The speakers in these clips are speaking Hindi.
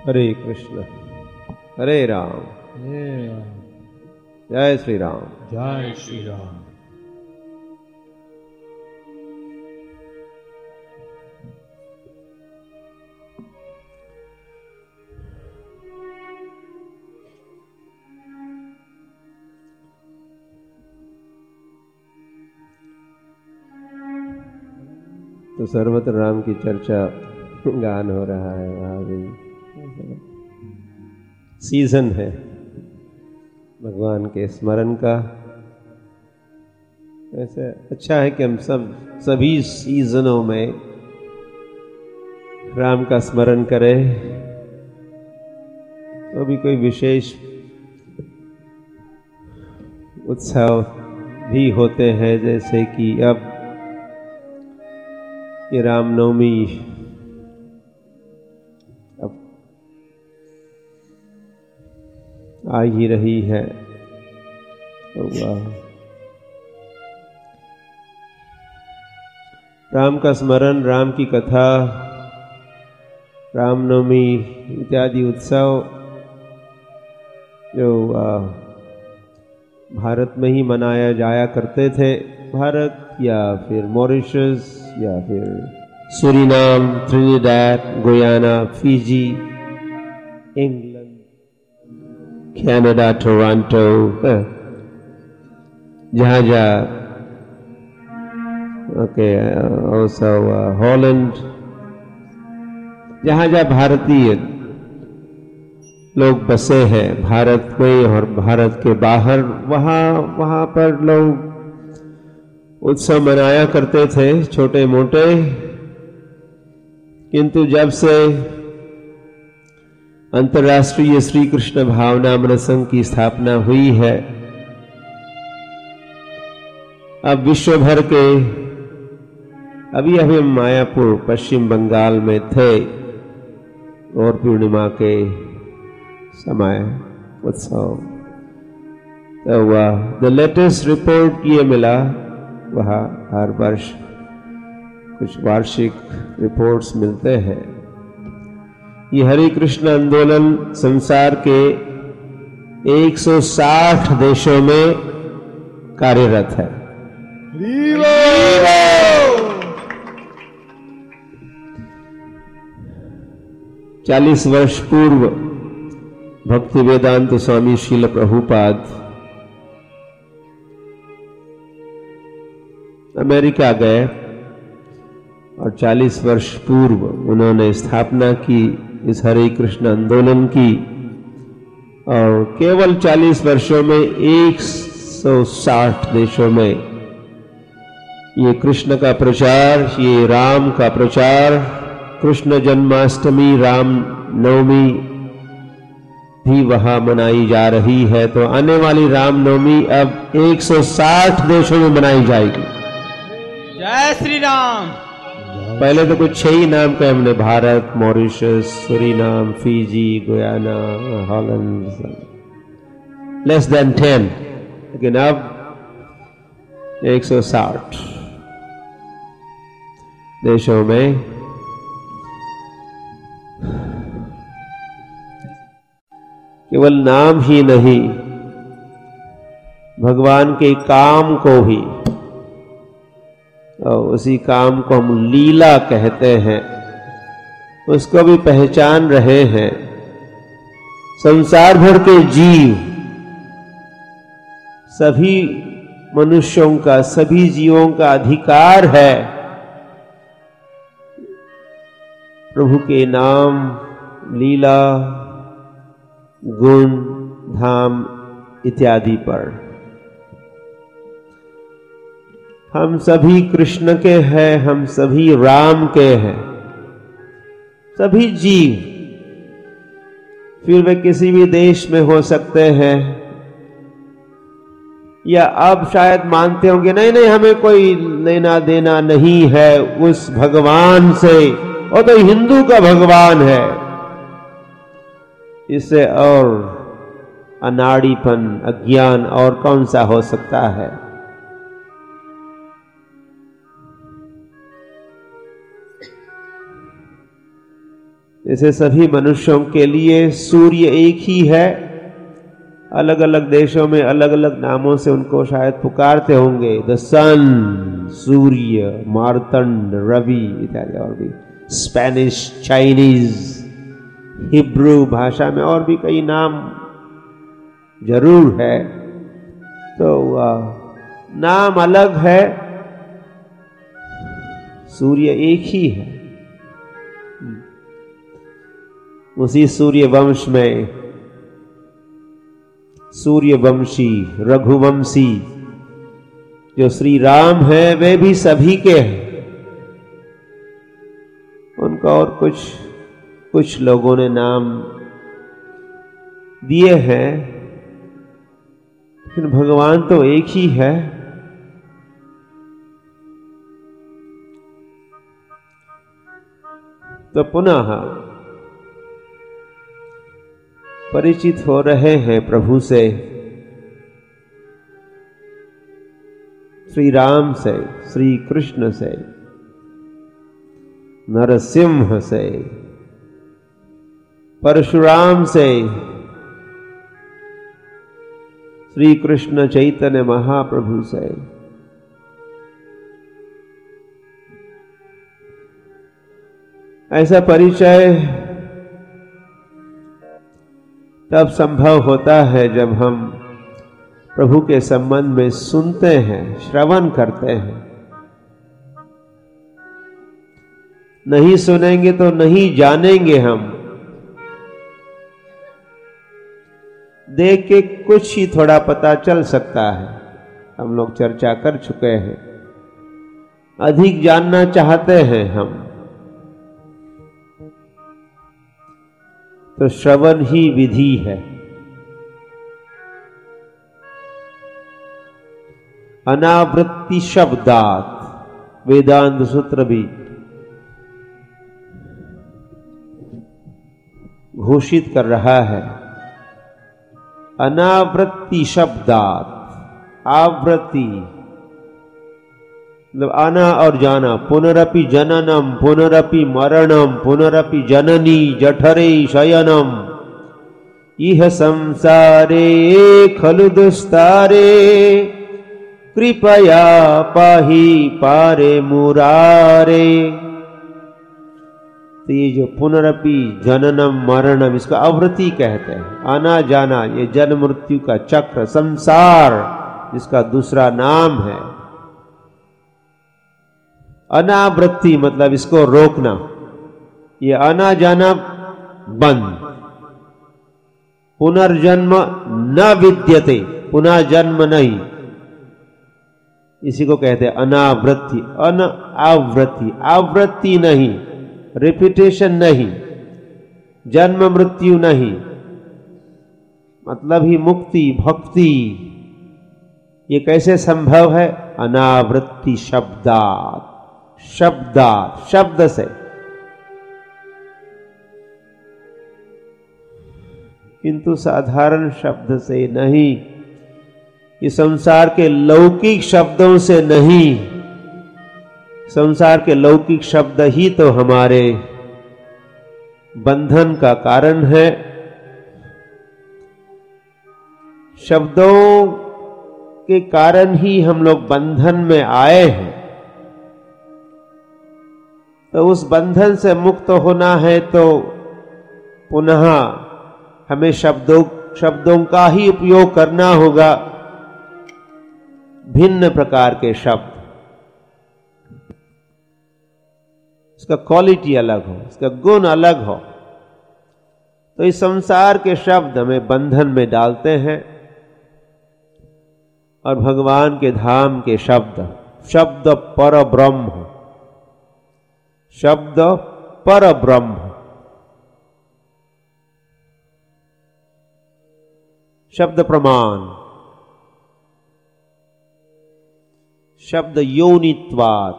हरे कृष्ण हरे राम जय श्री राम जय श्री राम। तो सर्वत्र राम की चर्चा गान हो रहा है, वहाँ भी सीजन है भगवान के स्मरण का। ऐसे अच्छा है कि हम सभी सीजनों में राम का स्मरण करें। तो भी कोई विशेष उत्सव भी होते हैं, जैसे कि अब ये रामनवमी अब आ ही रही है। तो राम का स्मरण, राम की कथा, रामनवमी इत्यादि उत्सव जो भारत में ही मनाया जाया करते थे, भारत या फिर मॉरिशस या फिर Suriname, Trinidad, Guyana, Fiji, England, Canada, Toronto, जहाँ ओके, also हॉलैंड, जहाँ भारतीय लोग बसे हैं भारत में और भारत के बाहर, वहाँ पर लोग उत्सव मनाया करते थे छोटे मोटे। किंतु जब से अंतर्राष्ट्रीय श्री कृष्ण भावनामृत संघ की स्थापना हुई है, अब विश्व भर के, अभी हम मायापुर पश्चिम बंगाल में थे और पूर्णिमा के समय उत्सव, तो द लेटेस्ट रिपोर्ट ये मिला, वहाँ हर वर्ष कुछ वार्षिक रिपोर्ट्स मिलते हैं। ये हरे कृष्ण आंदोलन संसार के 160 देशों में कार्यरत है। 40 वर्ष पूर्व भक्ति वेदांत स्वामी श्रील प्रभुपाद अमेरिका गए और 40 वर्ष पूर्व उन्होंने स्थापना की इस हरे कृष्ण आंदोलन की, और केवल 40 वर्षों में 160 देशों में ये कृष्ण का प्रचार, ये राम का प्रचार, कृष्ण जन्माष्टमी, राम नवमी भी वहां मनाई जा रही है। तो आने वाली राम नवमी अब 160 देशों में मनाई जाएगी। जय श्री राम। पहले तो कुछ 6 ही नाम कहे हमने, Bharat, Mauritius, Suriname, Fiji, Guyana, Holland, less than 10, लेकिन अब 160 देशों में केवल नाम ही नहीं, भगवान के काम को भी, और उसी काम को हम लीला कहते हैं, उसको भी पहचान रहे हैं। संसार भर के जीव, सभी मनुष्यों का, सभी जीवों का अधिकार है प्रभु के नाम, लीला, गुण, धाम इत्यादि पर। हम सभी कृष्ण के हैं, हम सभी राम के हैं, सभी जीव, फिर वे किसी भी देश में हो सकते हैं, या अब शायद मानते होंगे नहीं हमें कोई लेना देना नहीं है उस भगवान से, वो तो हिंदू का भगवान है। इससे और अनाड़ीपन, अज्ञान और कौन सा हो सकता है। जैसे सभी मनुष्यों के लिए सूर्य एक ही है, अलग अलग देशों में अलग अलग नामों से उनको शायद पुकारते होंगे, द सन, सूर्य, मार्तंड, रवि इत्यादि, और भी स्पेनिश, चाइनीज, हिब्रू भाषा में और भी कई नाम जरूर है। तो नाम अलग है, सूर्य एक ही है। उसी सूर्य वंश में सूर्यवंशी, रघुवंशी जो श्री राम है वे भी सभी के हैं। उनका और कुछ लोगों ने नाम दिए हैं, लेकिन भगवान तो एक ही है। तो पुनः परिचित हो रहे हैं प्रभु से, श्री राम से, श्री कृष्ण से, नरसिंह से, परशुराम से, श्री कृष्ण चैतन्य महाप्रभु से। ऐसा परिचय तब संभव होता है जब हम प्रभु के संबंध में सुनते हैं, श्रवण करते हैं। नहीं सुनेंगे तो नहीं जानेंगे। हम देख के कुछ ही थोड़ा पता चल सकता है, हम लोग चर्चा कर चुके हैं। अधिक जानना चाहते हैं हम, तो श्रवण ही विधि है। अनावृत्ति शब्दात वेदांत सूत्र भी घोषित कर रहा है। अनावृत्ति शब्दात, आवृत्ति मतलब आना और जाना, पुनरपि जननम, पुनरपि मरणम, पुनरपि जननी जठरे शयनम, इह संसारे खलु दुस्तारे, कृपया पाहि पारे मुरारे। तो ये जो पुनरपि जननम मरणम, इसका आवृत्ति कहते हैं। आना जाना, ये जन्म मृत्यु का चक्र, संसार जिसका दूसरा नाम है। अनावृत्ति मतलब इसको रोकना, ये आना जाना बंद। पुनर्जन्म न विद्यते, पुनः जन्म नहीं, इसी को कहते हैं अनावृत्ति। आवृत्ति, आवृत्ति नहीं, रिपीटेशन नहीं, जन्म मृत्यु नहीं, मतलब ही मुक्ति, भक्ति। ये कैसे संभव है? अनावृत्ति शब्दात, शब्दात, शब्द से। किंतु साधारण शब्द से नहीं, ये संसार के लौकिक शब्दों से नहीं। संसार के लौकिक शब्द ही तो हमारे बंधन का कारण है। शब्दों के कारण ही हम लोग बंधन में आए हैं। तो उस बंधन से मुक्त होना है तो पुनः हमें शब्दों का ही उपयोग करना होगा। भिन्न प्रकार के शब्द, इसका क्वालिटी अलग हो, इसका गुण अलग हो। तो इस संसार के शब्द हमें बंधन में डालते हैं, और भगवान के धाम के शब्द, शब्द पर ब्रह्म, शब्द पर ब्रह्म, शब्द प्रमाण, शब्द योनित्वात्,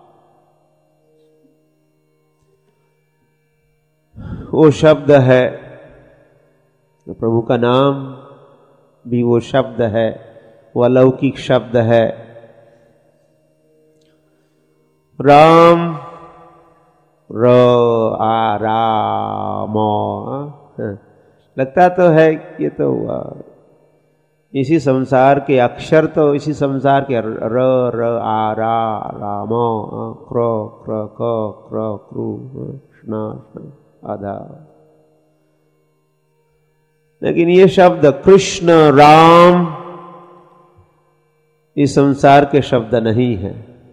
वो शब्द है। तो प्रभु का नाम भी वो शब्द है, वो अलौकिक शब्द है। राम र आ रा म। लगता तो है ये तो इसी संसार के अक्षर, तो इसी संसार के र आ रा म क्र क्र क क्र क्रू श्न आधा। लेकिन ये शब्द कृष्ण राम इस संसार के शब्द नहीं है।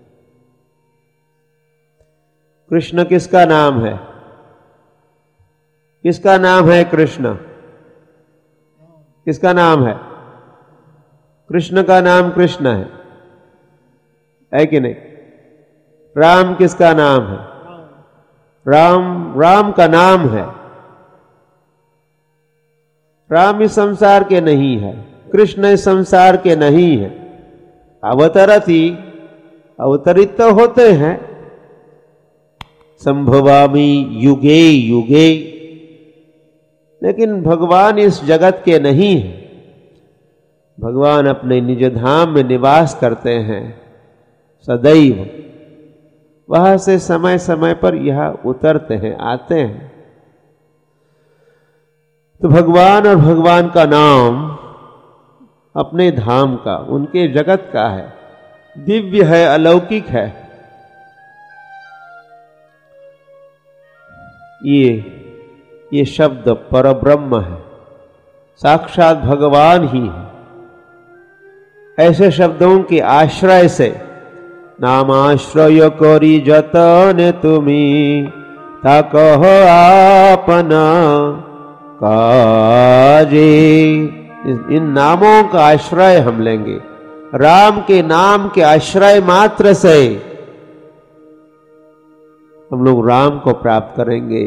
कृष्ण किसका नाम है? किसका नाम है कृष्ण? किसका नाम है? कृष्ण का नाम कृष्ण है कि नहीं? राम किसका नाम है? राम का नाम है। राम इस संसार के नहीं है, कृष्ण इस संसार के नहीं है। अवतरित तो होते हैं, संभवामि युगे युगे, लेकिन भगवान इस जगत के नहीं है। भगवान अपने निज धाम में निवास करते हैं सदैव। वहां से समय समय पर यह उतरते हैं, आते हैं। तो भगवान और भगवान का नाम अपने धाम का, उनके जगत का है, दिव्य है, अलौकिक है। ये शब्द परब्रह्म है, साक्षात भगवान ही है। ऐसे शब्दों के आश्रय से नामाश्रय करी जतन तुमी ता कह आपना काजे। इन नामों का आश्रय हम लेंगे, राम के नाम के आश्रय मात्र से हम लोग राम को प्राप्त करेंगे।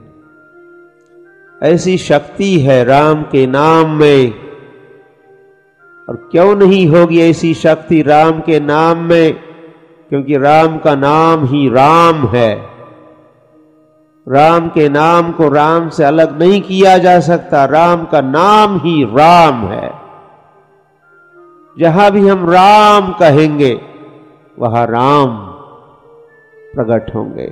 ऐसी शक्ति है राम के नाम में, और क्यों नहीं होगी ऐसी शक्ति राम के नाम में? क्योंकि राम का नाम ही राम है। राम के नाम को राम से अलग नहीं किया जा सकता। राम का नाम ही राम है। जहां भी हम राम कहेंगे वहां राम प्रकट होंगे।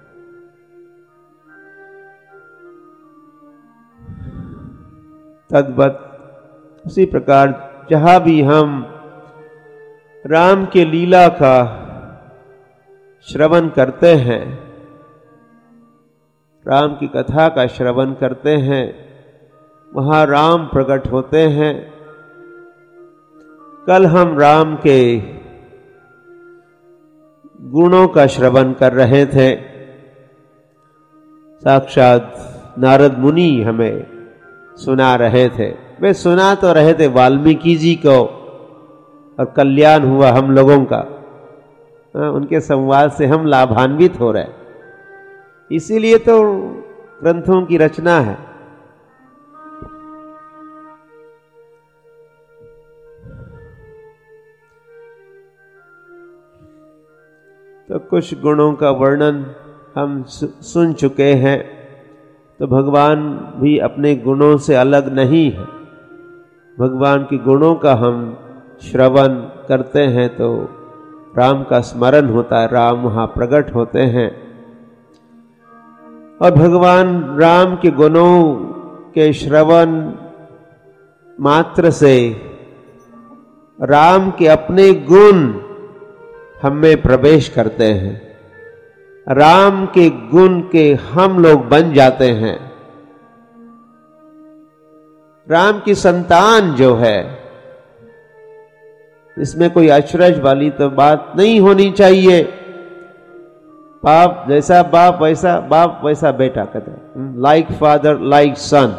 तद्वत उसी प्रकार जहां भी हम राम के लीला का श्रवण करते हैं, राम की कथा का श्रवण करते हैं, वहां राम प्रकट होते हैं। कल हम राम के गुणों का श्रवण कर रहे थे। साक्षात नारद मुनि हमें सुना रहे थे। वे सुना तो रहे थे वाल्मीकि जी को, और कल्याण हुआ हम लोगों का। उनके संवाद से हम लाभान्वित हो रहे, इसीलिए तो ग्रंथों की रचना है। तो कुछ गुणों का वर्णन हम सुन चुके हैं। तो भगवान भी अपने गुणों से अलग नहीं है। भगवान के गुणों का हम श्रवण करते हैं तो राम का स्मरण होता है, राम वहां प्रकट होते हैं। और भगवान राम के गुणों के श्रवण मात्र से राम के अपने गुण हम में प्रवेश करते हैं। राम के गुण के हम लोग बन जाते हैं। राम की संतान जो है, इसमें कोई अचरज वाली तो बात नहीं होनी चाहिए। बाप जैसा बाप वैसा बेटा कहते हैं, लाइक फादर लाइक सन।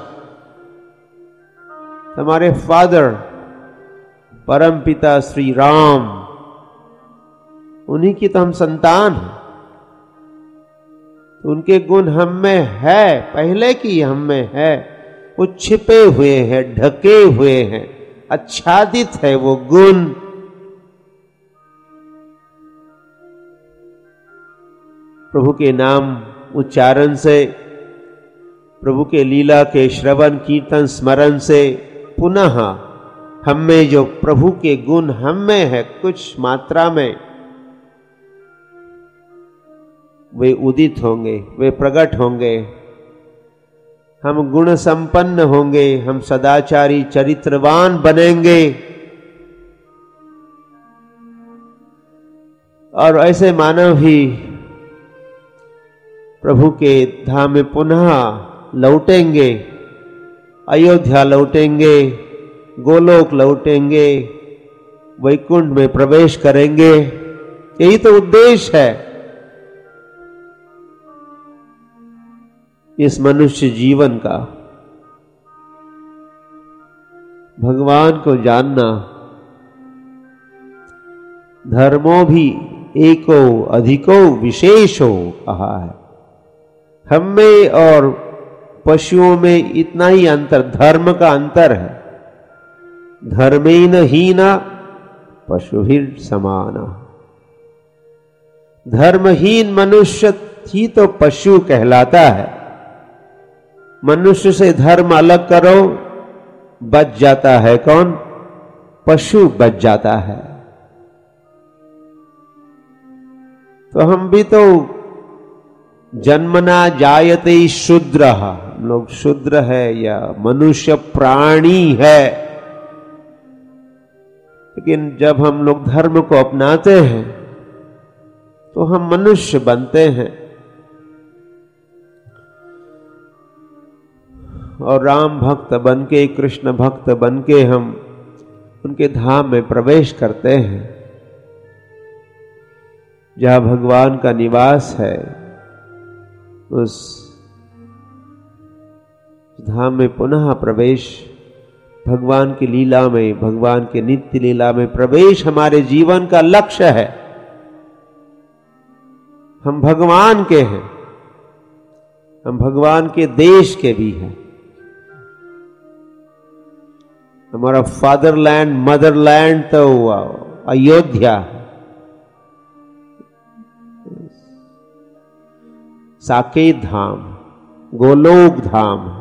हमारे फादर परम पिता श्री राम, उन्हीं की तो हम संतान हैं। उनके गुण हम में है, पहले की हम में है। वो छिपे हुए हैं, ढके हुए हैं, आच्छादित है वो गुण। प्रभु के नाम उच्चारण से, प्रभु के लीला के श्रवण कीर्तन स्मरण से पुनः हम में जो प्रभु के गुण हम में है कुछ मात्रा में, वे उदित होंगे, वे प्रकट होंगे, हम गुण संपन्न होंगे, हम सदाचारी चरित्रवान बनेंगे। और ऐसे मानव ही प्रभु के धाम में पुनः लौटेंगे, अयोध्या लौटेंगे, गोलोक लौटेंगे, वैकुंठ में प्रवेश करेंगे। यही तो उद्देश्य है इस मनुष्य जीवन का, भगवान को जानना। धर्मो भी एको अधिको विशेषो कहा है। हम में और पशुओं में इतना ही अंतर, धर्म का अंतर है। धर्मेन हीना पशुभिर समाना। धर्महीन मनुष्य ही तो पशु कहलाता है। मनुष्य से धर्म अलग करो, बच जाता है कौन? पशु बच जाता है। तो हम भी तो जन्मना जायते शूद्र, हम लोग शूद्र है या मनुष्य प्राणी है। लेकिन जब हम लोग धर्म को अपनाते हैं तो हम मनुष्य बनते हैं और राम भक्त बनके, कृष्ण भक्त बनके हम उनके धाम में प्रवेश करते हैं, जहां भगवान का निवास है। उस धाम में पुनः प्रवेश, भगवान की लीला में, भगवान के नित्य लीला में प्रवेश हमारे जीवन का लक्ष्य है। हम भगवान के हैं, हम भगवान के देश के भी हैं। हमारा फादरलैंड, मदरलैंड तो अयोध्या है, साकेत धाम, गोलोक धाम है।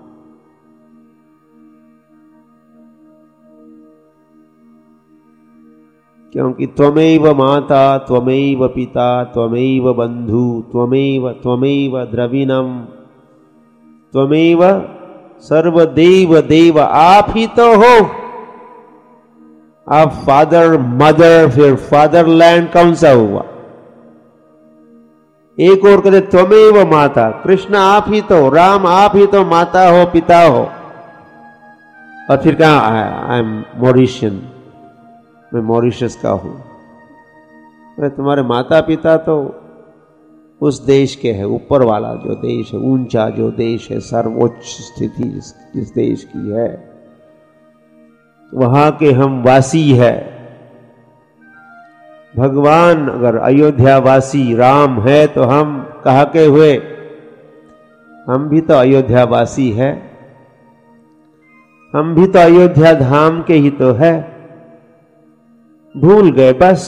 क्योंकि त्वमेव माता, त्वमेव पिता, त्वमेव बंधु, त्वमेव द्रविणम, त्वमेव सर्वदेव देव। आप ही तो हो। आप फादर, मदर, फिर फादरलैंड कौन सा हुआ? एक और कहते त्वमेव माता, कृष्ण आप ही तो, राम आप ही तो माता हो, पिता हो। और फिर कहा आई एम मॉरिशियन, मैं मॉरिशस का हूं। अरे तुम्हारे माता पिता तो उस देश के है, ऊपर वाला जो देश है, ऊंचा जो देश है, सर्वोच्च स्थिति जिस देश की है, वहां के हम वासी है। भगवान अगर अयोध्या वासी राम है तो हम कहाँ के हुए? हम भी तो अयोध्या वासी है, हम भी तो अयोध्या धाम के ही तो है। भूल गए बस।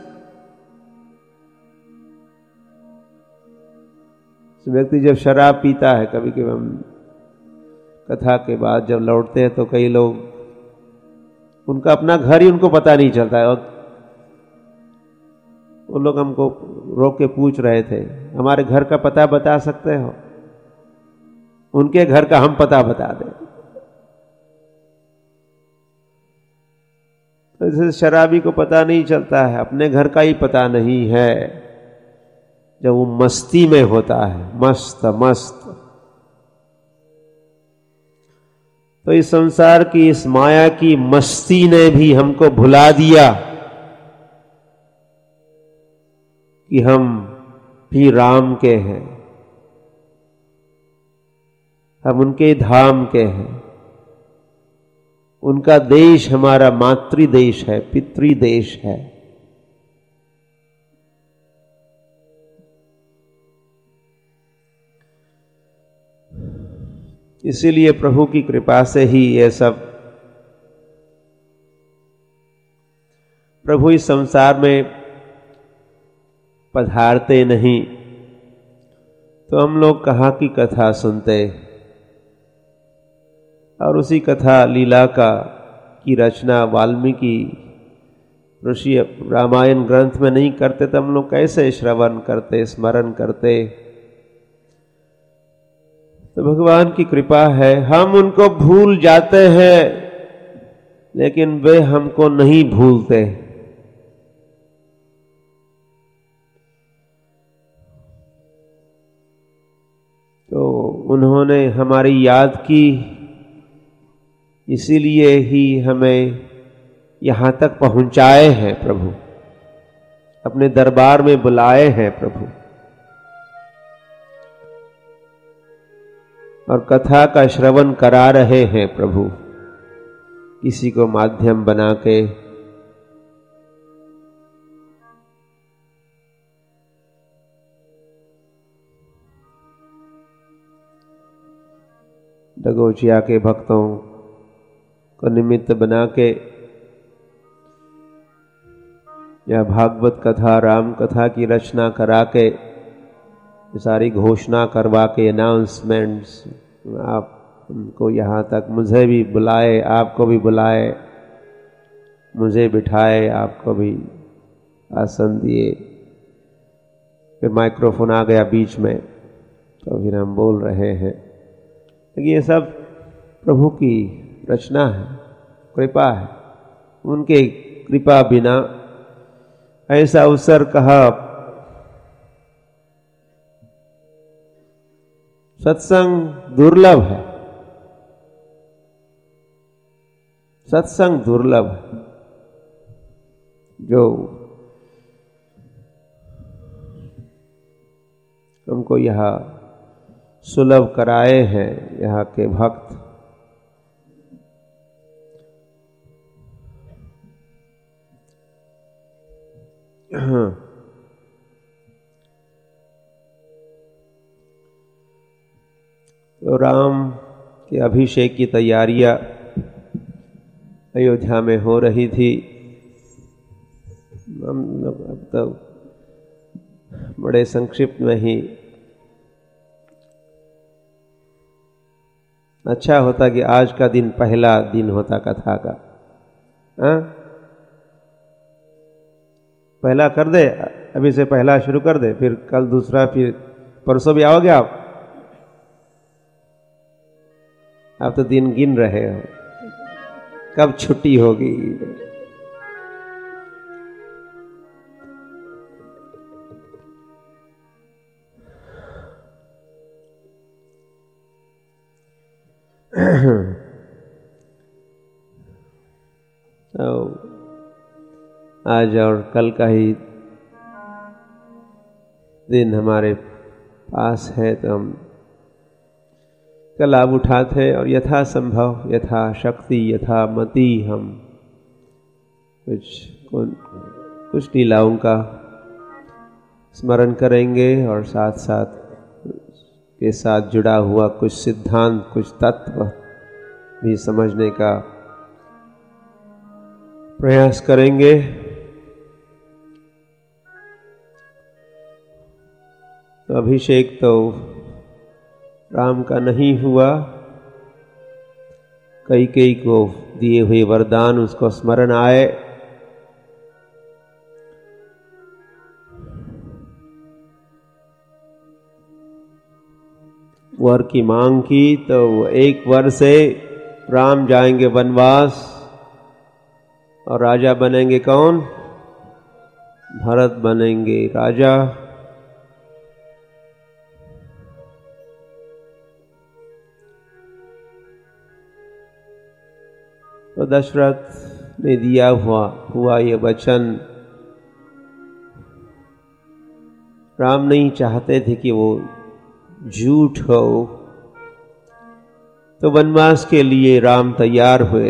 व्यक्ति जब शराब पीता है, कभी कभी हम कथा के बाद जब लौटते हैं तो कई लोग, उनका अपना घर ही उनको पता नहीं चलता है। और वो लोग हमको रोक के पूछ रहे थे, हमारे घर का पता बता सकते हो? उनके घर का हम पता बता दें। तो जैसे शराबी को पता नहीं चलता है, अपने घर का ही पता नहीं है, जब वो मस्ती में होता है, मस्त मस्त। तो इस संसार की, इस माया की मस्ती ने भी हमको भुला दिया कि हम भी राम के हैं, हम उनके धाम के हैं। उनका देश हमारा मातृ देश है, पितृ देश है। इसीलिए प्रभु की कृपा से ही ये सब, प्रभु इस संसार में पधारते नहीं तो हम लोग कहाँ की कथा सुनते, और उसी कथा लीला का की रचना वाल्मीकि ऋषि रामायण ग्रंथ में नहीं करते तो हम लोग कैसे श्रवण करते, स्मरण करते। तो भगवान की कृपा है, हम उनको भूल जाते हैं लेकिन वे हमको नहीं भूलते। तो उन्होंने हमारी याद की, इसीलिए ही हमें यहां तक पहुंचाए हैं प्रभु, अपने दरबार में बुलाए हैं प्रभु, और कथा का श्रवण करा रहे हैं प्रभु, किसी को माध्यम बना के। डगोचिया के भक्तों को निमित्त बना के या भागवत कथा, राम कथा की रचना करा के, सारी घोषणा करवा के, अनाउंसमेंट्स, आप उनको यहाँ तक मुझे भी बुलाए, आपको भी बुलाए, मुझे बिठाए, आपको भी आसन दिए, फिर माइक्रोफोन आ गया बीच में तो फिर हम बोल रहे हैं। लेकिन ये सब प्रभु की रचना है, कृपा है। उनके कृपा बिना ऐसा अवसर कहा। सत्संग दुर्लभ है, सत्संग दुर्लभ है। जो हमको यहाँ सुलभ कराए हैं यहाँ के भक्त, तो राम के अभिषेक की तैयारियां अयोध्या में हो रही थी। अब तो बड़े संक्षिप्त में ही, अच्छा होता कि आज का दिन पहला दिन होता कथा का। पहला कर दे, अभी से पहला शुरू कर दे, फिर कल दूसरा, फिर परसों भी आओगे आप तो दिन गिन रहे हो कब छुट्टी होगी। तो आज और कल का ही दिन हमारे पास है, तो हम का लाभ उठाते और यथा संभव, यथा शक्ति, यथा मति हम कुछ लीलाओं का स्मरण करेंगे और साथ साथ के साथ जुड़ा हुआ कुछ सिद्धांत, कुछ तत्व भी समझने का प्रयास करेंगे। तो अभिषेक तो राम का नहीं हुआ, कैकेयी को दिए हुए वरदान उसको स्मरण आए। वर की मांग की तो 1 वर्ष से राम जाएंगे वनवास और राजा बनेंगे कौन? भरत बनेंगे राजा। तो दशरथ ने दिया हुआ ये वचन, राम नहीं चाहते थे कि वो झूठ हो, तो वनवास के लिए राम तैयार हुए।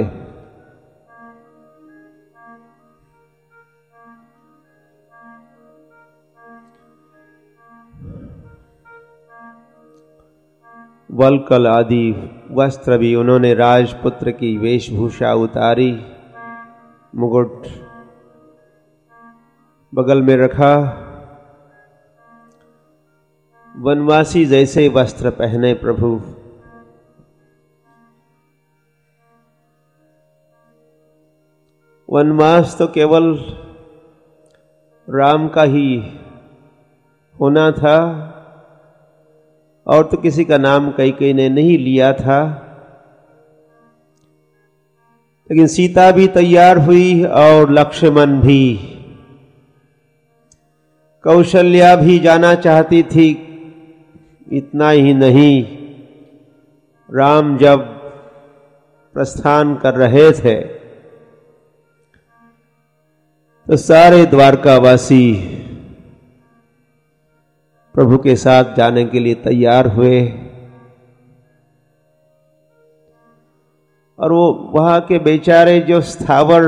वल्कल आदि वस्त्र भी उन्होंने राजपुत्र की वेशभूषा उतारी, मुकुट बगल में रखा, वनवासी जैसे वस्त्र पहने प्रभु। वनवास तो केवल राम का ही होना था और तो किसी का नाम कैकेयी ने नहीं लिया था। लेकिन सीता भी तैयार हुई और लक्ष्मण भी। कौशल्या भी जाना चाहती थी। इतना ही नहीं, राम जब प्रस्थान कर रहे थे तो सारे द्वारकावासी प्रभु के साथ जाने के लिए तैयार हुए और वो वहां के बेचारे जो स्थावर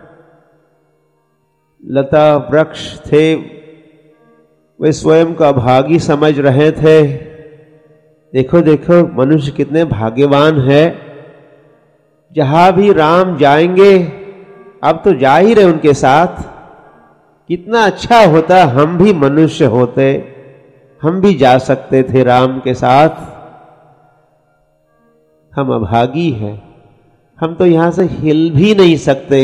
लता वृक्ष थे वे स्वयं को अभागी समझ रहे थे। देखो देखो मनुष्य कितने भाग्यवान है, जहां भी राम जाएंगे, अब तो जा ही रहे उनके साथ, कितना अच्छा होता हम भी मनुष्य होते, हम भी जा सकते थे राम के साथ। हम अभागी हैं, हम तो यहां से हिल भी नहीं सकते।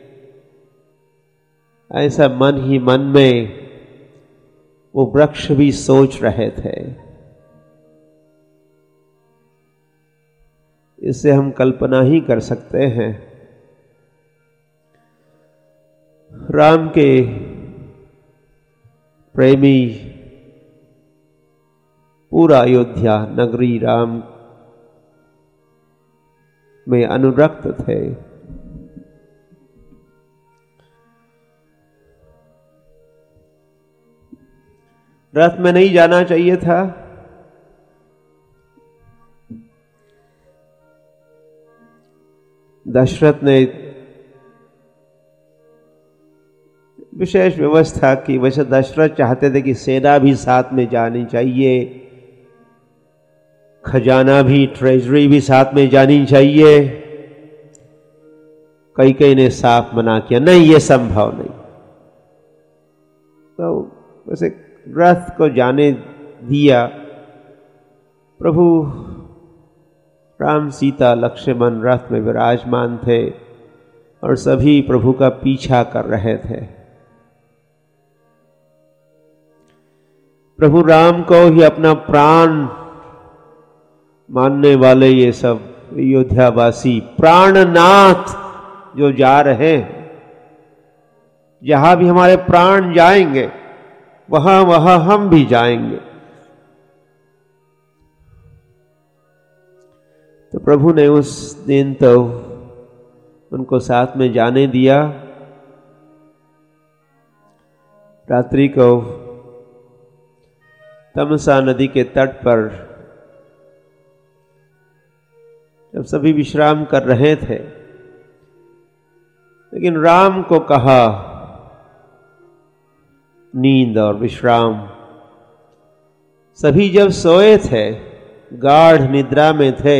ऐसा मन ही मन में वो वृक्ष भी सोच रहे थे। इससे हम कल्पना ही कर सकते हैं राम के प्रेमी पूरा अयोध्या नगरी राम में अनुरक्त थे। रथ में नहीं जाना चाहिए था, दशरथ ने विशेष व्यवस्था की। वैसे दशरथ चाहते थे कि सेना भी साथ में जानी चाहिए, खजाना भी, ट्रेजरी भी साथ में जानी चाहिए। कैकेयी ने साफ मना किया, नहीं ये संभव नहीं। तो वैसे रथ को जाने दिया। प्रभु राम सीता लक्ष्मण रथ में विराजमान थे और सभी प्रभु का पीछा कर रहे थे। प्रभु राम को ही अपना प्राण मानने वाले ये सब अयोध्यावासी, प्राणनाथ जो जा रहे हैं, जहां भी हमारे प्राण जाएंगे वहां वहां हम भी जाएंगे। तो प्रभु ने उस दिन तो उनको साथ में जाने दिया। रात्रि को तमसा नदी के तट पर जब सभी विश्राम कर रहे थे, लेकिन राम को कहा नींद और विश्राम। सभी जब सोए थे, गाढ़ निद्रा में थे,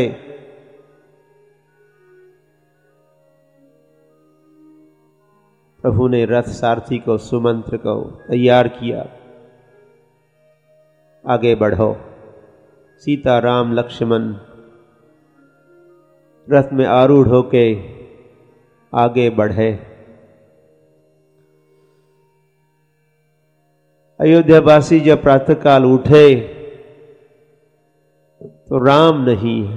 प्रभु ने रथ सारथी को, सुमंत्र को तैयार किया, आगे बढ़ो। सीता राम लक्ष्मण रथ में आरूढ़ होके आगे बढ़े। अयोध्यावासी जब प्रातःकाल उठे तो राम नहीं है,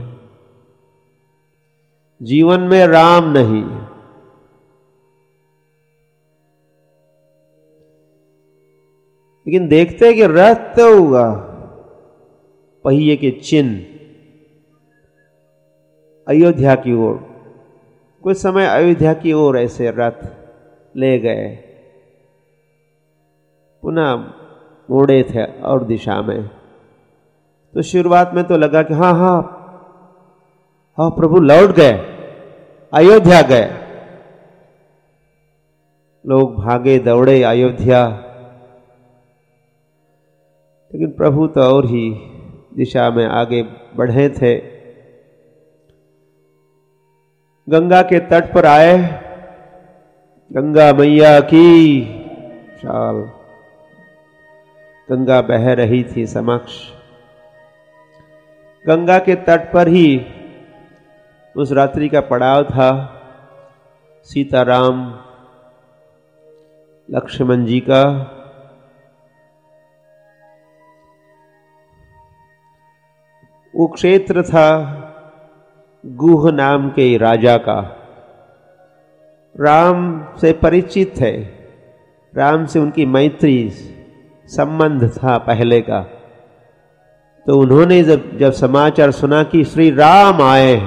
जीवन में राम नहीं है। लेकिन देखते कि रथ तो हुआ, पहिए के चिन्ह अयोध्या की ओर, कुछ समय अयोध्या की ओर ऐसे रथ ले गए, पुनः मोड़े थे और दिशा में। तो शुरुआत में तो लगा कि हाँ प्रभु लौट गए, अयोध्या गए। लोग भागे दौड़े अयोध्या, लेकिन प्रभु तो और ही दिशा में आगे बढ़े थे। गंगा के तट पर आए, गंगा मैया की चाल, गंगा बह रही थी समक्ष। गंगा के तट पर ही उस रात्रि का पड़ाव था। सीताराम लक्ष्मण जी का वो क्षेत्र था गुह नाम के राजा का। राम से परिचित थे, राम से उनकी मैत्री संबंध था पहले का। तो उन्होंने जब समाचार सुना कि श्री राम आए हैं,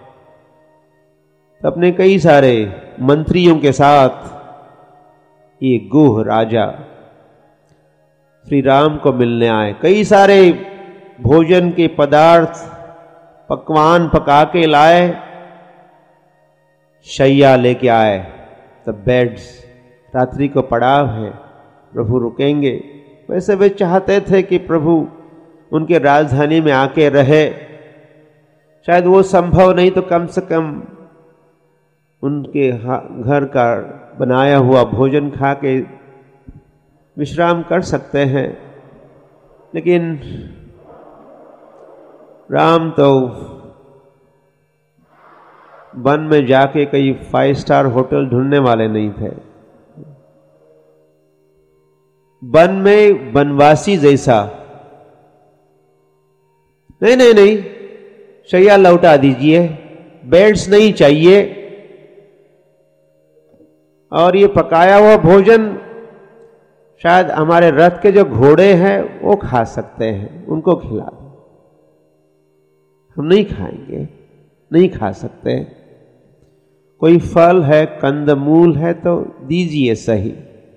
तो अपने कई सारे मंत्रियों के साथ ये गुह राजा श्री राम को मिलने आए। कई सारे भोजन के पदार्थ पकवान पका के लाए, शैया लेके आए, तब बेड्स, रात्रि को पड़ाव है, प्रभु रुकेंगे। वैसे वे चाहते थे कि प्रभु उनके राजधानी में आके रहे। शायद वो संभव नहीं तो कम से कम उनके घर का बनाया हुआ भोजन खा के विश्राम कर सकते हैं। लेकिन राम तो वन में जाके कई 5 स्टार होटल ढूंढने वाले नहीं थे। वन में वनवासी जैसा, नहीं, शैया लौटा दीजिए, बेड्स नहीं चाहिए, और ये पकाया हुआ भोजन शायद हमारे रथ के जो घोड़े हैं वो खा सकते हैं, उनको खिला दो, हम नहीं खाएंगे, नहीं खा सकते। कोई फल है, कंदमूल है तो दीजिए सही।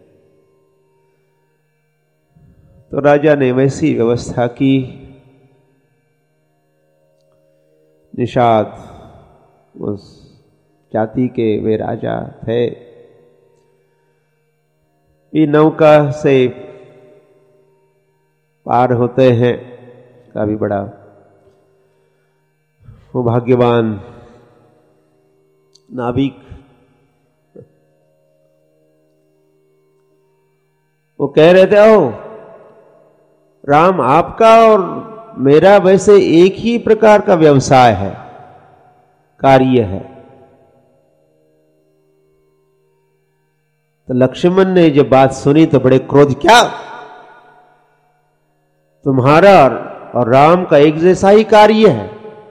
तो राजा ने वैसी व्यवस्था की। निषाद उस जाति के वे राजा थे। ये नौका से पार होते हैं, काफी बड़ा वो भाग्यवान नाविक, वो कह रहे थे, ओ राम, आपका और मेरा वैसे एक ही प्रकार का व्यवसाय है, कार्य है। तो लक्ष्मण ने जब बात सुनी तो बड़े क्रोध, क्या तुम्हारा और राम का एक जैसा ही कार्य है?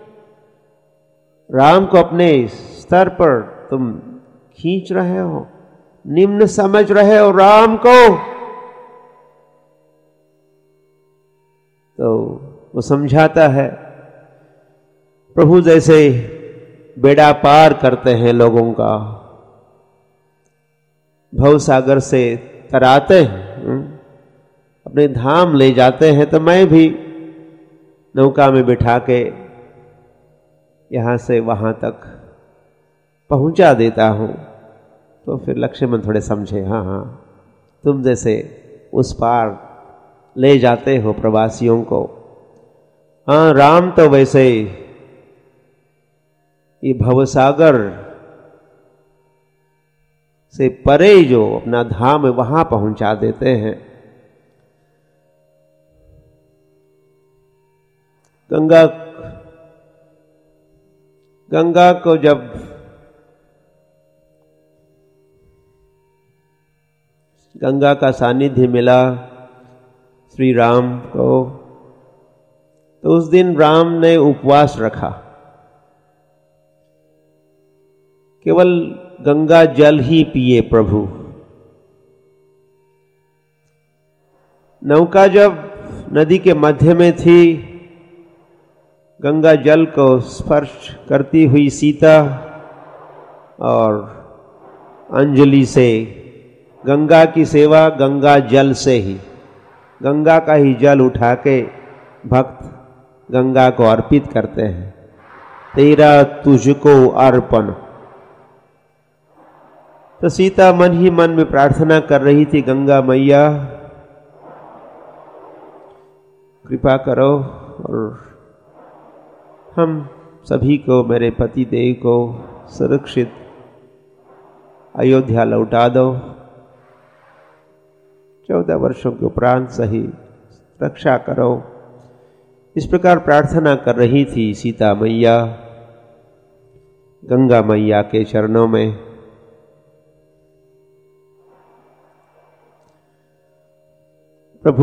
राम को अपने स्तर पर तुम खींच रहे हो, निम्न समझ रहे हो राम को। तो वो समझाता है, प्रभु जैसे बेड़ा पार करते हैं लोगों का, भवसागर से तराते हैं, अपने धाम ले जाते हैं, तो मैं भी नौका में बिठा के यहां से वहां तक पहुंचा देता हूं। तो फिर लक्ष्मण थोड़े समझे, हाँ, तुम जैसे उस पार ले जाते हो प्रवासियों को। हाँ, राम तो वैसे ये भवसागर से परे जो अपना धाम है वहां पहुंचा देते हैं। गंगा को जब गंगा का सानिध्य मिला श्री राम को, तो उस दिन राम ने उपवास रखा, केवल गंगा जल ही पिए प्रभु। नौका जब नदी के मध्य में थी, गंगा जल को स्पर्श करती हुई सीता और अंजलि से गंगा की सेवा गंगा जल से ही, गंगा का ही जल उठा के भक्त गंगा को अर्पित करते हैं। तेरा तुझको अर्पण। तो सीता मन ही मन में प्रार्थना कर रही थी, गंगा मैया कृपा करो और हम सभी को, मेरे पति देव को सुरक्षित अयोध्या लौटा दो। 14 वर्षों के उपरांत सही रक्षा करो। इस प्रकार प्रार्थना कर रही थी सीता मैया गंगा मैया के चरणों में। प्रभु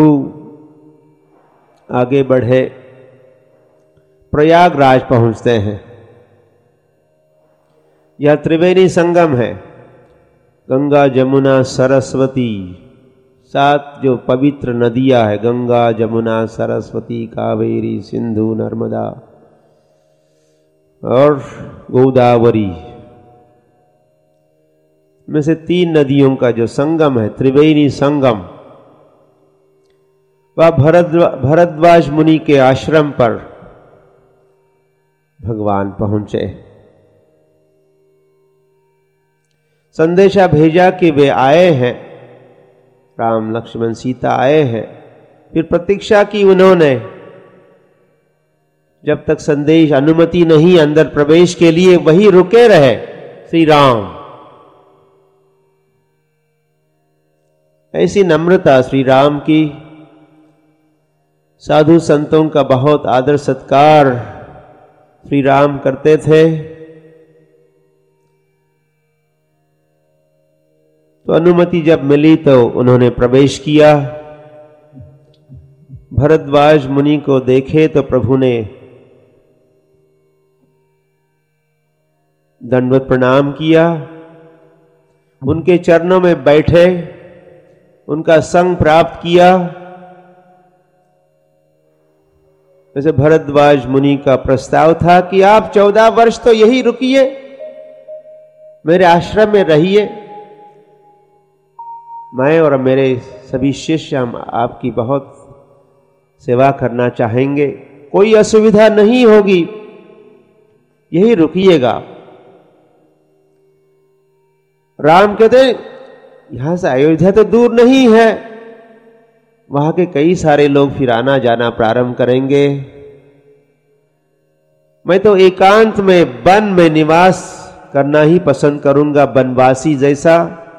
आगे बढ़े, प्रयागराज पहुंचते हैं। यह त्रिवेणी संगम है, गंगा जमुना सरस्वती, 7 जो पवित्र नदियां है, गंगा जमुना सरस्वती कावेरी सिंधु नर्मदा और गोदावरी में से 3 नदियों का जो संगम है, त्रिवेणी संगम, वह भरद्वाज मुनि के आश्रम पर भगवान पहुंचे। संदेशा भेजा कि वे आए हैं, राम लक्ष्मण सीता आए हैं। फिर प्रतीक्षा की उन्होंने, जब तक संदेश अनुमति नहीं अंदर प्रवेश के लिए, वही रुके रहे श्री राम। ऐसी नम्रता श्री राम की, साधु संतों का बहुत आदर सत्कार श्री राम करते थे। तो अनुमति जब मिली तो उन्होंने प्रवेश किया। भरद्वाज मुनि को देखे तो प्रभु ने दंडवत प्रणाम किया, उनके चरणों में बैठे, उनका संग प्राप्त किया। जैसे भरद्वाज मुनि का प्रस्ताव था कि आप 14 वर्ष तो यही रुकिए, मेरे आश्रम में रहिए, मैं और मेरे सभी शिष्य हम आपकी बहुत सेवा करना चाहेंगे, कोई असुविधा नहीं होगी, यही रुकिएगा। राम कहते यहां से अयोध्या तो दूर नहीं है, वहां के कई सारे लोग फिर आना जाना प्रारंभ करेंगे, मैं तो एकांत में वन में निवास करना ही पसंद करूंगा, वनवासी जैसा।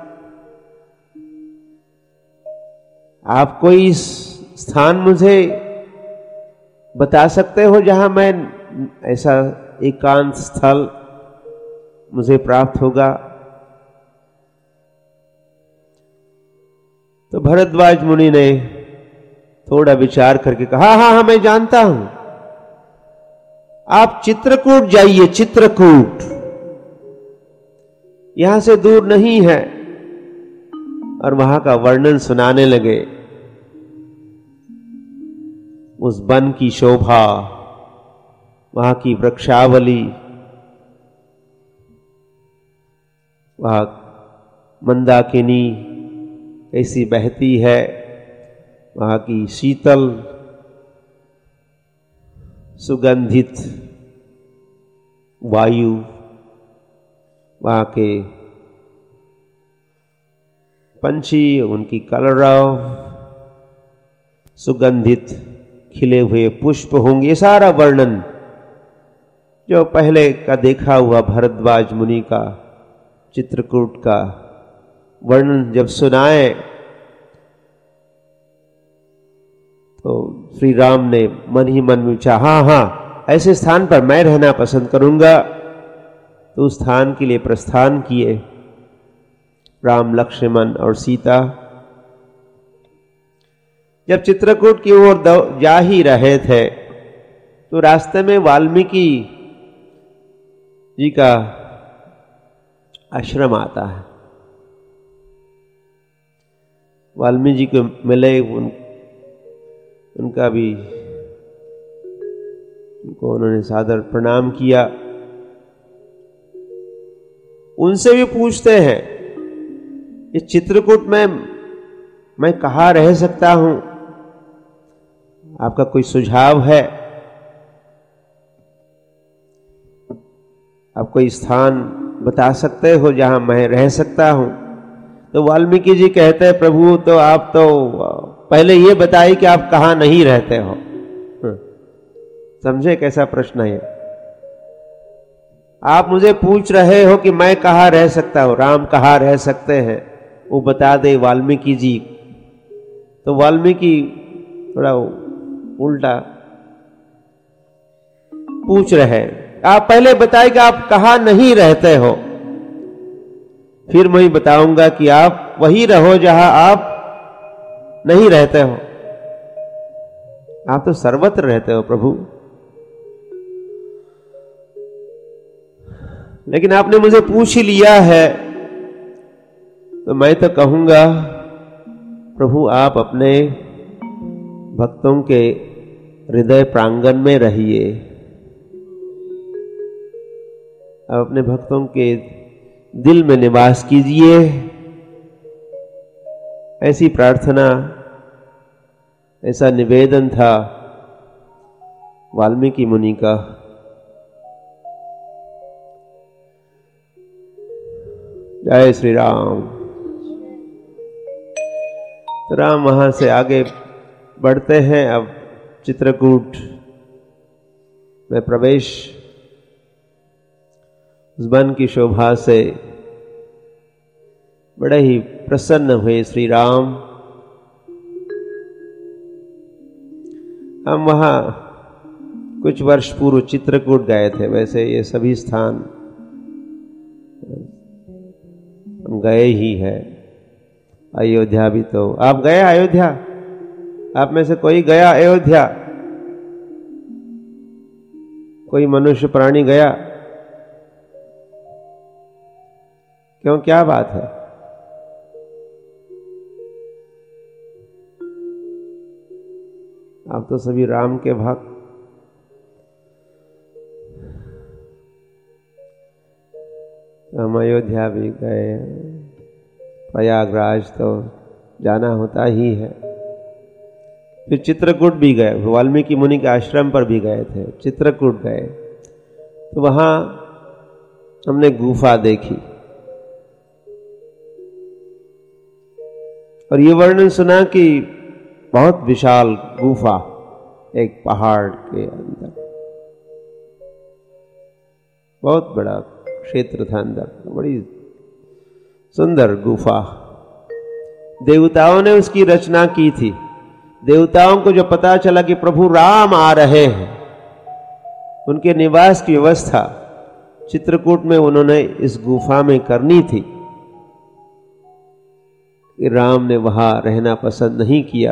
आप कोई स्थान मुझे बता सकते हो जहां मैं ऐसा एकांत स्थल मुझे प्राप्त होगा? तो भरद्वाज मुनि ने थोड़ा विचार करके कहा, हाँ मैं जानता हूं, आप चित्रकूट जाइए, चित्रकूट यहां से दूर नहीं है। और वहां का वर्णन सुनाने लगे, उस वन की शोभा, वहां की वृक्षावली, वहां मंदाकिनी कैसी बहती है, वहां की शीतल सुगंधित वायु, वहां के पंछी, उनकी कलरव, सुगंधित खिले हुए पुष्प होंगे, सारा वर्णन जो पहले का देखा हुआ भरद्वाज मुनि का चित्रकूट का वर्णन जब सुनाए तो श्री राम ने मन ही मन में चाहा, हाँ ऐसे स्थान पर मैं रहना पसंद करूंगा। तो उस स्थान के लिए प्रस्थान किए राम, लक्ष्मण और सीता। जब चित्रकूट की ओर जा ही रहे थे तो रास्ते में वाल्मीकि जी का आश्रम आता है। वाल्मीकि जी को मिले, उनका भी उनको उन्होंने सादर प्रणाम किया। उनसे भी पूछते हैं, इस चित्रकूट में मैं कहाँ रह सकता हूं, आपका कोई सुझाव है? आप कोई स्थान बता सकते हो जहां मैं रह सकता हूं? तो वाल्मीकि जी कहते हैं, प्रभु तो आप तो पहले ये बताइए कि आप कहाँ नहीं रहते हो। समझे कैसा प्रश्न है? आप मुझे पूछ रहे हो कि मैं कहाँ रह सकता हूं, राम कहाँ रह सकते हैं, वो बता दे वाल्मीकि जी। तो वाल्मीकि थोड़ा उल्टा पूछ रहे, आप पहले बताइए कि आप कहाँ नहीं रहते हो, फिर मैं बताऊंगा कि आप वही रहो जहां आप नहीं रहते हो। आप तो सर्वत्र रहते हो प्रभु, लेकिन आपने मुझे पूछ ही लिया है तो मैं तो कहूंगा प्रभु आप अपने भक्तों के हृदय प्रांगण में रहिए, आप अपने भक्तों के दिल में निवास कीजिए। ऐसी प्रार्थना, ऐसा निवेदन था वाल्मीकि मुनि का। जय श्री राम। तो राम वहां से आगे बढ़ते हैं। अब चित्रकूट में प्रवेश, उस वन की शोभा से बड़े ही प्रसन्न हुए श्री राम। हम वहां कुछ वर्ष पूर्व चित्रकूट गए थे। वैसे ये सभी स्थान हम गए ही है। अयोध्या भी तो आप गए। अयोध्या आप में से कोई गया अयोध्या? कोई मनुष्य प्राणी गया? क्यों, क्या बात है? आप तो सभी राम के भक्त। हम अयोध्या भी गए, प्रयागराज तो जाना होता ही है। फिर चित्रकूट भी गए, वाल्मीकि मुनि के आश्रम पर भी गए थे, चित्रकूट गए। तो वहां हमने गुफा देखी और ये वर्णन सुना कि बहुत विशाल गुफा एक पहाड़ के अंदर, बहुत बड़ा क्षेत्र था अंदर, बड़ी सुंदर गुफा। देवताओं ने उसकी रचना की थी। देवताओं को जो पता चला कि प्रभु राम आ रहे हैं, उनके निवास की व्यवस्था चित्रकूट में उन्होंने इस गुफा में करनी थी। राम ने वहां रहना पसंद नहीं किया।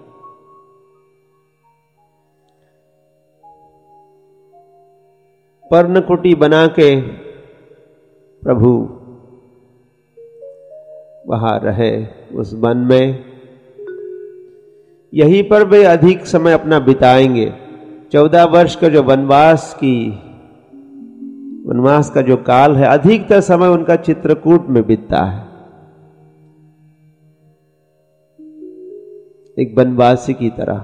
पर्णकुटी बना के प्रभु वहां रहे उस वन में। यहीं पर वे अधिक समय अपना बिताएंगे। 14 वर्ष का जो वनवास का जो काल है, अधिकतर समय उनका चित्रकूट में बीतता है। एक वनवासी की तरह।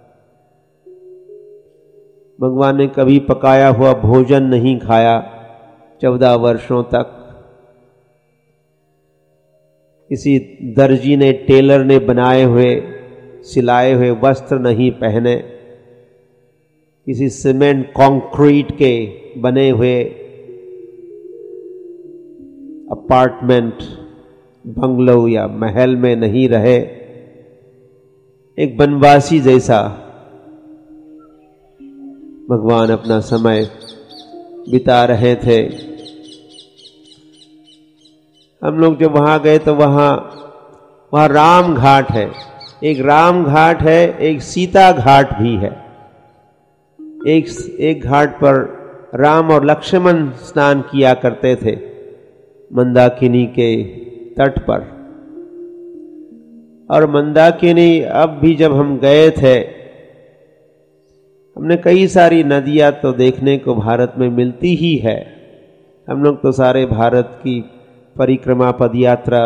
भगवान ने कभी पकाया हुआ भोजन नहीं खाया 14 वर्षों तक। किसी दर्जी ने, टेलर ने बनाए हुए, सिलाए हुए वस्त्र नहीं पहने। किसी सीमेंट कंक्रीट के बने हुए अपार्टमेंट, बंगलो या महल में नहीं रहे। एक वनवासी जैसा भगवान अपना समय बिता रहे थे। हम लोग जब वहां गए तो वहां राम घाट है। एक राम घाट है, एक सीता घाट भी है। एक घाट पर राम और लक्ष्मण स्नान किया करते थे, मंदाकिनी के तट पर। और मंदाकिनी अब भी जब हम गए थे, हमने कई सारी नदियां तो देखने को भारत में मिलती ही है। हम लोग तो सारे भारत की परिक्रमा, पदयात्रा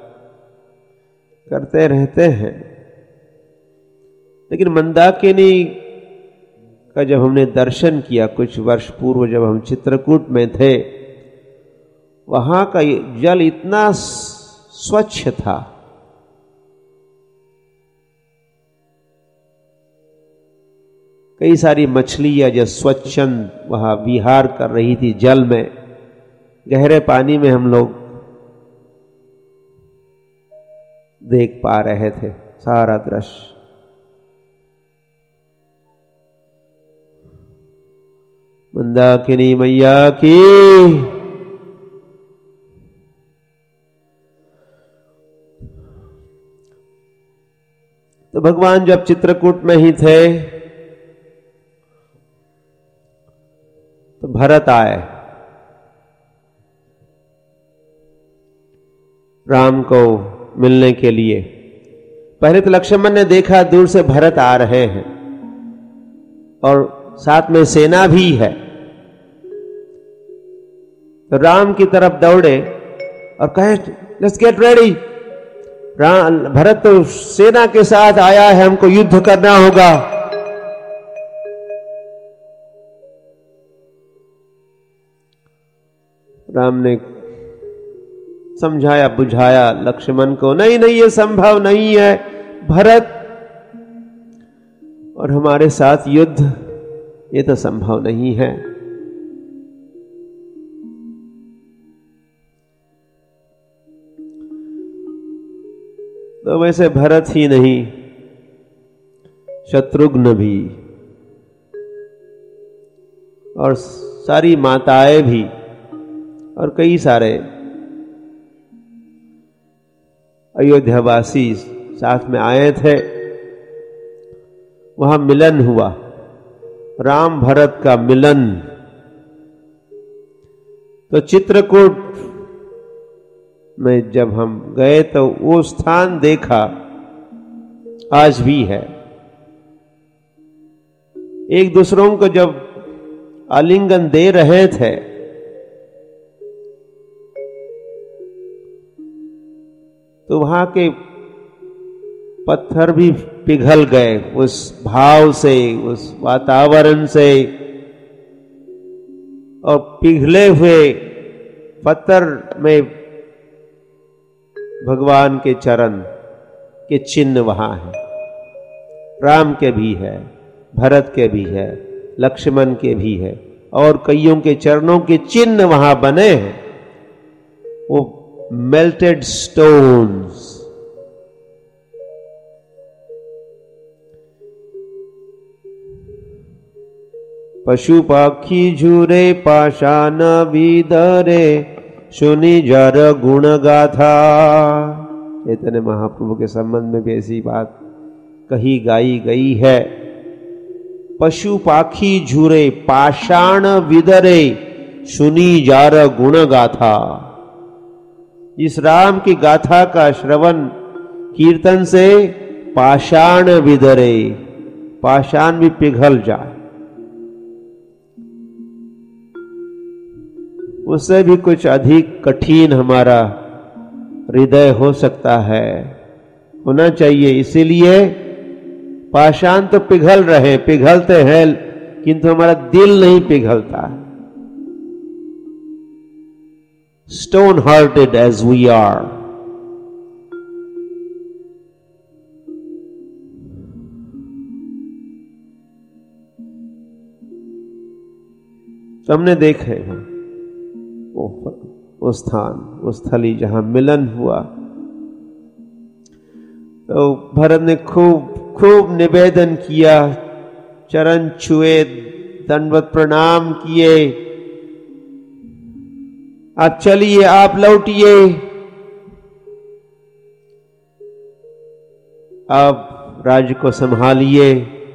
करते रहते हैं। लेकिन मंदाकिनी का जब हमने दर्शन किया कुछ वर्ष पूर्व, जब हम चित्रकूट में थे, वहां का जल इतना स्वच्छ था। कई सारी मछलियां जो स्वच्छंद वहां विहार कर रही थी जल में, गहरे पानी में हम लोग देख पा रहे थे सारा दृश्य। मंदाकिनी मैया की। तो भगवान जब चित्रकूट में ही थे तो भरत आए राम को मिलने के लिए। पहले तो लक्ष्मण ने देखा दूर से भरत आ रहे हैं और साथ में सेना भी है, तो राम की तरफ दौड़े और कहे लेट्स गेट रेडी। भरत तो सेना के साथ आया है, हमको युद्ध करना होगा। राम ने समझाया बुझाया लक्ष्मण को, नहीं नहीं ये संभव नहीं है, भरत और हमारे साथ युद्ध ये तो संभव नहीं है। तो वैसे भरत ही नहीं, शत्रुघ्न भी और सारी माताएं भी और कई सारे अयोध्यावासी साथ में आए थे। वहां मिलन हुआ, राम भरत का मिलन। तो चित्रकूट में जब हम गए तो वो स्थान देखा, आज भी है। एक दूसरों को जब आलिंगन दे रहे थे तो वहां के पत्थर भी पिघल गए उस भाव से, उस वातावरण से, और पिघले हुए पत्थर में भगवान के चरण के चिन्ह वहां है। राम के भी है, भरत के भी है, लक्ष्मण के भी है, और कईयों के चरणों के चिन्ह वहां बने हैं। वो मेल्टेड स्टोन्स। पशु पक्षी झूरे पाषाण विदरे, सुनी जर गुण गाथा। चैतन्य महाप्रभु के संबंध में भी ऐसी बात कही गाई गई है। पशु पाखी झूरे पाषाण विदरे, सुनी जार गुण गाथा। इस राम की गाथा का श्रवण कीर्तन से पाषाण विदरे, पाषाण भी पिघल जाए, उससे भी कुछ अधिक कठिन हमारा हृदय हो सकता है, होना चाहिए। इसीलिए पाषाण तो पिघल रहे, पिघलते हैं, किंतु हमारा दिल नहीं पिघलता। Stone hearted as we are, तो हमने देखे हैं वो स्थान, वो स्थली जहां मिलन हुआ। तो भरत ने खूब निवेदन किया, चरण छुए, दंडवत प्रणाम किए, आप चलिए, आप लौटिए, आप राज्य को संभालिए।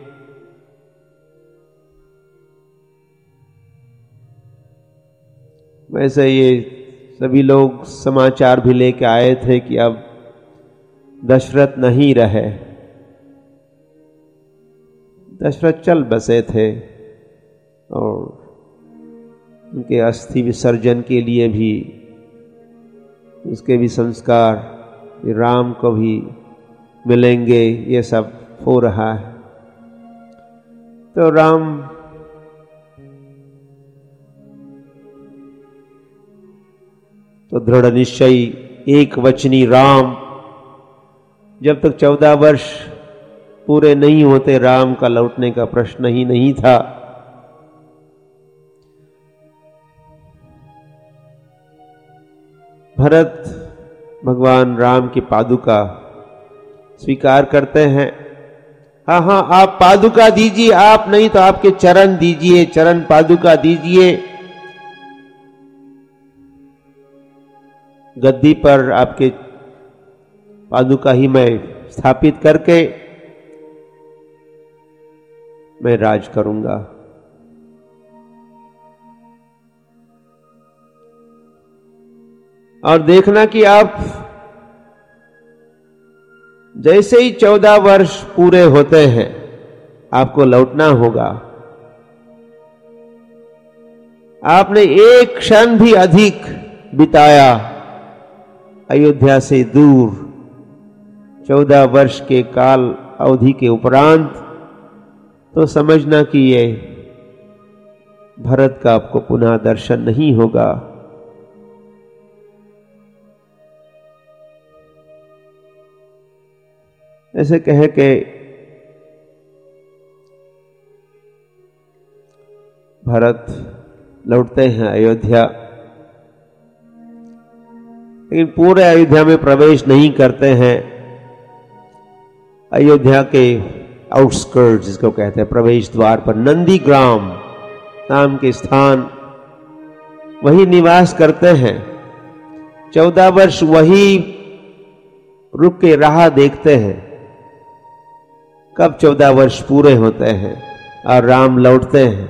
वैसे ये सभी लोग समाचार भी लेके आए थे कि अब दशरथ नहीं रहे। दशरथ चल बसे थे और उनके अस्थि विसर्जन के लिए भी, उसके भी संस्कार, राम को भी मिलेंगे, ये सब हो रहा है। तो राम तो दृढ़ निश्चयी एक वचनी राम, जब तक 14 वर्ष पूरे नहीं होते राम का लौटने का प्रश्न ही नहीं था। भरत भगवान राम की पादुका स्वीकार करते हैं। हाँ हाँ, आप पादुका दीजिए, आप नहीं तो आपके चरण दीजिए, चरण पादुका दीजिए। गद्दी पर आपके पादुका ही मैं स्थापित करके मैं राज करूंगा। और देखना कि आप जैसे ही 14 वर्ष पूरे होते हैं आपको लौटना होगा। आपने एक क्षण भी अधिक बिताया अयोध्या से दूर 14 वर्ष के काल अवधि के उपरांत, तो समझना कि ये भरत का आपको पुनः दर्शन नहीं होगा। ऐसे कह के भरत लौटते हैं अयोध्या, लेकिन पूरे अयोध्या में प्रवेश नहीं करते हैं। अयोध्या के आउटस्कर्ट्स, जिसको कहते हैं प्रवेश द्वार पर, नंदीग्राम नाम के स्थान, वही निवास करते हैं। 14 वर्ष वही रुक के राह देखते हैं कब 14 वर्ष पूरे होते हैं और राम लौटते हैं।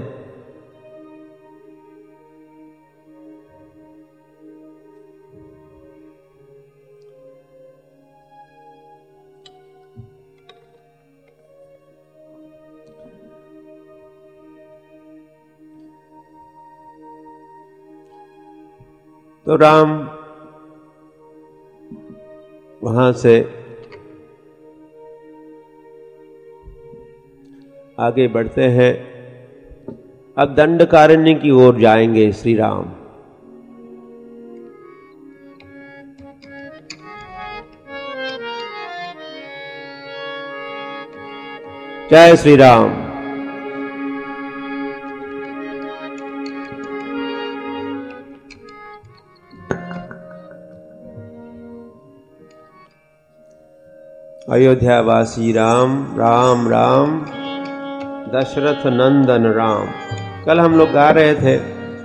तो राम वहां से आगे बढ़ते हैं। अब दंडकारण्य की ओर जाएंगे श्री राम। जय श्री राम। अयोध्यावासी राम राम राम, दशरथ नंदन राम। कल हम लोग गा रहे थे,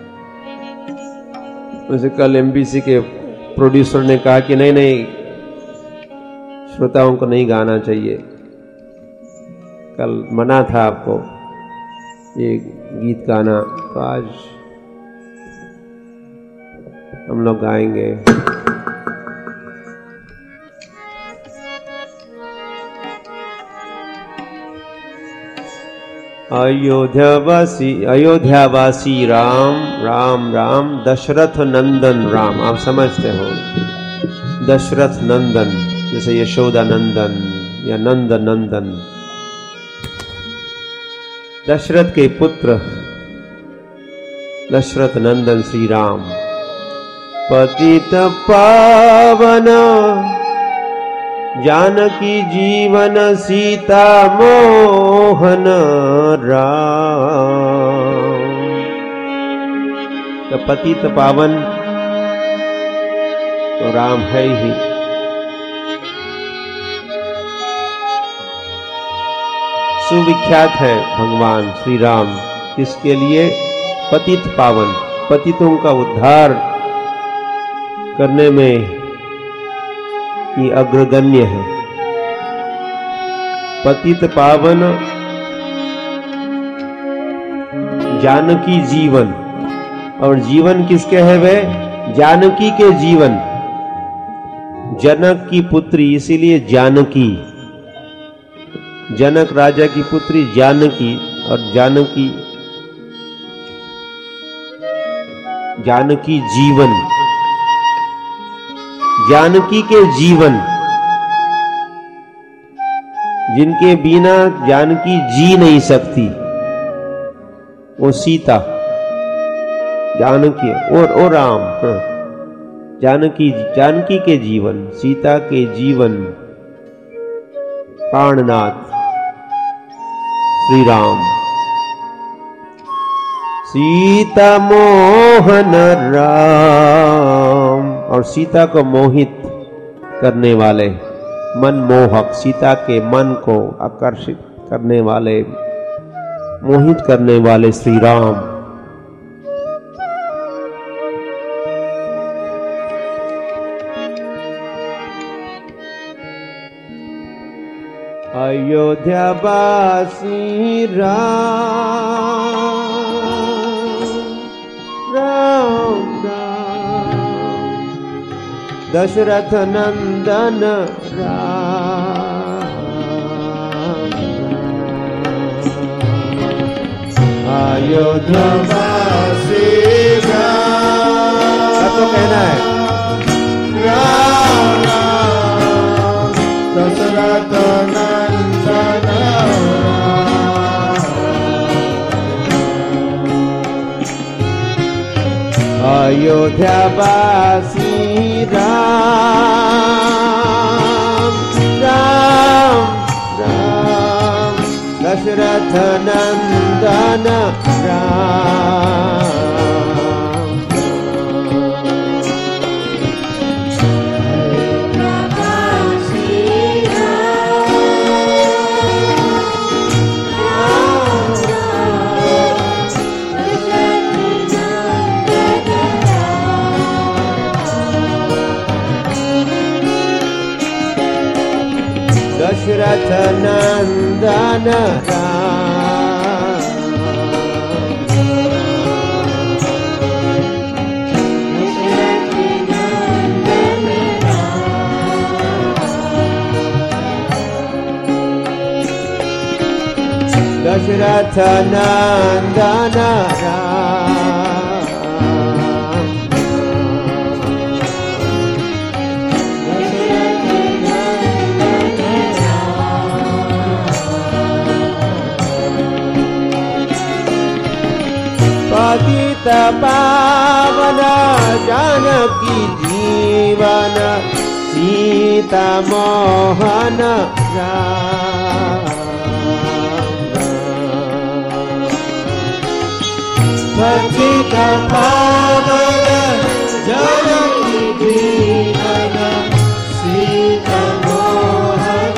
वैसे कल एमबीसी के प्रोड्यूसर ने कहा कि नहीं नहीं, श्रोताओं को नहीं गाना चाहिए। कल मना था आपको ये गीत गाना, तो आज हम लोग गाएंगे। अयोध्यावासी राम राम राम, दशरथ नंदन राम। आप समझते हो, दशरथ नंदन जैसे यशोदा नंदन या नंद नंदन, दशरथ के पुत्र दशरथ नंदन श्री राम। पतित पावन जानकी जीवन, सीता मोहन राम। तो पतित पावन तो राम है ही। सुविख्यात है भगवान श्री राम किसके लिए? पतित पावन, पतितों का उद्धार करने में ही अग्रगण्य है। पतित पावन जानकी जीवन, और जीवन किसके है वे? जानकी के जीवन। जनक की पुत्री, इसीलिए जानकी, जनक राजा की पुत्री जानकी, और जानकी जानकी जीवन, जानकी के जीवन, जिनके बिना जानकी जी नहीं सकती, वो सीता जानकी और राम। जानकी, जानकी के जीवन, सीता के जीवन, प्राणनाथ श्री राम। सीता मोहन राम, और सीता को मोहित करने वाले, मनमोहक, सीता के मन को आकर्षित करने वाले, मोहित करने वाले श्री राम। अयोध्यावासी राम राम राम, दशरथ नंदन राम। अयोध्यावासी राम। तो कहना है राम राम दशरथ नंदन अयोध्यावासी राम राम राम दशरथ नंदन राम। दशरथ नंदन राम। दशरथ नंदन राम। पतित पावन जानकी जीवन सीता मोहन राम। पतित पावन जानकी जीवन सीता मोहन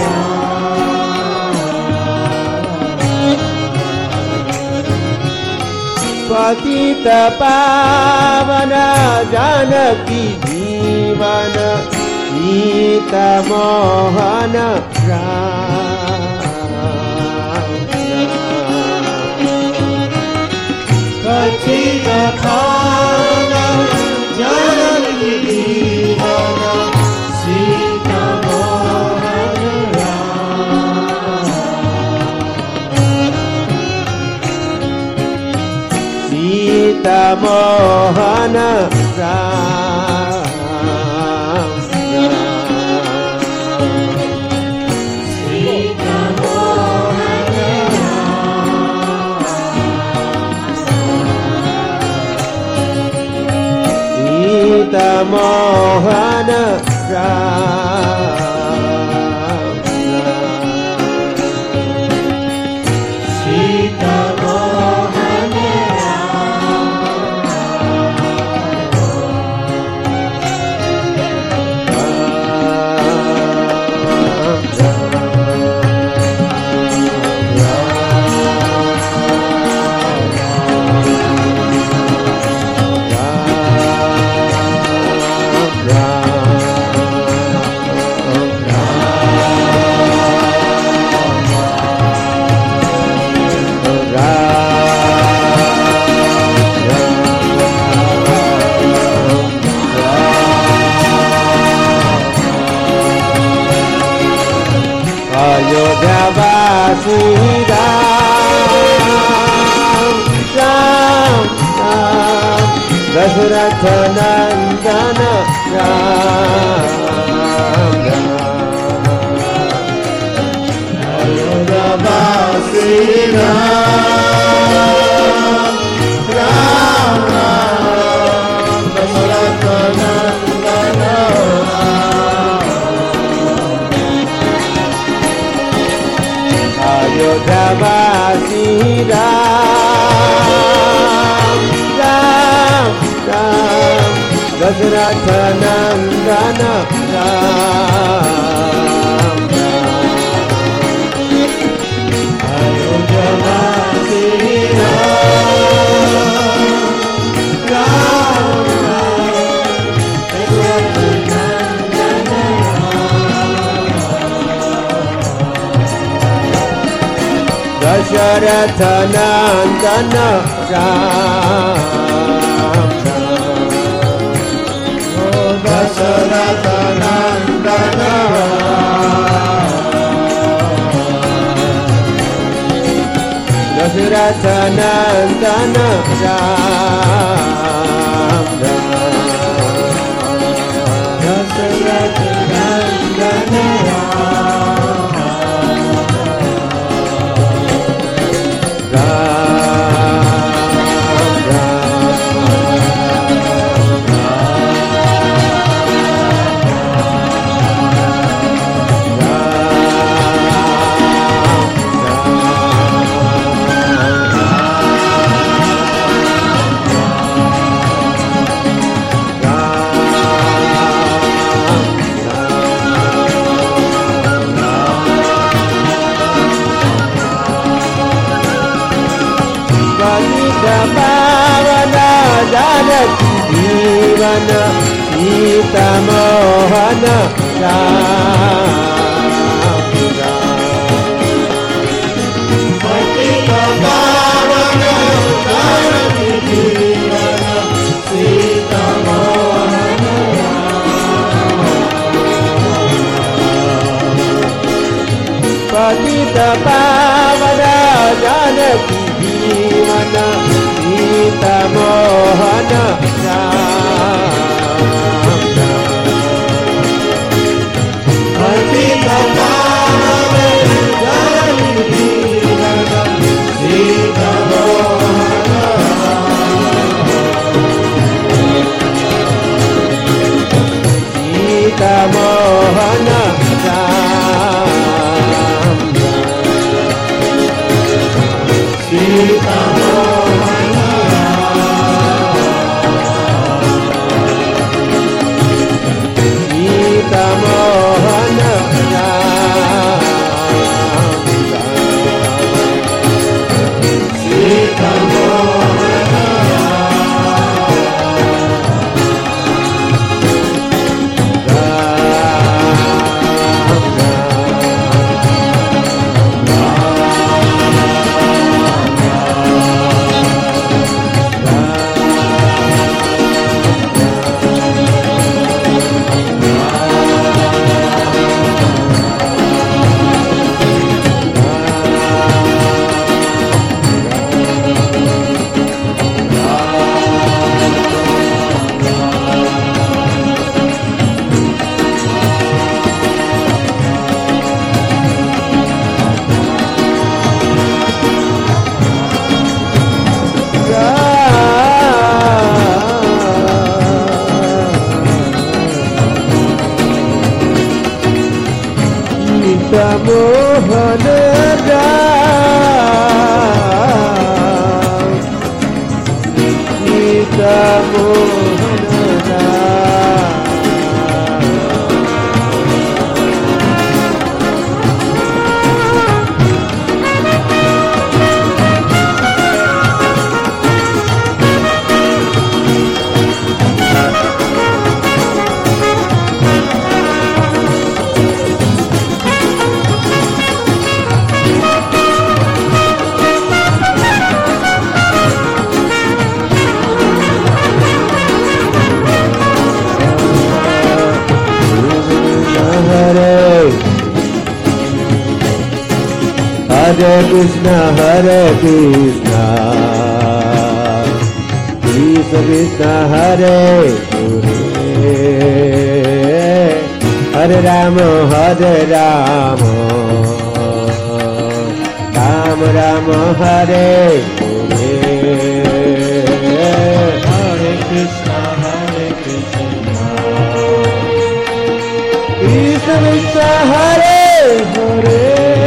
पतित पावन जानकी जीवन सीता मोहन राम। पतित पावन जानकी जीवन सीता मोहन सीता मोहन राम। सीता मोहन सीता मोहन राम। सीता मोहन अयोध्यावासी राम राम राम दशरथ नंदन राम। अयोध्यावासी राम राम राम दशरथ नंदन अयोध्यावासी राम राम राम दशरथ नंदन राम। अयोध्यावासी राम राम दशरथ नंदन दशरथ नंदन राम। दशरथ दशरथ नंदन राम दशरथ नंदन पावन जानकी जीवन सीता मोहन राम पतित पावन जानकी जीवन सीता मोहन पतित पावन जानकी जीवन सीता मोहन राम पतित पावन जानकी जीवन Sita Mohan Sita Mohan Ram Sita Mohan Sita Mohan Ram Sita Mohan Mohan Ram Sita Mohan Hare Krishna Krishna Krishna Hare Hare Hare Rama Rama Rama Hare Hare Hare Krishna Krishna Krishna Hare Hare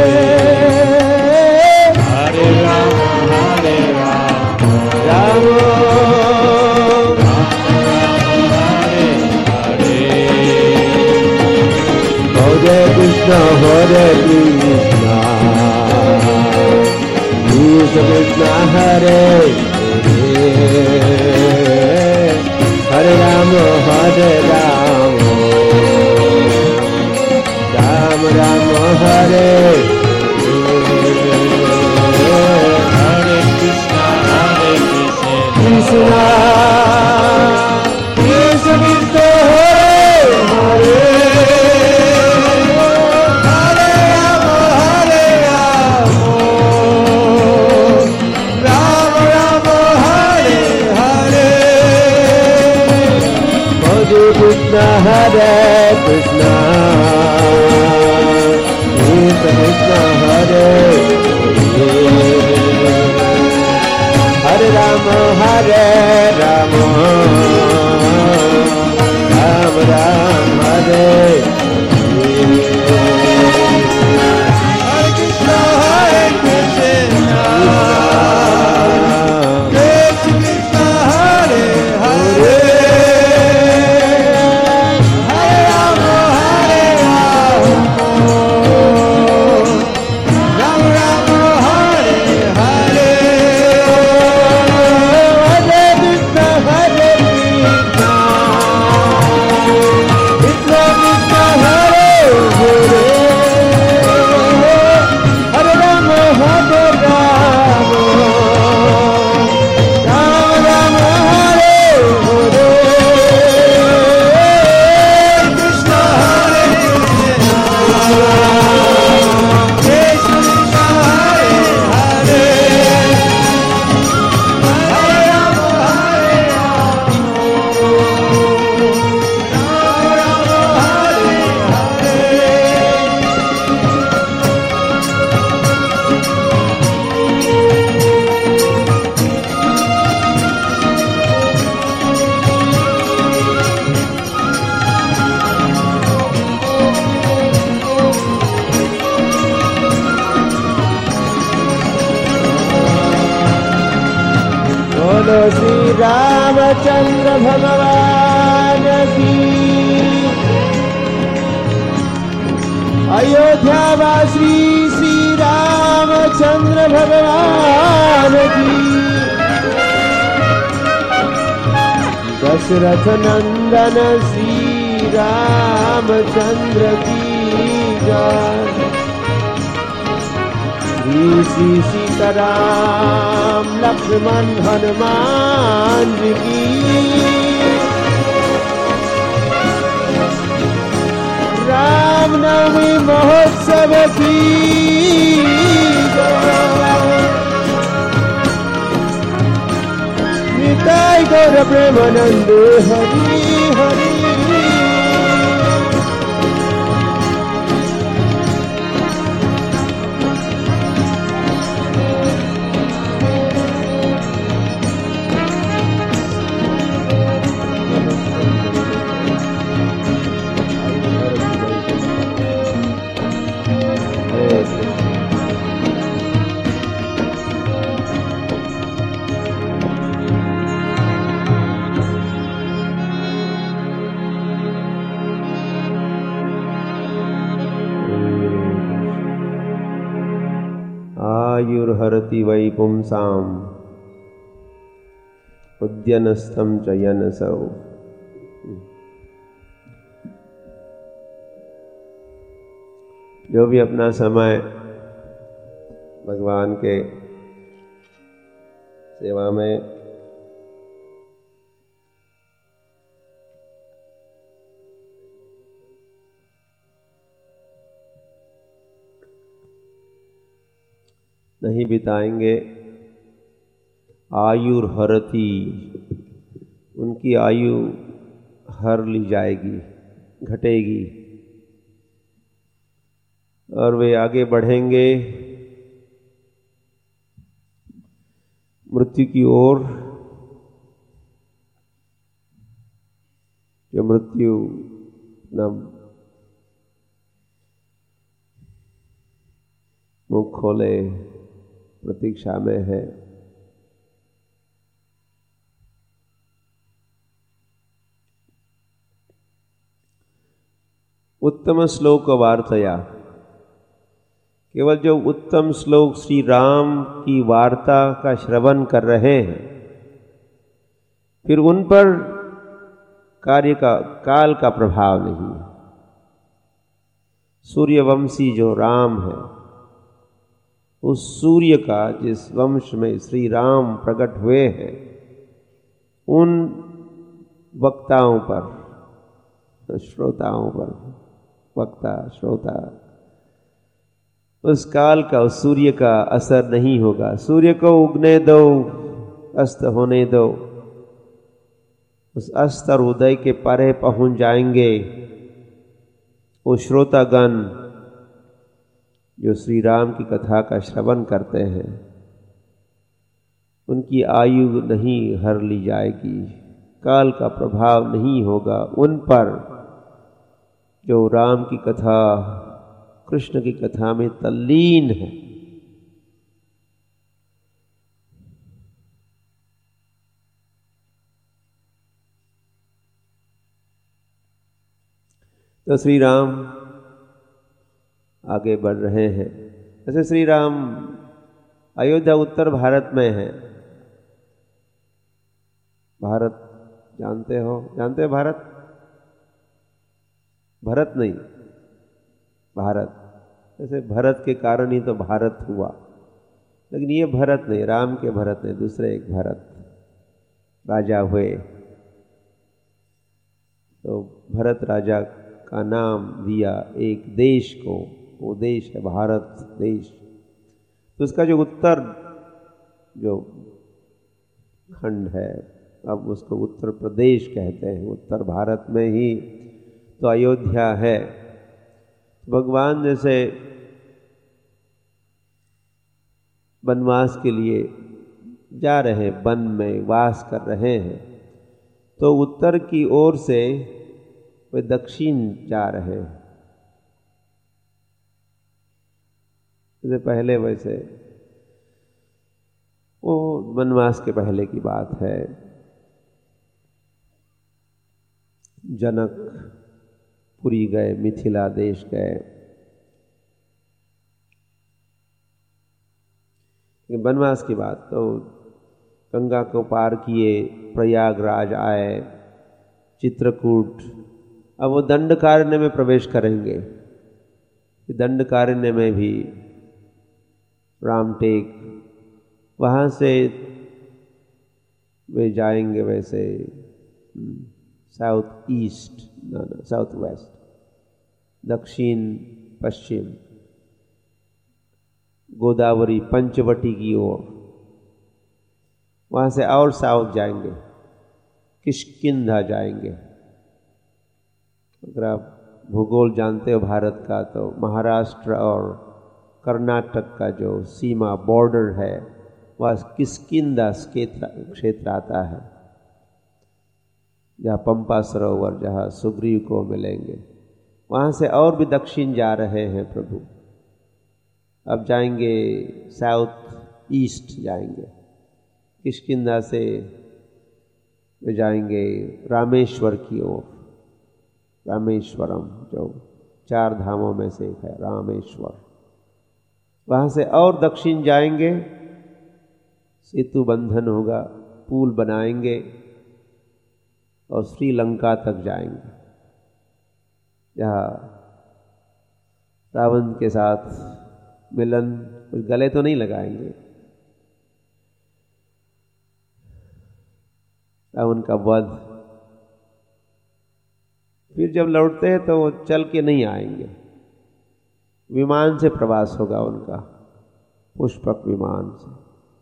Hare Rama Rama Hare Krishna Krishna Krishna Hare Hare Rama Rama Rama Hare Hare Krishna Krishna Krishna Krishna Hare Hare Hare Rama Krishna Hare Krishna Krishna Krishna Hare Hare Rama Hare Rama Rama Rama Hare Hare Krishna Hare Krishna Krishna Hare Hare Hare Rama Hare Rama Rama Rama Hare Hare Hare Krishna Hare Krishna Krishna Krishna Hare Hare Hare Rama Hare Rama Rama Rama Hare Hare Krishna Hare Krishna Krishna Hare Hare Hare Rama Hare बोलो श्री रामचंद्र भगवान की अयोध्या वासी श्री रामचंद्र भगवान की दशरथ नंदन श्री रामचंद्र की जय श्री सीताराम लक्ष्मण हनुमान जी की रामनवमी महोत्सव की निताय गौर प्रेमानंद हरि हरि आयुर्हरति वै पुंसाम् उद्यनस्थं च यनसौ। जो भी अपना समय भगवान के सेवा में नहीं बिताएंगे, आयुर्हरति, उनकी आयु हर ली जाएगी, घटेगी और वे आगे बढ़ेंगे मृत्यु की ओर। जो मृत्यु न मुख खोले प्रतीक्षा में है। उत्तम श्लोक वार्तया, केवल जो उत्तम श्लोक श्री राम की वार्ता का श्रवण कर रहे हैं, फिर उन पर काल का प्रभाव नहीं है। सूर्यवंशी जो राम है, उस सूर्य का जिस वंश में श्री राम प्रकट हुए हैं, उन वक्ताओं पर, श्रोताओं पर, वक्ता श्रोता, उस काल का, उस सूर्य का असर नहीं होगा। सूर्य को उगने दो, अस्त होने दो, उस अस्त और उदय के परे पहुंच जाएंगे वो श्रोतागण जो श्री राम की कथा का श्रवण करते हैं। उनकी आयु नहीं हर ली जाएगी, काल का प्रभाव नहीं होगा उन पर जो राम की कथा, कृष्ण की कथा में तल्लीन है। तो श्री राम आगे बढ़ रहे हैं। जैसे श्री राम अयोध्या उत्तर भारत में है। भारत जानते हो भारत? भरत नहीं, भारत। जैसे भरत के कारण ही तो भारत हुआ, लेकिन ये भरत नहीं, राम के भरत नहीं, दूसरे एक भरत राजा हुए। तो भरत राजा का नाम दिया एक देश को, वो देश है भारत देश। तो उसका जो उत्तर जो खंड है, अब उसको उत्तर प्रदेश कहते हैं, उत्तर भारत में ही तो अयोध्या है। भगवान जैसे वनवास के लिए जा रहे हैं, वन में वास कर रहे हैं, तो उत्तर की ओर से वे दक्षिण जा रहे हैं। जैसे पहले वैसे वो वनवास के पहले की बात है। जनकपुरी गए, मिथिला देश गए। वनवास की बात तो गंगा को पार किए, प्रयागराज आए, चित्रकूट। अब वो दंडकारण्य में प्रवेश करेंगे। दंडकारण्य में भी रामटेक, वहाँ से वे जाएंगे वैसे साउथ ईस्ट, साउथ वेस्ट, दक्षिण पश्चिम, गोदावरी पंचवटी की ओर। वहाँ से और साउथ जाएंगे, किष्किंधा जाएंगे। अगर आप भूगोल जानते हो भारत का, तो महाराष्ट्र और कर्नाटक का जो सीमा बॉर्डर है वह किष्किंधा क्षेत्र आता है, जहाँ पंपा सरोवर, जहाँ सुग्रीव को मिलेंगे। वहाँ से और भी दक्षिण जा रहे हैं प्रभु। अब जाएंगे साउथ ईस्ट जाएंगे, किष्किंधा से वे जाएंगे रामेश्वर की ओर। रामेश्वरम जो 4 धामों में से एक है, रामेश्वर। वहाँ से और दक्षिण जाएंगे, सेतु बंधन होगा, पुल बनाएंगे और श्रीलंका तक जाएंगे, जहाँ रावण के साथ मिलन। कुछ गले तो नहीं लगाएंगे, रावण का वध। फिर जब लौटते हैं तो वो चल के नहीं आएंगे, विमान से प्रवास होगा उनका, पुष्पक विमान से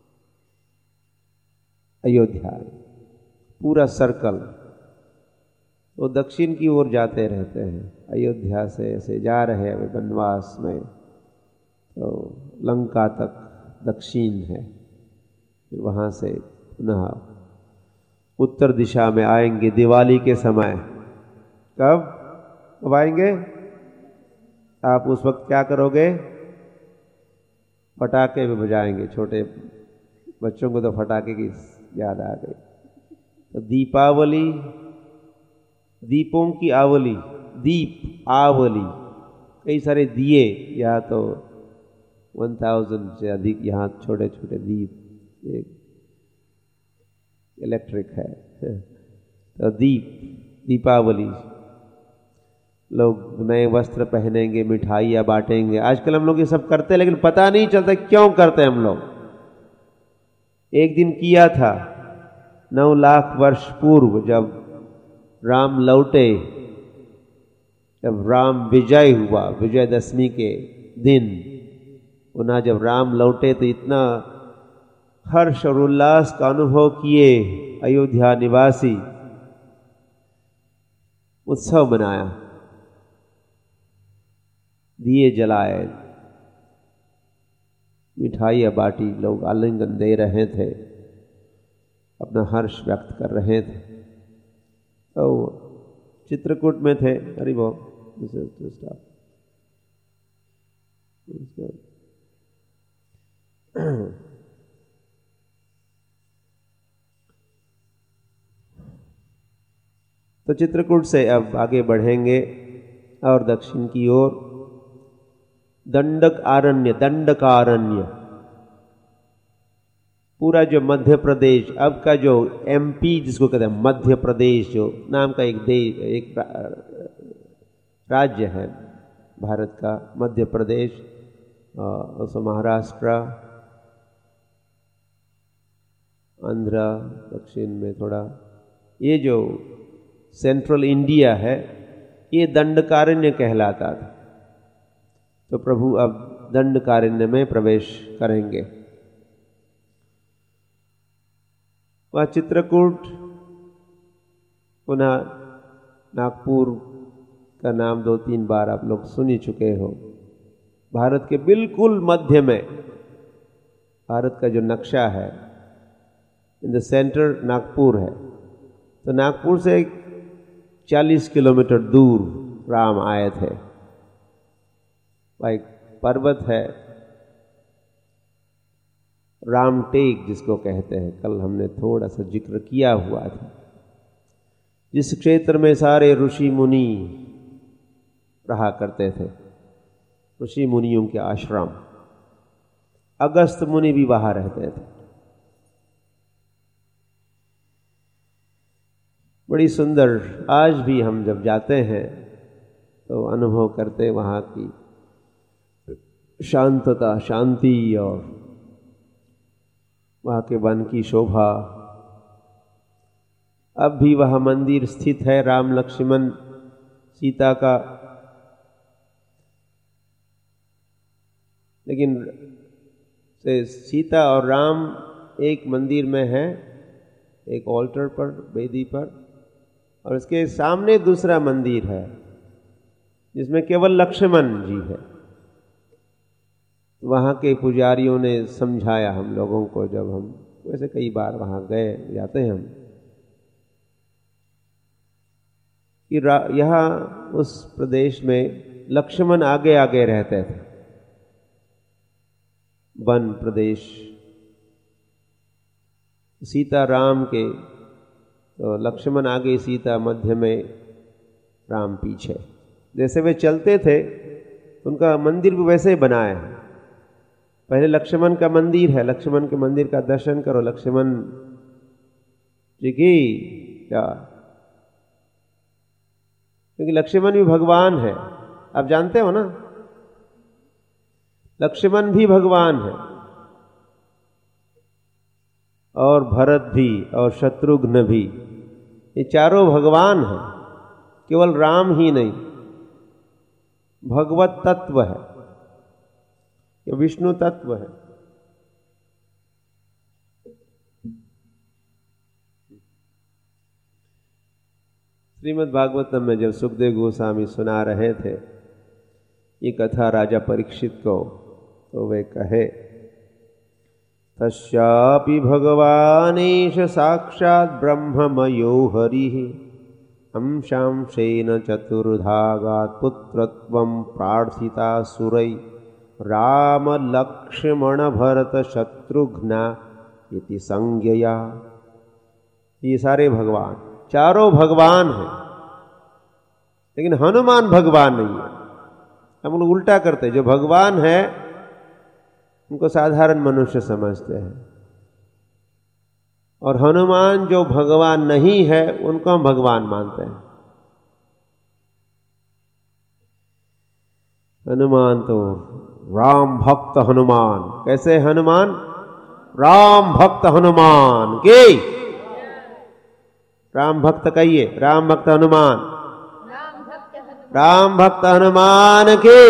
अयोध्या, पूरा सर्कल। वो दक्षिण की ओर जाते रहते हैं, अयोध्या से ऐसे जा रहे हैं वनवास में, तो लंका तक दक्षिण है। फिर वहाँ से पुनः उत्तर दिशा में आएंगे दिवाली के समय। कब आएंगे? आप उस वक्त क्या करोगे? पटाखे भी बजाएंगे। छोटे बच्चों को तो पटाखे की याद आ गई। तो दीपावली, दीपों की आवली, दीप आवली, कई सारे दिए, या तो 1000 से अधिक यहाँ छोटे छोटे दीप, एक इलेक्ट्रिक है। तो दीपावली, लोग नए वस्त्र पहनेंगे, मिठाइयाँ बांटेंगे। आजकल हम लोग ये सब करते हैं, लेकिन पता नहीं चलता क्यों करते हैं हम लोग। एक दिन किया था 9 लाख वर्ष पूर्व, जब राम लौटे, जब राम विजय हुआ, विजयदशमी के दिन पुनः जब राम लौटे, तो इतना हर्ष और उल्लास का अनुभव किए अयोध्या निवासी उत्सव बनाया, दिए जलाए, मिठाइयाँ बांटी, लोग आलिंगन दे रहे थे, अपना हर्ष व्यक्त कर रहे थे। तो चित्रकूट में थे। हरि बोल। तो चित्रकूट से अब आगे बढ़ेंगे और दक्षिण की ओर दंडकारण्य, पूरा जो मध्य प्रदेश, अब का जो एमपी जिसको कहते हैं मध्य प्रदेश, जो नाम का एक राज्य है भारत का, मध्य प्रदेश, और महाराष्ट्र, आंध्र, दक्षिण में थोड़ा, ये जो सेंट्रल इंडिया है, ये दंडकारण्य कहलाता था। तो प्रभु अब दंडकारण्य में प्रवेश करेंगे। वह चित्रकूट, पुनः नागपुर का नाम 2-3 बार आप लोग सुन ही चुके हो। भारत के बिल्कुल मध्य में, भारत का जो नक्शा है, इन द सेंटर नागपुर है। तो नागपुर से 40 किलोमीटर दूर राम आए थे। एक पर्वत है रामटेक जिसको कहते हैं, कल हमने थोड़ा सा जिक्र किया हुआ था, जिस क्षेत्र में सारे ऋषि मुनि रहा करते थे, ऋषि मुनियों के आश्रम। अगस्त मुनि भी वहां रहते थे। बड़ी सुंदर, आज भी हम जब जाते हैं तो अनुभव करते वहाँ की शांतता, शांति, और वहाँ के वन की शोभा। अब भी वह मंदिर स्थित है, राम लक्ष्मण सीता का, लेकिन सीता और राम एक मंदिर में है, एक ऑल्टर पर, वेदी पर, और इसके सामने दूसरा मंदिर है जिसमें केवल लक्ष्मण जी है। वहाँ के पुजारियों ने समझाया हम लोगों को, जब हम वैसे कई बार वहाँ गए जाते हैं हम, कि यहाँ उस प्रदेश में लक्ष्मण आगे आगे रहते थे, वन प्रदेश, सीता राम के, तो लक्ष्मण आगे, सीता मध्य में, राम पीछे। जैसे वे चलते थे उनका मंदिर भी वैसे ही बनाया है। पहले लक्ष्मण का मंदिर है, लक्ष्मण के मंदिर का दर्शन करो, लक्ष्मण जी की क्या, क्योंकि लक्ष्मण भी भगवान है, आप जानते हो ना, लक्ष्मण भी भगवान है, और भरत भी, और शत्रुघ्न भी, ये चारों भगवान हैं। केवल राम ही नहीं, भगवत तत्व है, ये विष्णु तत्व है। श्रीमद् भागवतम में जब सुखदेव गोस्वामी सुना रहे थे ये कथा राजा परीक्षित को, तो वे कहे, तस्यापि भगवानेश साक्षात् ब्रह्ममयो हरिः अंशांशेन चतुर्धागात् पुत्रत्वं प्रार्थिता सुरै राम लक्ष्मण भरत शत्रुघ्ना इति संज्ञया। ये सारे भगवान, चारों भगवान हैं, लेकिन हनुमान भगवान नहीं है। हम लोग उल्टा करते, जो भगवान है उनको साधारण मनुष्य समझते हैं, और हनुमान जो भगवान नहीं है उनको हम भगवान मानते हैं। हनुमान तो राम भक्त हनुमान, कैसे हनुमान, राम भक्त हनुमान के, राम भक्त कहिए, राम भक्त हनुमान, राम भक्त हनुमान के।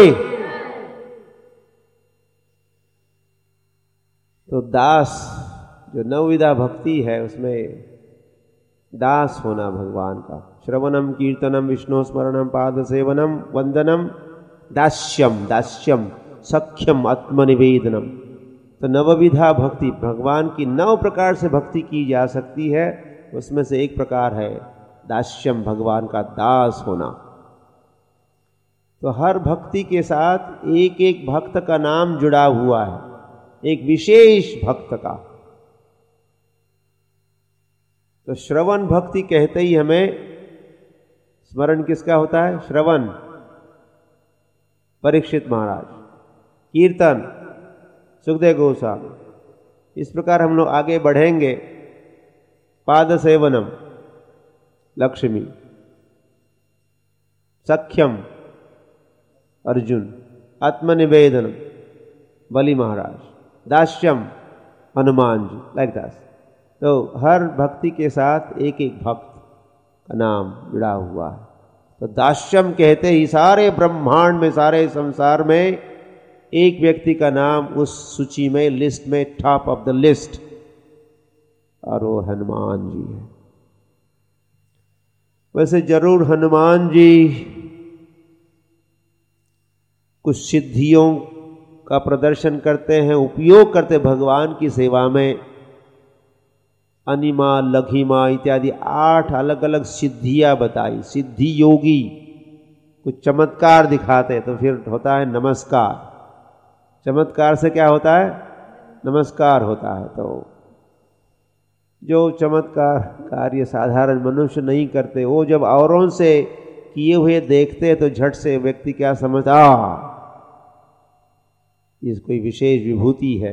तो दास जो नवविधा भक्ति है उसमें दास होना भगवान का। श्रवणम कीर्तनम विष्णु स्मरणम पाद सेवनम वंदनम दास्यम, दास्यम सख्यम आत्मनिवेदनम। तो नवविधा भक्ति, भगवान की 9 प्रकार से भक्ति की जा सकती है, उसमें से एक प्रकार है दास्यम, भगवान का दास होना। तो हर भक्ति के साथ एक एक भक्त का नाम जुड़ा हुआ है, एक विशेष भक्त का। तो श्रवण भक्ति कहते ही हमें स्मरण किसका होता है? श्रवण, परीक्षित महाराज, कीर्तन सुखदेव गोस्वामी। इस प्रकार हम लोग आगे बढ़ेंगे। पाद सेवनम लक्ष्मी, सख्यम अर्जुन, आत्मनिवेदनम बलि महाराज, दास्यम हनुमान जी, लाइक दैट। तो हर भक्ति के साथ एक एक भक्त का नाम जुड़ा हुआ है। तो दास्यम कहते ही सारे ब्रह्मांड में, सारे संसार में एक व्यक्ति का नाम उस सूची में, लिस्ट में, टॉप ऑफ द लिस्ट, और वो हनुमान जी है। वैसे जरूर हनुमान जी कुछ सिद्धियों का प्रदर्शन करते हैं, उपयोग करते भगवान की सेवा में। अनिमा, लघिमा इत्यादि 8 अलग अलग सिद्धियां बताई। सिद्धि योगी कुछ चमत्कार दिखाते तो फिर होता है नमस्कार। चमत्कार से क्या होता है? नमस्कार होता है। तो जो चमत्कार कार्य साधारण मनुष्य नहीं करते, वो जब औरों से किए हुए देखते तो झट से व्यक्ति क्या समझता, ये कोई विशेष विभूति है,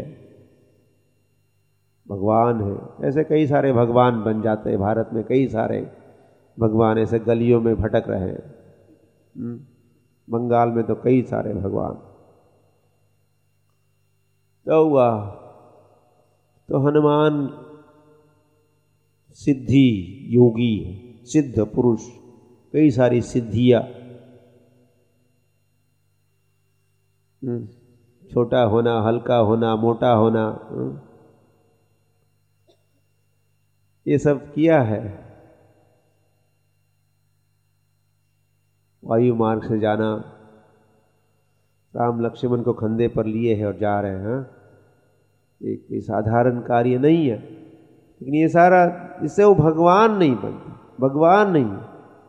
भगवान है। ऐसे कई सारे भगवान बन जाते हैं। भारत में कई सारे भगवान ऐसे गलियों में भटक रहे हैं। बंगाल में तो कई सारे भगवान। तो हुआ तो हनुमान सिद्धि योगी है, सिद्ध पुरुष, कई सारी सिद्धियां। छोटा होना, हल्का होना, मोटा होना, ये सब किया है। वायु मार्ग से जाना, राम लक्ष्मण को कंधे पर लिए है और जा रहे हैं। एक कोई साधारण कार्य नहीं है, लेकिन ये सारा, इससे वो भगवान नहीं बनते, भगवान नहीं है,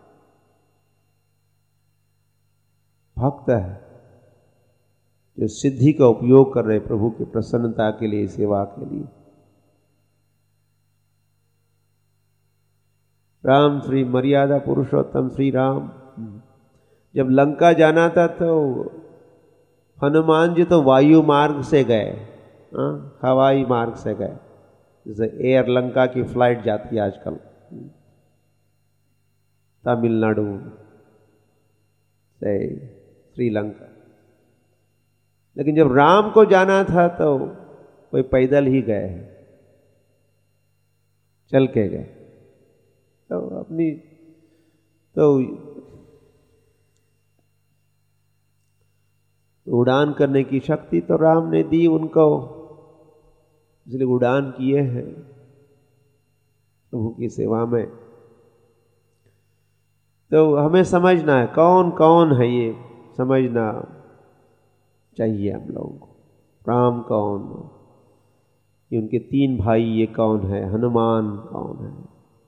भक्त है जो सिद्धि का उपयोग कर रहे प्रभु की प्रसन्नता के लिए, सेवा के लिए। राम श्री मर्यादा पुरुषोत्तम श्री राम जब लंका जाना था तो हनुमान जी तो वायु मार्ग से गए, हवाई मार्ग से गए। जैसे एयर लंका की फ्लाइट जाती है आजकल तमिलनाडु से श्रीलंका। लेकिन जब राम को जाना था तो कोई पैदल ही गए, चल के गए। तो अपनी तो उड़ान करने की शक्ति तो राम ने दी उनको, इसलिए उड़ान किए हैं प्रभु की सेवा में। तो हमें समझना है कौन कौन है, ये समझना चाहिए हम लोगों को। राम कौन, ये उनके 3 भाई, ये कौन है, हनुमान कौन है।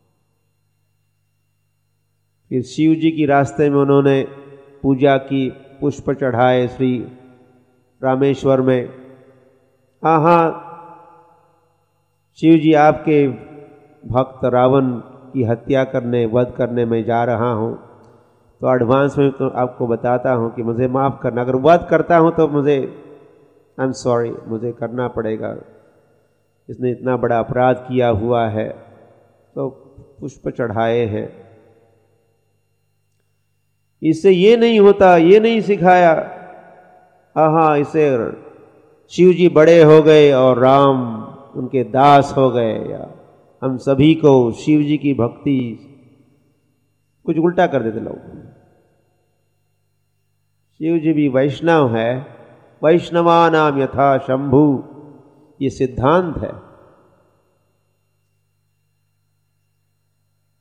फिर शिव जी की रास्ते में उन्होंने पूजा की, पुष्प चढ़ाए श्री रामेश्वर में। हाँ, शिव जी आपके भक्त रावण की हत्या करने, वध करने में जा रहा हूँ, तो एडवांस में तो आपको बताता हूँ कि मुझे माफ़ करना। अगर वध करता हूँ तो मुझे आई एम सॉरी, मुझे करना पड़ेगा, इसने इतना बड़ा अपराध किया हुआ है। तो पुष्प चढ़ाए हैं। इससे ये नहीं होता, ये नहीं सिखाया। हाँ, इससे शिव जी बड़े हो गए और राम उनके दास हो गए, या हम सभी को शिव जी की भक्ति, कुछ उल्टा कर देते लोग। शिव जी भी वैष्णव है, वैष्णवानाम यथा शंभु, ये सिद्धांत है।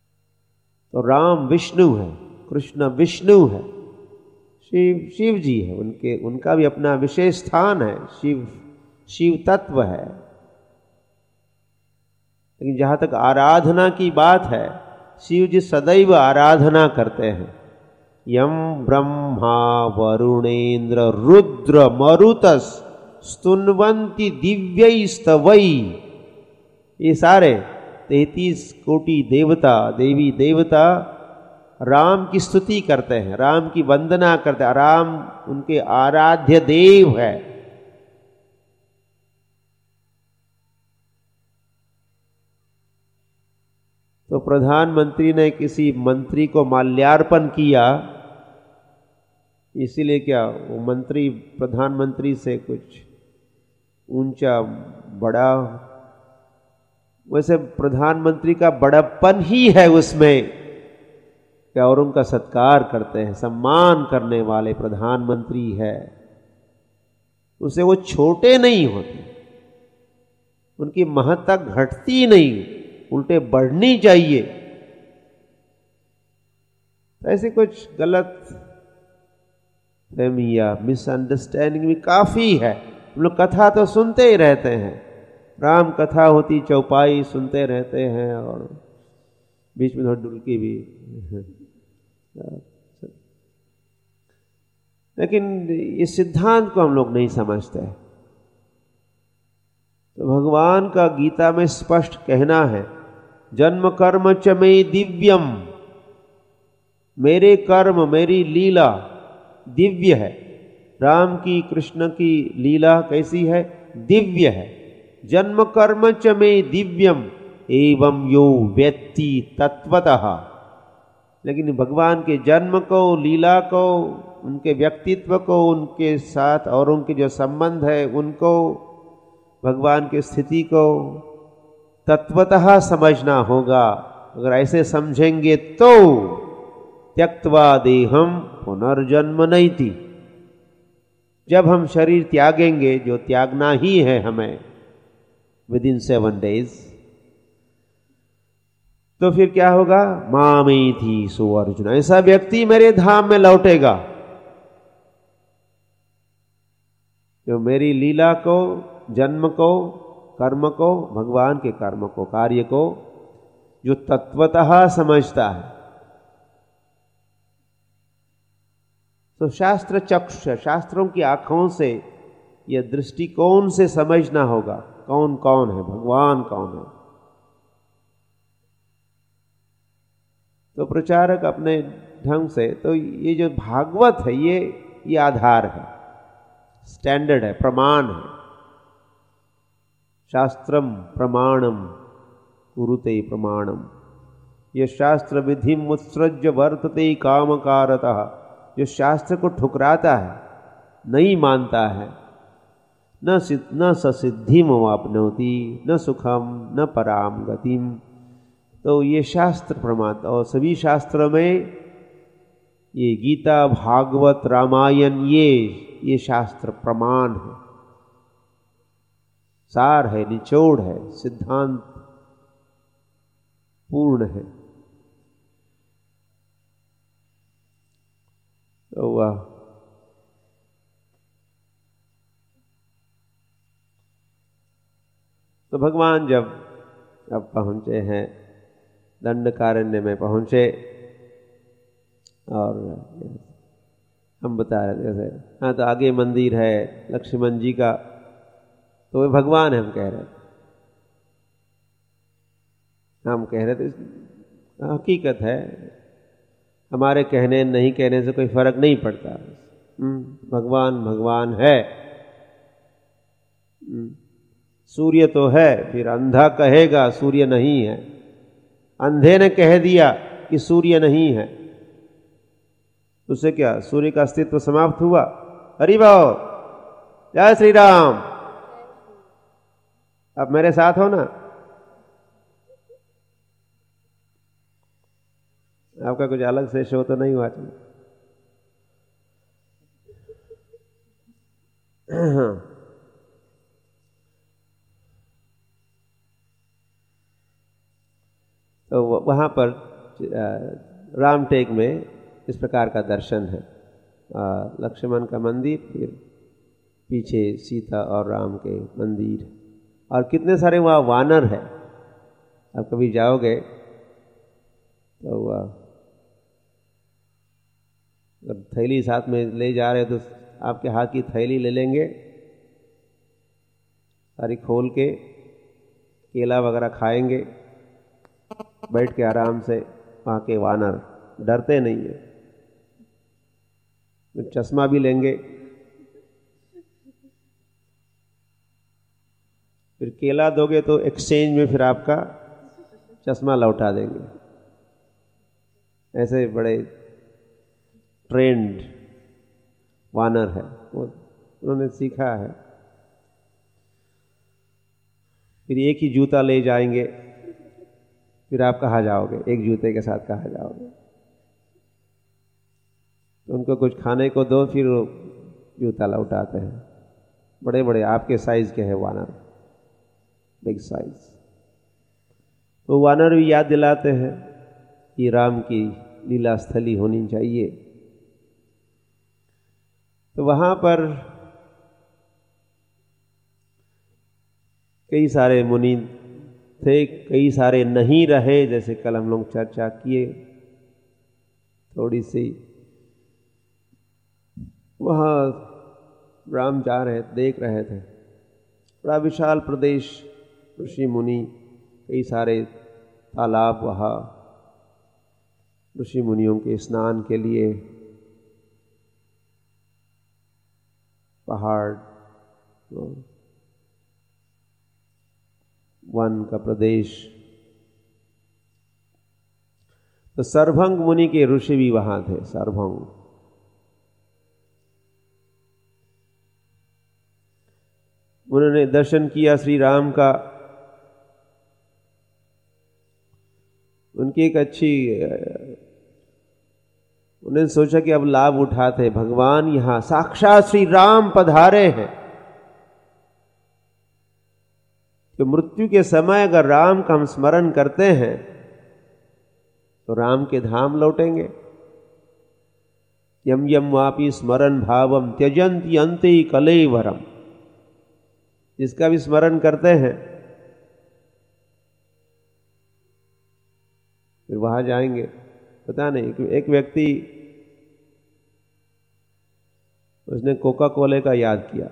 तो राम विष्णु है, कृष्ण विष्णु है, शिव जी है, उनका भी अपना विशेष स्थान है, शिव तत्व है। लेकिन जहां तक आराधना की बात है, शिव जी सदैव आराधना करते हैं। यम ब्रह्मा वरुणेन्द्र रुद्र मरुतस स्तुन्वन्ति दिव्यैस्तवै, ये सारे 33 कोटि देवता देवी देवता राम की स्तुति करते हैं, राम की वंदना करते हैं। राम उनके आराध्य देव है। तो प्रधानमंत्री ने किसी मंत्री को माल्यार्पण किया, इसीलिए क्या वो मंत्री प्रधानमंत्री से कुछ ऊंचा बड़ा, वैसे प्रधानमंत्री का बड़प्पन ही है उसमें कि और उनका सत्कार करते हैं, सम्मान करने वाले प्रधानमंत्री है, उसे वो छोटे नहीं होते, उनकी महत्ता घटती नहीं, उल्टे बढ़नी चाहिए। ऐसे कुछ गलत फहमी या मिसअंडरस्टैंडिंग भी काफी है। हम लोग कथा तो सुनते ही रहते हैं, राम कथा होती चौपाई सुनते रहते हैं और बीच में थोड़ी डुलकी भी, लेकिन इस सिद्धांत को हम लोग नहीं समझते। तो भगवान का गीता में स्पष्ट कहना है, जन्म कर्म च मे दिव्यम, मेरे कर्म मेरी लीला दिव्य है। राम की कृष्ण की लीला कैसी है? दिव्य है। जन्म कर्म च मे दिव्यम एवं यो व्यक्ति तत्वतः, लेकिन भगवान के जन्म को, लीला को, उनके व्यक्तित्व को, उनके साथ और उनके जो संबंध है उनको, भगवान की स्थिति को तत्वतः समझना होगा। अगर ऐसे समझेंगे तो त्यक्त्वा देहम पुनर्जन्म नैति, जब हम शरीर त्यागेंगे, जो त्यागना ही है हमें विदिन 7 days, तो फिर क्या होगा? मामेति सो अर्जुन, ऐसा व्यक्ति मेरे धाम में लौटेगा जो मेरी लीला को, जन्म को, कर्म को, भगवान के कर्म को, कार्य को जो तत्वतः समझता है। तो शास्त्र चक्षु, शास्त्रों की आंखों से या दृष्टिकोण से समझना होगा कौन कौन है, भगवान कौन है। तो प्रचारक अपने ढंग से, तो ये जो भागवत है ये आधार है, स्टैंडर्ड है, प्रमाण है। शास्त्रम प्रमाणम कुरुते प्रमाणम, ये शास्त्र विधि मुत्सृज्य वर्तते कामकारतः, जो शास्त्र को ठुकराता है, नहीं मानता है, न ससिद्धिम वाप्नोति न सुखम न पराम गतिम। तो ये शास्त्र प्रमाण, और सभी शास्त्रों में ये गीता, भागवत, रामायण, ये शास्त्र प्रमाण है, सार है, निचोड़ है, सिद्धांत पूर्ण है। तो वह तो भगवान जब अब पहुंचे हैं, दंडकारण्य में पहुंचे, और हम बता रहे थे जैसे, हाँ तो आगे मंदिर है लक्ष्मण जी का, तो वे भगवान है, हम कह रहे थे, हकीकत है, हमारे कहने नहीं कहने से कोई फर्क नहीं पड़ता। भगवान भगवान है। सूर्य तो है, फिर अंधा कहेगा सूर्य नहीं है, अंधे ने कह दिया कि सूर्य नहीं है, उससे क्या सूर्य का अस्तित्व समाप्त हुआ? हरि बोल, जय श्री राम। अब मेरे साथ हो ना? आपका कुछ अलग से शो तो नहीं हुआ? तो वहां पर रामटेक में इस प्रकार का दर्शन है। लक्ष्मण का मंदिर, फिर पीछे सीता और राम के मंदिर, और कितने सारे वहाँ वानर है। आप कभी जाओगे तो अगर थैली साथ में ले जा रहे तो आपके हाथ की थैली ले लेंगे, सारी खोल के केला वगैरह खाएंगे, बैठ के आराम से। वहाँ के वानर डरते नहीं है। चश्मा भी लेंगे, फिर केला दोगे तो एक्सचेंज में फिर आपका चश्मा लौटा देंगे। ऐसे बड़े ट्रेंड वानर है, वो उन्होंने सीखा है। फिर एक ही जूता ले जाएंगे, फिर आप कहाँ जाओगे? एक जूते के साथ कहाँ जाओगे? तो उनको कुछ खाने को दो, फिर वो जूता लौटाते हैं। बड़े बड़े आपके साइज के हैं वानर, बिग साइज। तो वानर भी याद दिलाते हैं कि राम की लीला स्थली होनी चाहिए। तो वहाँ पर कई सारे मुनि थे, कई सारे नहीं रहे, जैसे कल हम लोग चर्चा किए थोड़ी सी। वहाँ राम जा रहे, देख रहे थे, बड़ा विशाल प्रदेश, ऋषि मुनि, कई सारे तालाब, वहाँ ऋषि मुनियों के स्नान के लिए, पहाड़, वन का प्रदेश। तो सर्वभंग मुनि के ऋषि भी वहां थे। सर्वभंग उन्होंने दर्शन किया श्री राम का। उनकी एक अच्छी, उन्होंने सोचा कि अब लाभ उठाते, भगवान यहां साक्षात श्री राम पधारे हैं, तो मृत्यु के समय अगर राम का हम स्मरण करते हैं तो राम के धाम लौटेंगे। यम यम वापि स्मरण भावम त्यजंती अंते कलेवरम, जिसका भी स्मरण करते हैं फिर वहां जाएंगे। पता नहीं, एक व्यक्ति उसने कोका कोले का याद किया।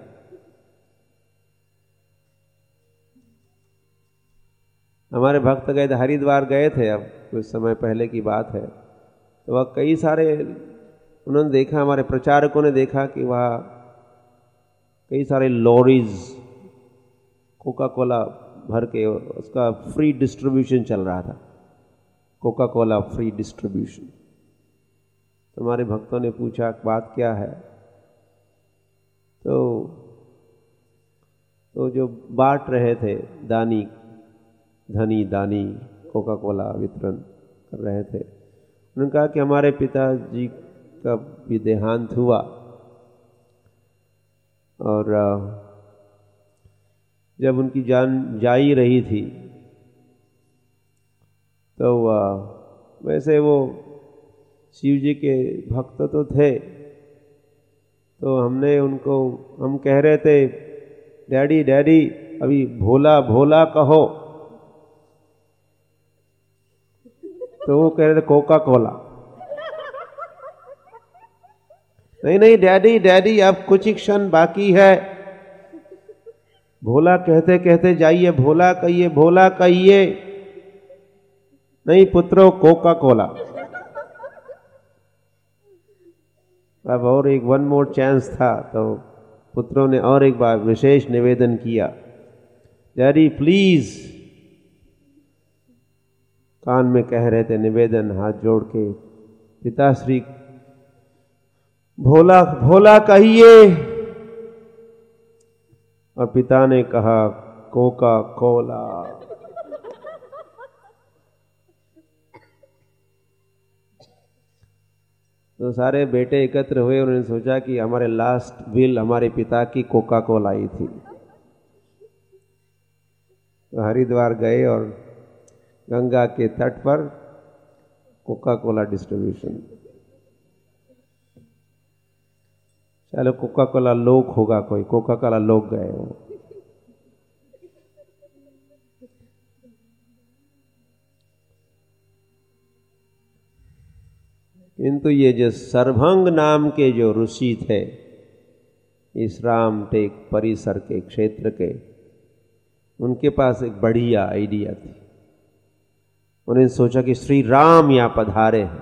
हमारे भक्त गए थे, हरिद्वार गए थे, अब कुछ समय पहले की बात है। तो वह कई सारे उन्होंने देखा, हमारे प्रचारकों ने देखा कि वह कई सारे लॉरीज कोका कोला भर के, उसका फ्री डिस्ट्रीब्यूशन चल रहा था, कोका कोला फ्री डिस्ट्रीब्यूशन। तो हमारे भक्तों ने पूछा बात क्या है? तो जो बांट रहे थे, दानी धनी दानी कोका कोला वितरण कर रहे थे, उन्होंने कहा कि हमारे पिताजी का भी देहांत हुआ और जब उनकी जान जा ही रही थी तो वैसे वो शिव जी के भक्त तो थे, तो हमने उनको, हम कह रहे थे डैडी डैडी अभी भोला भोला कहो, तो वो कह रहे थे कोका कोला। नहीं नहीं डैडी डैडी अब कुछ ही क्षण बाकी है, भोला कहते कहते जाइए, भोला कहिए भोला कहिए। नहीं पुत्रों कोका कोला। अब और एक वन मोर चांस था, तो पुत्रों ने और एक बार विशेष निवेदन किया, डैडी प्लीज, कान में कह रहे थे निवेदन हाथ जोड़ के, पिताश्री भोला भोला कहिए। और पिता ने कहा कोका कोला। तो सारे बेटे एकत्र हुए, उन्होंने सोचा कि हमारे लास्ट विल हमारे पिता की कोका कोला ही थी। तो हरिद्वार गए और गंगा के तट पर कोका कोला डिस्ट्रीब्यूशन। चलो कोका कोला लोग होगा कोई, कोका कोला लोग गए हो। किंतु ये जो सर्वभंग नाम के जो ऋषि थे इस रामटेक परिसर के क्षेत्र के, उनके पास एक बढ़िया आइडिया थी। उन्होंने सोचा कि श्री राम यहां पधारे हैं,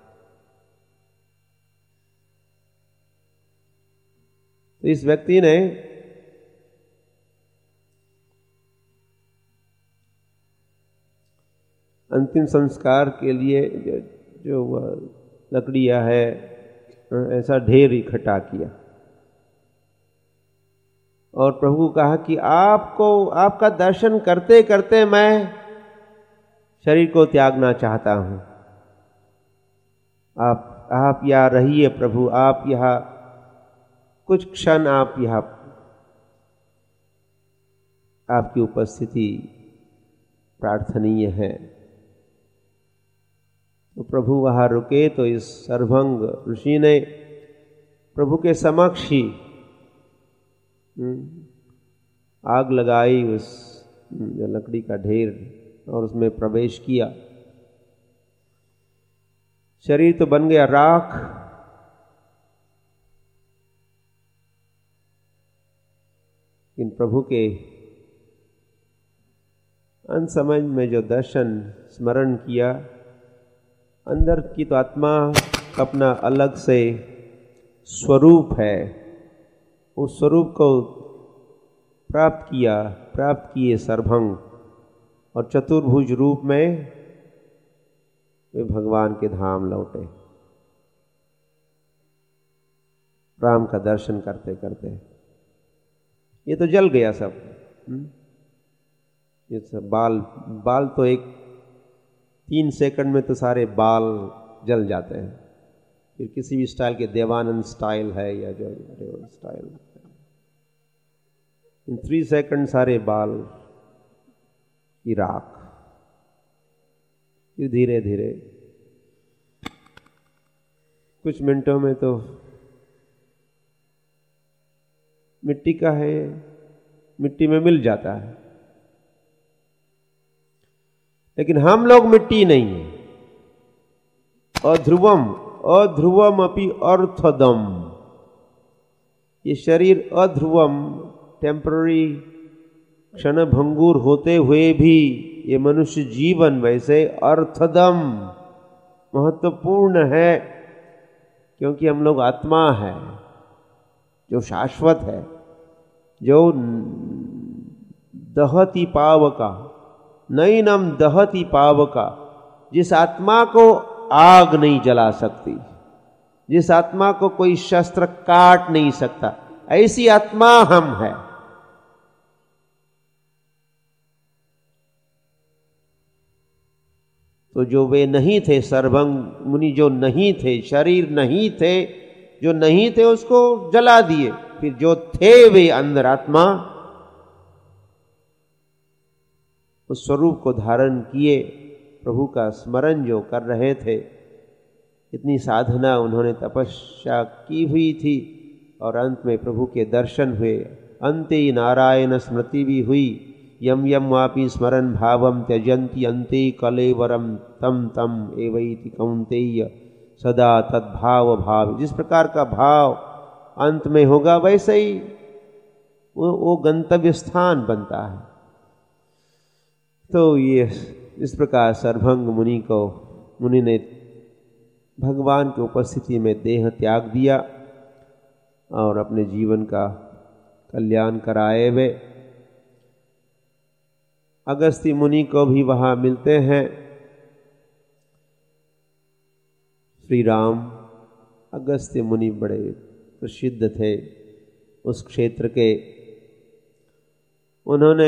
तो इस व्यक्ति ने अंतिम संस्कार के लिए जो लकड़ियां है ऐसा ढेर इकट्ठा किया और प्रभु को कहा कि आपका दर्शन करते करते मैं शरीर को त्यागना चाहता हूं। आप यहाँ रहिए प्रभु, आप यहाँ कुछ क्षण, आप यहाँ आपकी उपस्थिति प्रार्थनीय है। तो प्रभु वहां रुके तो इस सर्वभंग ऋषि ने प्रभु के समक्ष ही आग लगाई उस जो लकड़ी का ढेर और उसमें प्रवेश किया। शरीर तो बन गया राख, इन प्रभु के अनसमझ में जो दर्शन स्मरण किया, अंदर की तो आत्मा अपना अलग से स्वरूप है, उस स्वरूप को प्राप्त किए सर्वभंग, और चतुर्भुज रूप में वे भगवान के धाम लौटे राम का दर्शन करते करते। ये तो जल गया सब, ये सब बाल तो एक 3 सेकंड में तो सारे बाल जल जाते हैं। फिर किसी भी स्टाइल के, देवानंद स्टाइल है या जो स्टाइल, इन 3 सेकंड सारे बाल की राख। फिर धीरे धीरे कुछ मिनटों में तो मिट्टी का है, मिट्टी में मिल जाता है। लेकिन हम लोग मिट्टी नहीं है। अध्रुवम अपि अर्थदम, ये शरीर अध्रुवम, टेम्पररी, क्षणभंगुर होते हुए भी ये मनुष्य जीवन वैसे अर्थदम महत्वपूर्ण है, क्योंकि हम लोग आत्मा है जो शाश्वत है, जो दहति पावका, नैनम दहति पावका, जिस आत्मा को आग नहीं जला सकती, जिस आत्मा को कोई शस्त्र काट नहीं सकता, ऐसी आत्मा हम है। तो जो वे नहीं थे, सर्वभंग मुनि जो नहीं थे, शरीर नहीं थे, जो नहीं थे उसको जला दिए। फिर जो थे वे अंदर आत्मा, उस स्वरूप को धारण किए, प्रभु का स्मरण जो कर रहे थे, इतनी साधना उन्होंने तपस्या की हुई थी, और अंत में प्रभु के दर्शन हुए। अंते नारायण स्मृति भी हुई। यम यम वापि स्मरण भावम त्यजंती अंते कलेवरम तम तम एवैति कौन्तेय सदा तद्भाव भाव। जिस प्रकार का भाव अंत में होगा वैसे ही वो गंतव्य स्थान बनता है। तो ये इस प्रकार सर्वभंग मुनि ने भगवान की उपस्थिति में देह त्याग दिया और अपने जीवन का कल्याण कराए वे। अगस्त्य मुनि को भी वहां मिलते हैं श्री राम। अगस्त्य मुनि बड़े प्रसिद्ध थे उस क्षेत्र के। उन्होंने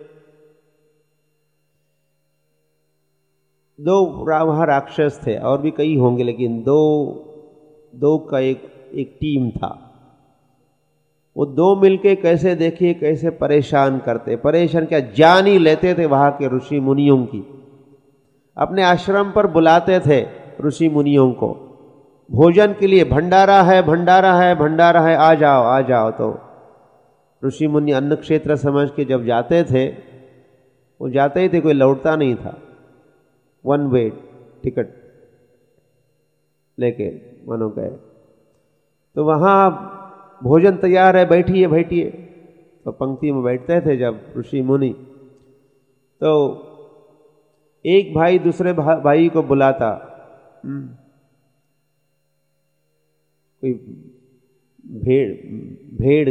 2 वहाँ राक्षस थे, और भी कई होंगे, लेकिन दो का एक टीम था। वो 2 मिलके कैसे, देखिए कैसे परेशान करते, परेशान क्या जान ही लेते थे वहां के ऋषि मुनियों की। अपने आश्रम पर बुलाते थे ऋषि मुनियों को भोजन के लिए, भंडारा है भंडारा है भंडारा है, आ जाओ आ जाओ। तो ऋषि मुनि अन्न क्षेत्र समझ के जब जाते थे, वो जाते ही थे, कोई लौटता नहीं था। वन वे टिकट लेके मानो गए। तो वहाँ भोजन तैयार है, बैठिए बैठिए। तो पंक्ति में बैठते थे जब ऋषि मुनि, तो एक भाई दूसरे भाई को बुलाता, कोई भेड़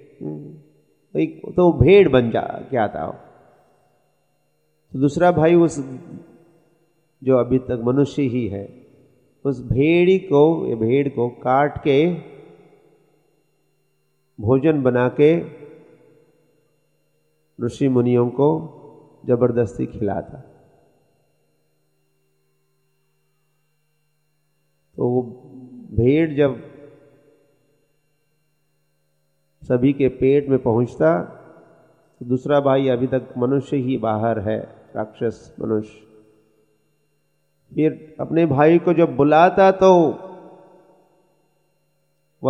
तो भेड़ बन क्या था। तो दूसरा भाई उस जो अभी तक मनुष्य ही है, उस भेड़ को काट के भोजन बना के ऋषि मुनियों को जबरदस्ती खिलाता। तो वो भेड़ जब सभी के पेट में पहुंचता, तो दूसरा भाई अभी तक मनुष्य ही बाहर है, राक्षस मनुष्य, फिर अपने भाई को जब बुलाता तो वह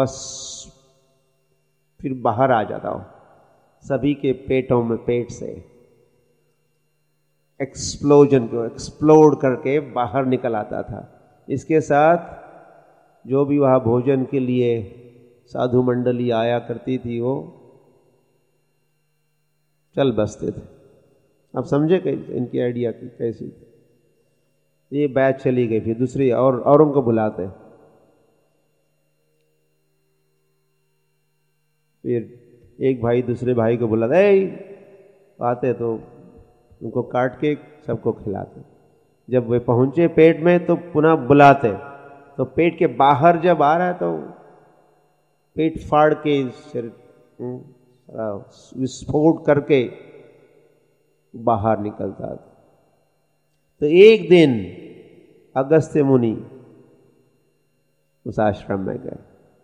फिर बाहर आ जाता हो सभी के पेटों में, पेट से एक्सप्लोजन को एक्सप्लोड करके बाहर निकल आता था। इसके साथ जो भी वहाँ भोजन के लिए साधु मंडली आया करती थी, वो चल बसते थे। आप समझे इनकी आइडिया की कैसी थी। ये बैच चली गई, फिर दूसरी औरों को बुलाते, फिर एक भाई दूसरे भाई को बुलाते, आते तो उनको काट के सबको खिलाते। जब वे पहुंचे पेट में तो पुनः बुलाते। तो पेट के बाहर जब आ रहा है तो पेट फाड़ के विस्फोट करके बाहर निकलता था। तो एक दिन अगस्त्य मुनि उस आश्रम में गए,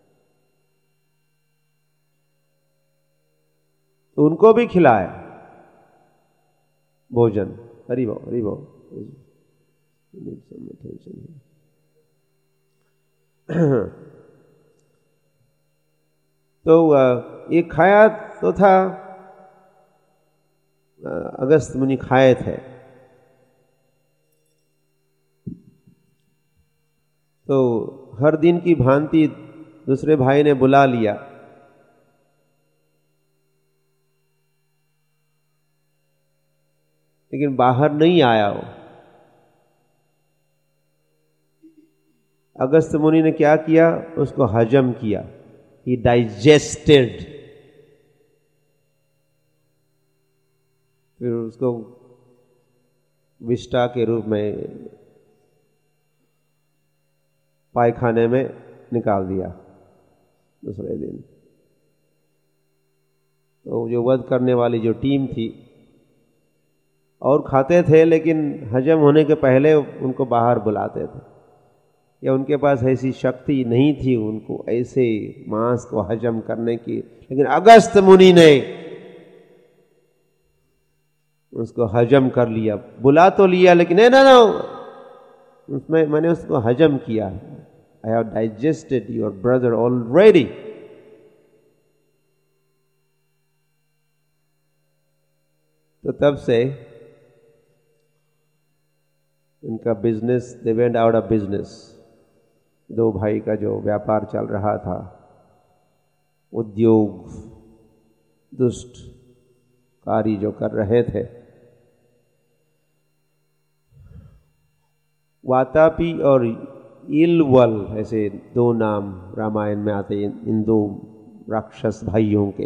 तो उनको भी खिलाया भोजन। हरि बोल हरि बोल। तो ये खाया तो था, अगस्त्य मुनि खाए थे। तो हर दिन की भांति दूसरे भाई ने बुला लिया, लेकिन बाहर नहीं आया वो। अगस्त्य मुनि ने क्या किया, उसको हजम किया। ही डाइजेस्टेड, फिर उसको विष्टा के रूप में पायखाने में निकाल दिया दूसरे दिन। तो जो वध करने वाली जो टीम थी, और खाते थे लेकिन हजम होने के पहले उनको बाहर बुलाते थे, या उनके पास ऐसी शक्ति नहीं थी उनको ऐसे मांस को हजम करने की। लेकिन अगस्त्य मुनि ने उसको हजम कर लिया। बुला तो लिया लेकिन ना उसमें मैंने उसको हजम किया। I have digested your brother already. तो तब से उनका business, they went out of business. दो भाई का जो व्यापार चल रहा था, उद्योग दुष्ट कार्य जो कर रहे थे, वातापी और इलवल ऐसे दो नाम रामायण में आते हैं इन दो राक्षस भाइयों के,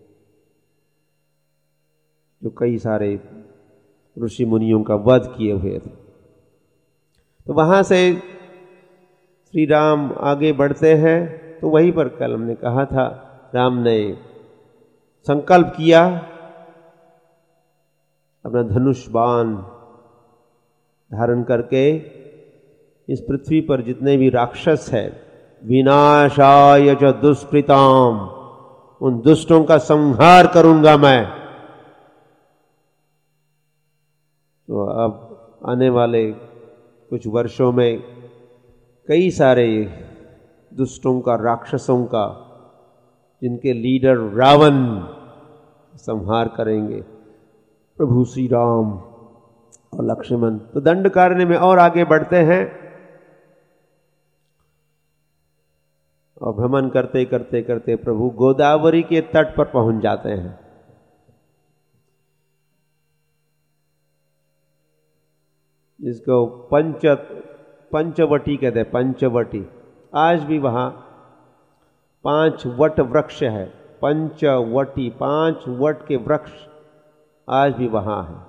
जो कई सारे ऋषि मुनियों का वध किए हुए थे। तो वहां से श्री राम आगे बढ़ते हैं। तो वहीं पर कल हमने कहा था, राम ने संकल्प किया, अपना धनुष बाण धारण करके इस पृथ्वी पर जितने भी राक्षस है, विनाशाय च दुष्कृताम, उन दुष्टों का संहार करूंगा मैं। तो अब आने वाले कुछ वर्षों में कई सारे दुष्टों का, राक्षसों का, जिनके लीडर रावण संहार करेंगे प्रभु श्री राम और लक्ष्मण। तो दंडकारण्य में और आगे बढ़ते हैं और भ्रमण करते करते करते प्रभु गोदावरी के तट पर पहुंच जाते हैं। जिसको पंचवटी कहते हैं, पंचवटी। आज भी वहां 5 वट वृक्ष है, पंचवटी, 5 वट के वृक्ष आज भी वहां है।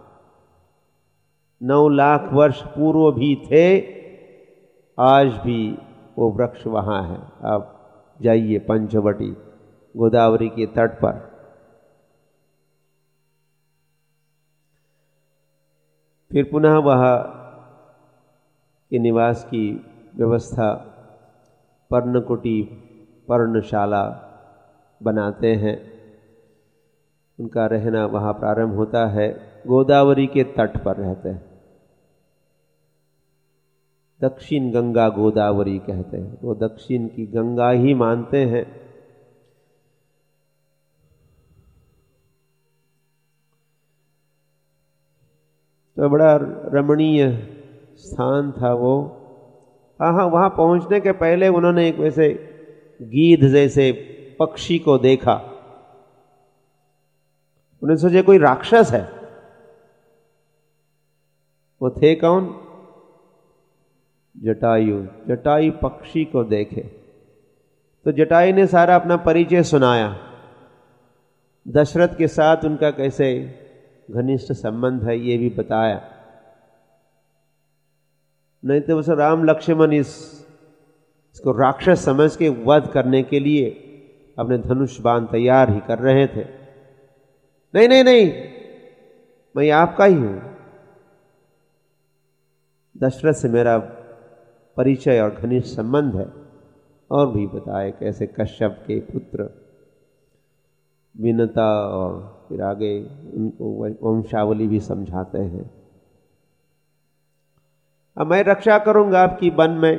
9 लाख वर्ष पूर्व भी थे, आज भी वो वृक्ष वहां है। आप जाइए पंचवटी, गोदावरी के तट पर। फिर पुनः वह के निवास की व्यवस्था पर्णकुटी, पर्णशाला बनाते हैं। उनका रहना वहाँ प्रारंभ होता है, गोदावरी के तट पर रहते हैं। दक्षिण गंगा गोदावरी कहते हैं, वो दक्षिण की गंगा ही मानते हैं। तो बड़ा रमणीय स्थान था वो। हाँ, वहां पहुंचने के पहले उन्होंने एक वैसे गीध जैसे पक्षी को देखा। उन्होंने सोचे कोई राक्षस है। वो थे कौन? जटायु। जटायु पक्षी को देखे तो जटायु ने सारा अपना परिचय सुनाया। दशरथ के साथ उनका कैसे घनिष्ठ संबंध है ये भी बताया। नहीं तो उसे राम लक्ष्मण इसको राक्षस समझ के वध करने के लिए अपने धनुष बाण तैयार ही कर रहे थे। नहीं नहीं नहीं, मैं आपका ही हूं। दशरथ से मेरा परिचय और घनिष्ठ संबंध है। और भी बताए कैसे कश्यप के पुत्र विनता, और फिर आगे उनको वंशावली भी समझाते हैं। अब मैं रक्षा करूंगा आपकी वन में।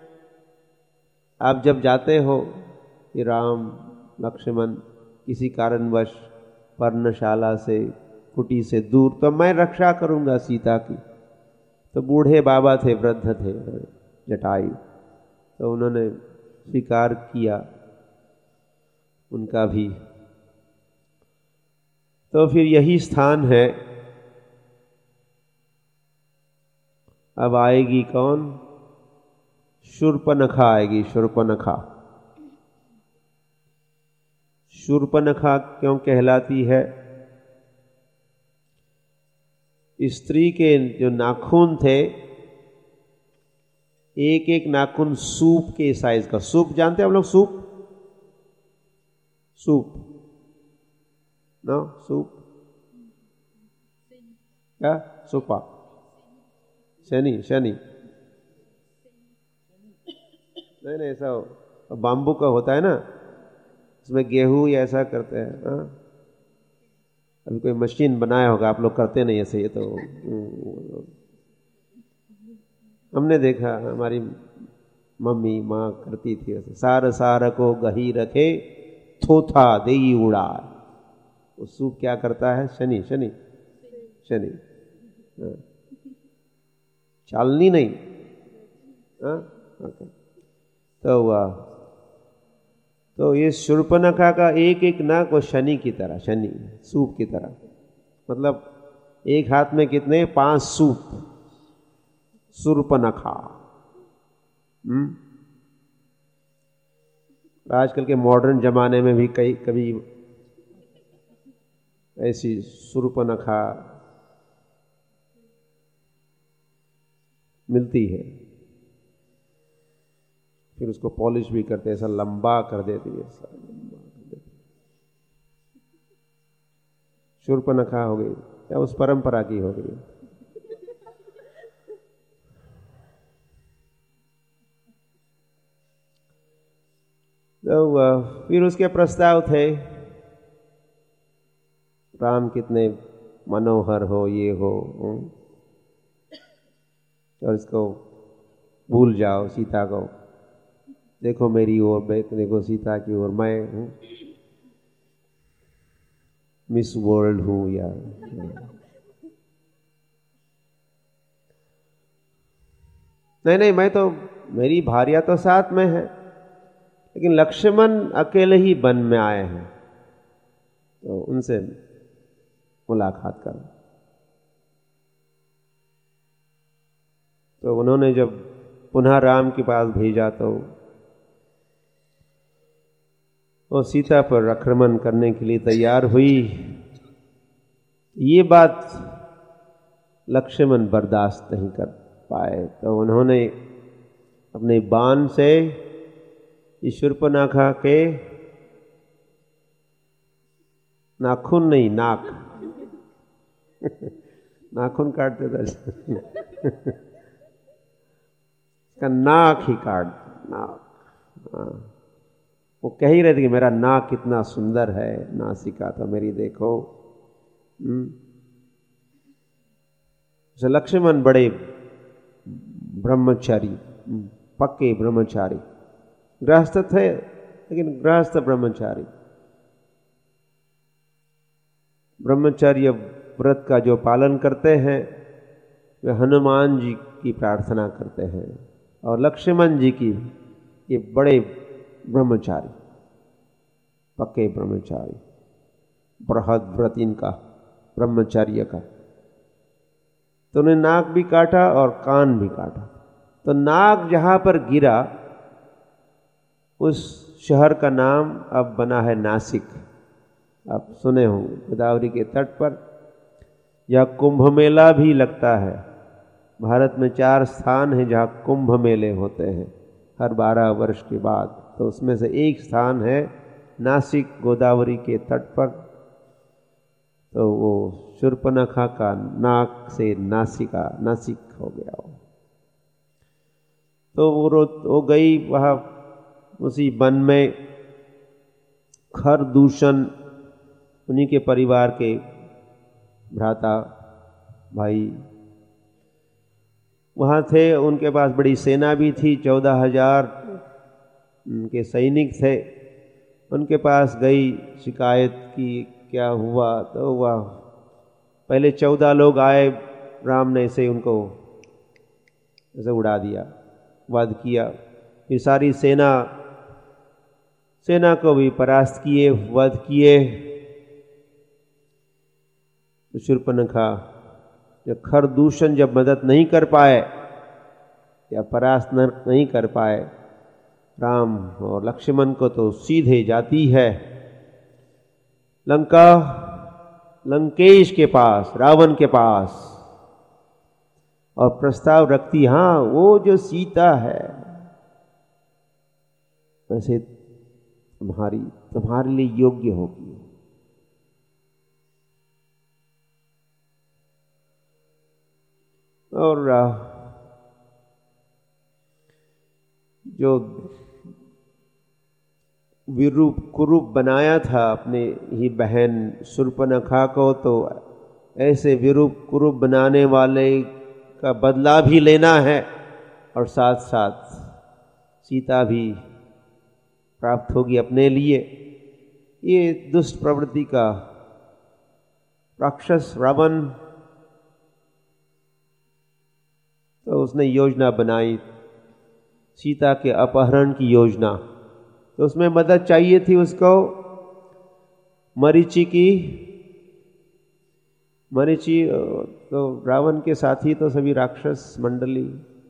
आप जब जाते हो कि राम लक्ष्मण किसी कारणवश पर्णशाला से, कुटी से दूर, तो मैं रक्षा करूंगा सीता की। तो बूढ़े बाबा थे, वृद्ध थे जटायु, तो उन्होंने स्वीकार किया उनका भी। तो फिर यही स्थान है। अब आएगी कौन? शूर्पणखा आएगी, शूर्पणखा। शूर्पणखा क्यों कहलाती है? स्त्री के जो नाखून थे, एक एक नाखून सूप के साइज का। सूप जानते हैं हम लोग? सूप, सूप ना, सूप क्या? सुपा, शनि, शनि नहीं नहीं, ऐसा बाम्बू का होता है ना, उसमें गेहूं या ऐसा करते हैं। हाँ, अभी कोई मशीन बनाया होगा, आप लोग करते नहीं ऐसे। ये तो हमने देखा, हमारी मम्मी माँ करती थी ऐसे। सार सार को गही रखे, थोथा देई उड़ा। वो सूप क्या करता है? शनि, शनि, शनि। चालनी नहीं। तो ये शूर्पणखा का एक एक नाक वो शनि की तरह, शनि सूप की तरह। मतलब एक हाथ में कितने? 5 सूप। शूर्पणखा। आजकल के मॉडर्न जमाने में भी कभी ऐसी शूर्पणखा मिलती है। फिर उसको पॉलिश भी करते, ऐसा लंबा कर देती है। शूर्पणखा हो गई या उस परंपरा की हो गई। तो फिर उसके प्रस्ताव थे, राम कितने मनोहर हो, ये हो, और इसको भूल जाओ सीता को, देखो मेरी ओर, देखो सीता की ओर, मैं हूँ मिस वर्ल्ड हूँ या नहीं, मैं तो, मेरी भार्या तो साथ में है, लेकिन लक्ष्मण अकेले ही वन में आए हैं, तो उनसे मुलाकात करो। तो उन्होंने जब पुनः राम के पास भेजा तो वो सीता पर आक्रमण करने के लिए तैयार हुई। ये बात लक्ष्मण बर्दाश्त नहीं कर पाए, तो उन्होंने अपने बाण से शूर्पणखा के नाखून नहीं, नाक नाखून काटते थे इसका नाक ही काट, नाक। वो कह ही रहे थे कि मेरा नाक कितना सुंदर है, नासिका तो मेरी देखो। लक्ष्मण बड़े ब्रह्मचारी, पक्के ब्रह्मचारी, गृहस्थ थे लेकिन गृहस्थ ब्रह्मचारी। ब्रह्मचर्य व्रत का जो पालन करते हैं वे हनुमान जी की प्रार्थना करते हैं, और लक्ष्मण जी की ये बड़े ब्रह्मचारी, पक्के ब्रह्मचारी, बृहद व्रत इनका ब्रह्मचर्य का। तो उन्हें नाक भी काटा और कान भी काटा। तो नाक जहां पर गिरा उस शहर का नाम अब बना है नासिक। आप सुने होंगे गोदावरी के तट पर यह कुंभ मेला भी लगता है। भारत में 4 स्थान हैं जहाँ कुंभ मेले होते हैं हर 12 वर्ष के बाद, तो उसमें से एक स्थान है नासिक, गोदावरी के तट पर। तो वो शूर्पणखा का नाक से नासिक हो गया वो। तो वो गई वहाँ उसी वन में। खरदूषण उन्हीं के परिवार के भ्राता भाई वहाँ थे, उनके पास बड़ी सेना भी थी, 14,000 उनके सैनिक थे। उनके पास गई, शिकायत की क्या हुआ, तो वह पहले 14 लोग आए, राम ने ऐसे उनको ऐसे उड़ा दिया, वध किया। फिर सारी सेना को भी परास्त किए, वध किए। तो शूर्पणखा जब खरदूषण जब मदद नहीं कर पाए या परास्त नहीं कर पाए राम और लक्ष्मण को, तो सीधे जाती है लंकेश के पास, रावण के पास, और प्रस्ताव रखती, हाँ वो जो सीता है वैसे तुम्हारे लिए योग्य होगी। और जो विरूप कुरूप बनाया था अपने ही बहन शूर्पणखा को, तो ऐसे विरूप कुरूप बनाने वाले का बदला भी लेना है, और साथ साथ सीता भी प्राप्त होगी अपने लिए। ये दुष्ट प्रवृत्ति का राक्षस रावण, तो उसने योजना बनाई सीता के अपहरण की योजना। तो उसमें मदद चाहिए थी उसको मरीचि की। मरीचि तो रावण के साथी तो सभी राक्षस मंडली।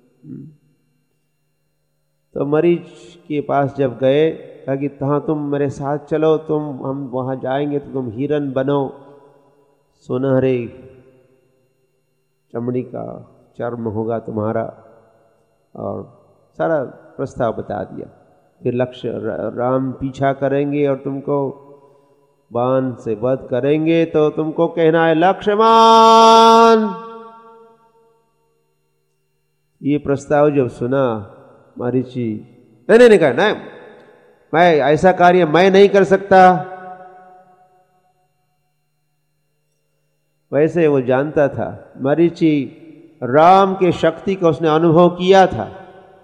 तो मरीच के पास जब गए, कहा कि हाँ तुम मेरे साथ चलो, हम वहाँ जाएंगे तो तुम हिरन बनो, सुनहरे चमड़ी का चर्म होगा तुम्हारा, और सारा प्रस्ताव बता दिया। फिर राम पीछा करेंगे और तुमको बाण से वध करेंगे, तो तुमको कहना है लक्ष्मण। ये प्रस्ताव जब सुना मरीचि, नहीं कहा, नहीं मैं ऐसा कार्य मैं नहीं कर सकता। वैसे वो जानता था, मरीचि राम के शक्ति को उसने अनुभव किया था,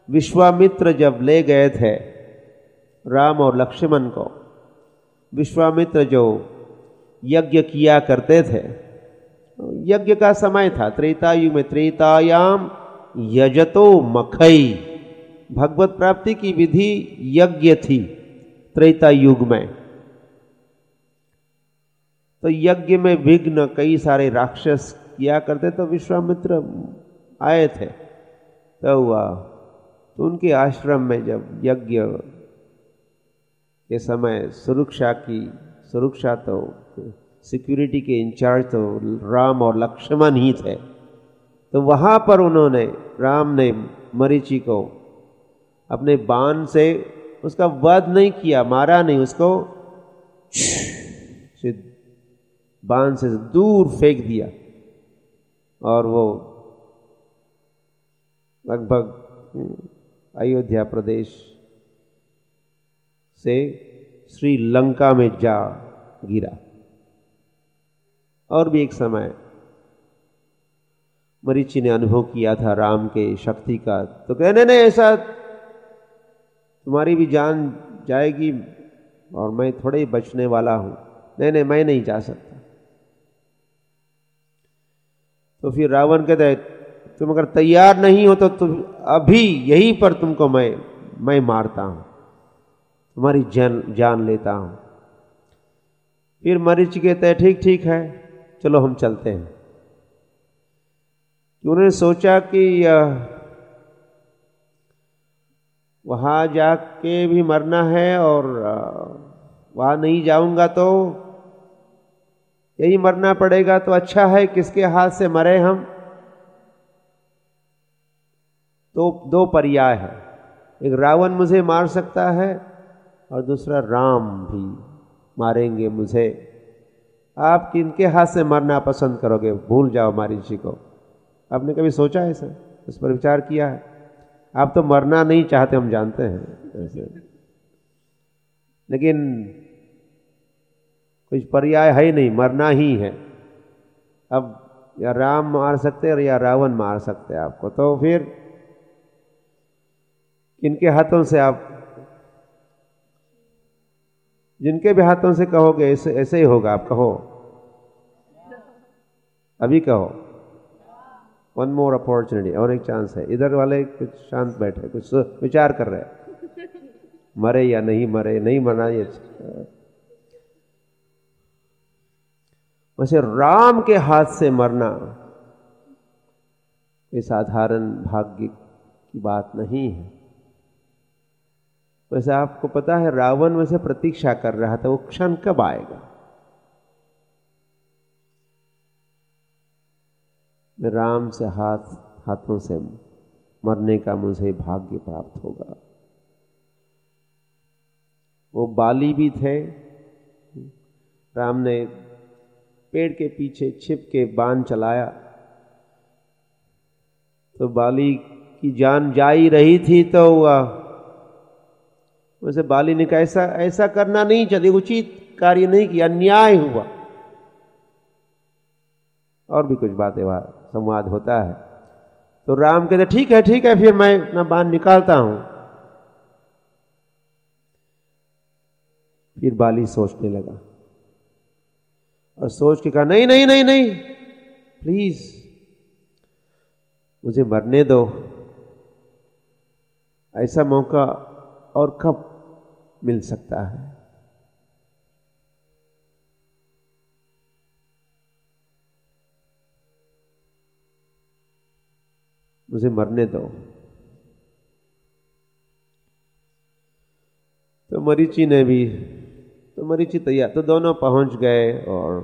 विश्वामित्र जब ले गए थे राम और लक्ष्मण को, विश्वामित्र जो यज्ञ किया करते थे, यज्ञ का समय था त्रेता युग में, त्रेतायाम यजतो मखई, भगवत प्राप्ति की विधि यज्ञ थी त्रेता युग में। तो यज्ञ में विघ्न कई सारे राक्षस किया करते, तो विश्वामित्र आए थे तो हुआ, तो उनके आश्रम में जब यज्ञ के समय सुरक्षा तो सिक्योरिटी के इंचार्ज तो राम और लक्ष्मण ही थे, तो वहां पर उन्होंने, राम ने मरीचि को अपने बाण से उसका वध नहीं किया, मारा नहीं, उसको बाण से दूर फेंक दिया और वो लगभग अयोध्या प्रदेश से श्रीलंका में जा गिरा। और भी एक समय मरीचि ने अनुभव किया था राम के शक्ति का, तो कहने नहीं ऐसा तुम्हारी भी जान जाएगी और मैं थोड़े ही बचने वाला हूं, नहीं मैं नहीं जा सकता। तो फिर रावण कहता है तुम अगर तैयार नहीं हो तो तुम अभी यहीं पर तुमको मैं मारता हूं, तुम्हारी जान लेता हूं। फिर मरीचि कहते हैं ठीक है चलो हम चलते हैं। उन्होंने सोचा कि वहां जाके भी मरना है और वहां नहीं जाऊंगा तो यही मरना पड़ेगा, तो अच्छा है किसके हाथ से मरे हम। तो दो पर्याय है, एक रावण मुझे मार सकता है और दूसरा राम भी मारेंगे मुझे। आप किनके हाथ से मरना पसंद करोगे? भूल जाओ मरीचि को। आपने कभी सोचा है सर, इस पर विचार किया है? आप तो मरना नहीं चाहते, हम जानते हैं ऐसे, लेकिन कुछ पर्याय है ही नहीं, मरना ही है। अब या राम मार सकते हैं या रावण मार सकते हैं आपको, तो फिर किनके हाथों से आप, जिनके भी हाथों से कहोगे ऐसे ही होगा। आप कहो, अभी कहो, वन मोर अपॉर्चुनिटी, और एक चांस है। इधर वाले कुछ शांत बैठे, कुछ विचार कर रहे, मरे या नहीं मरे, नहीं मरना ये। वैसे राम के हाथ से मरना कोई साधारण भाग्य की बात नहीं है। वैसे आपको पता है रावण वैसे प्रतीक्षा कर रहा था वो क्षण कब आएगा, राम से हाथों से मरने का मुझे भाग्य प्राप्त होगा। वो बाली भी थे, राम ने पेड़ के पीछे छिप के बाण चलाया तो बाली की जान जा ही रही थी, तो वैसे बाली ने कहा ऐसा करना नहीं चाहिए, उचित कार्य नहीं किया, अन्याय हुआ। और भी कुछ बातें संवाद होता है। तो राम कहते ठीक है फिर मैं अपना बाण निकालता हूं। फिर बाली सोचने लगा और सोच के कहा नहीं प्लीज मुझे मरने दो, ऐसा मौका और कब मिल सकता है। मुझे मरने दो। तो मरीचि तैयार, तो दोनों पहुंच गए और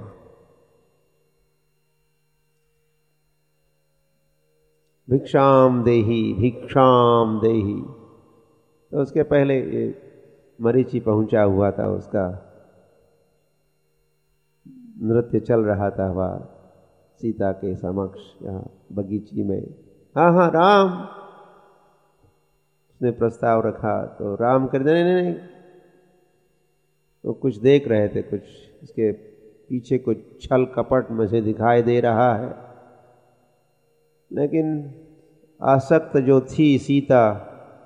भिक्षाम देही। तो उसके पहले मरीचि पहुंचा हुआ था, उसका नृत्य चल रहा था वह सीता के समक्ष यहाँ बगीची में। हाँ राम, उसने प्रस्ताव रखा तो राम कर देने नहीं, तो कुछ देख रहे थे, कुछ इसके पीछे कुछ छल कपट मुझे दिखाई दे रहा है। लेकिन आसक्त जो थी सीता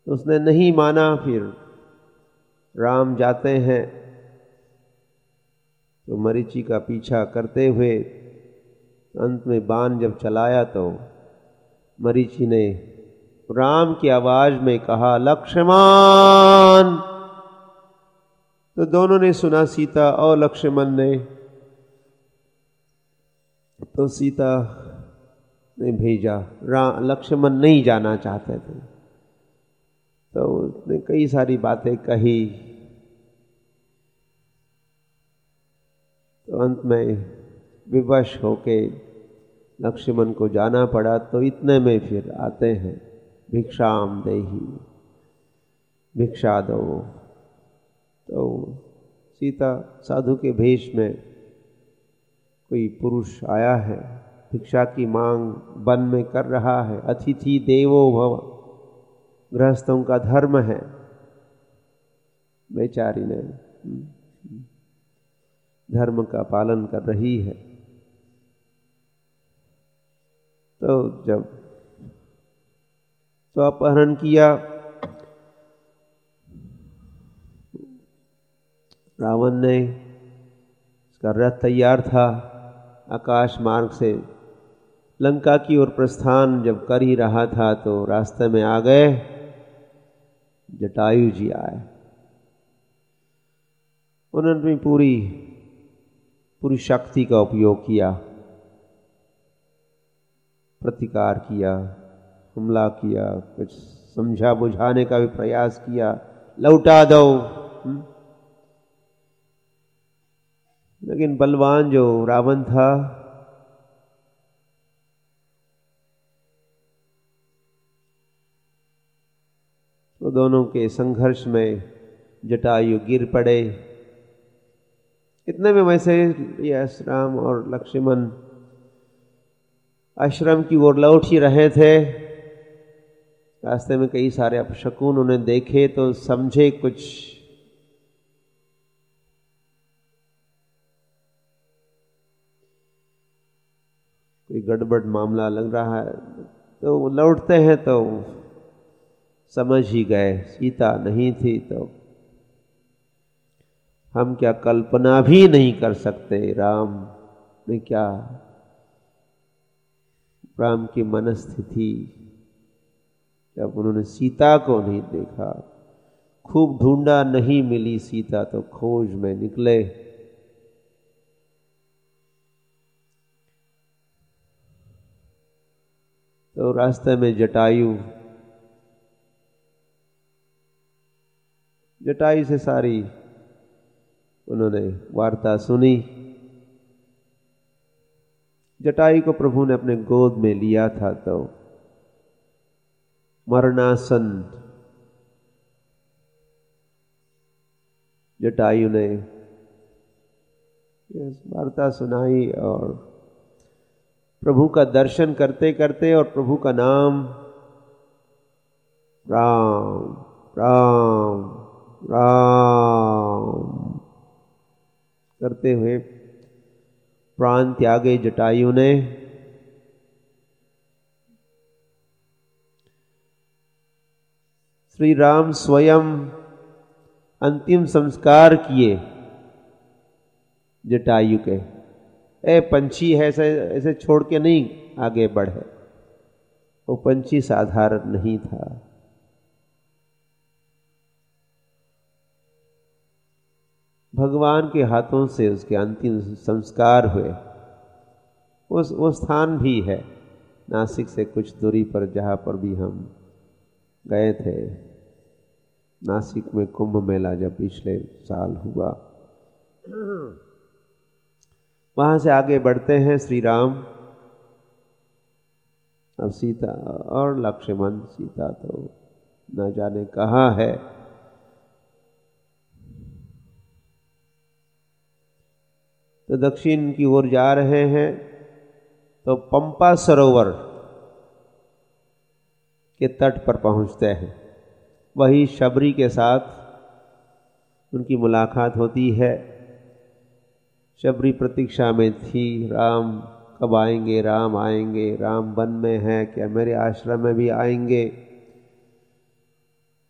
तो उसने नहीं माना। फिर राम जाते हैं तो मरीचि का पीछा करते हुए अंत में बाण जब चलाया तो मरीचि ने राम की आवाज में कहा, लक्ष्मण। तो दोनों ने सुना, सीता और लक्ष्मण ने। तो सीता ने भेजा, लक्ष्मण नहीं जाना चाहते थे, तो उसने कई सारी बातें कही। तो अंत में विवश होके लक्ष्मण को जाना पड़ा। तो इतने में फिर आते हैं, भिक्षाम देहि, भिक्षा दो। तो सीता साधु के भेष में कोई पुरुष आया है, भिक्षा की मांग वन में कर रहा है। अतिथि देवो भव, गृहस्थों का धर्म है। बेचारी ने धर्म का पालन कर रही है। तो जब तो अपहरण किया, रावण ने, उसका रथ तैयार था, आकाश मार्ग से लंका की ओर प्रस्थान जब कर ही रहा था तो रास्ते में आ गए, जटायु जी आए। उन्होंने पूरी शक्ति का उपयोग किया, प्रतिकार किया, हमला किया, कुछ समझा बुझाने का भी प्रयास किया, लौटा दो। लेकिन बलवान जो रावण था, तो दोनों के संघर्ष में जटायु गिर पड़े। इतने में वैसे यश राम और लक्ष्मण आश्रम की ओर लौट ही रहे थे। रास्ते में कई सारे अपशकुन उन्हें देखे तो समझे कुछ कोई गड़बड़ मामला लग रहा है। तो वो लौटते हैं तो समझ ही गए सीता नहीं थी। तो हम क्या कल्पना भी नहीं कर सकते राम ने क्या, राम की मनस्थिति जब उन्होंने सीता को नहीं देखा, खूब ढूंढा, नहीं मिली सीता, तो खोज में निकले। तो रास्ते में जटायु से सारी उन्होंने वार्ता सुनी। जटायु को प्रभु ने अपने गोद में लिया था। तो मरणासन जटायु ने वार्ता सुनाई और प्रभु का दर्शन करते करते और प्रभु का नाम राम राम राम करते हुए प्राण त्यागे जटायु ने। श्री राम स्वयं अंतिम संस्कार किए जटायु के। पंछी है, ऐसे छोड़ के नहीं आगे बढ़े। वो पंछी साधारण नहीं था। भगवान के हाथों से उसके अंतिम संस्कार हुए। वो स्थान भी है नासिक से कुछ दूरी पर, जहाँ पर भी हम गए थे। नासिक में कुंभ मेला जब पिछले साल हुआ, वहाँ से आगे बढ़ते हैं श्री राम। अब सीता और लक्ष्मण, सीता तो न जाने कहाँ है। तो दक्षिण की ओर जा रहे हैं तो पंपा सरोवर के तट पर पहुंचते हैं। वही शबरी के साथ उनकी मुलाकात होती है। शबरी प्रतीक्षा में थी, राम कब आएंगे, राम आएंगे, राम वन में हैं क्या, मेरे आश्रम में भी आएंगे।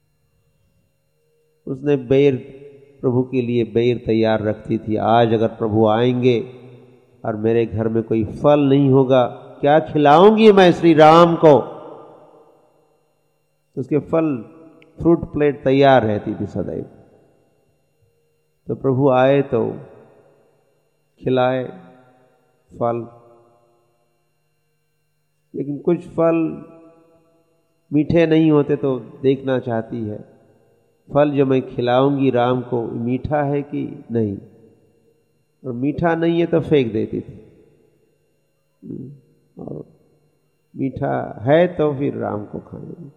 उसने बेर, प्रभु के लिए बेर तैयार रखती थी। आज अगर प्रभु आएंगे और मेरे घर में कोई फल नहीं होगा, क्या खिलाऊंगी मैं श्री राम को? उसके फल, फ्रूट प्लेट तैयार रहती थी सदैव। तो प्रभु आए तो खिलाए फल, लेकिन कुछ फल मीठे नहीं होते तो देखना चाहती है, फल जो मैं खिलाऊंगी राम को मीठा है कि नहीं, और मीठा नहीं है तो फेंक देती थी, और मीठा है तो फिर राम को खाएंगे।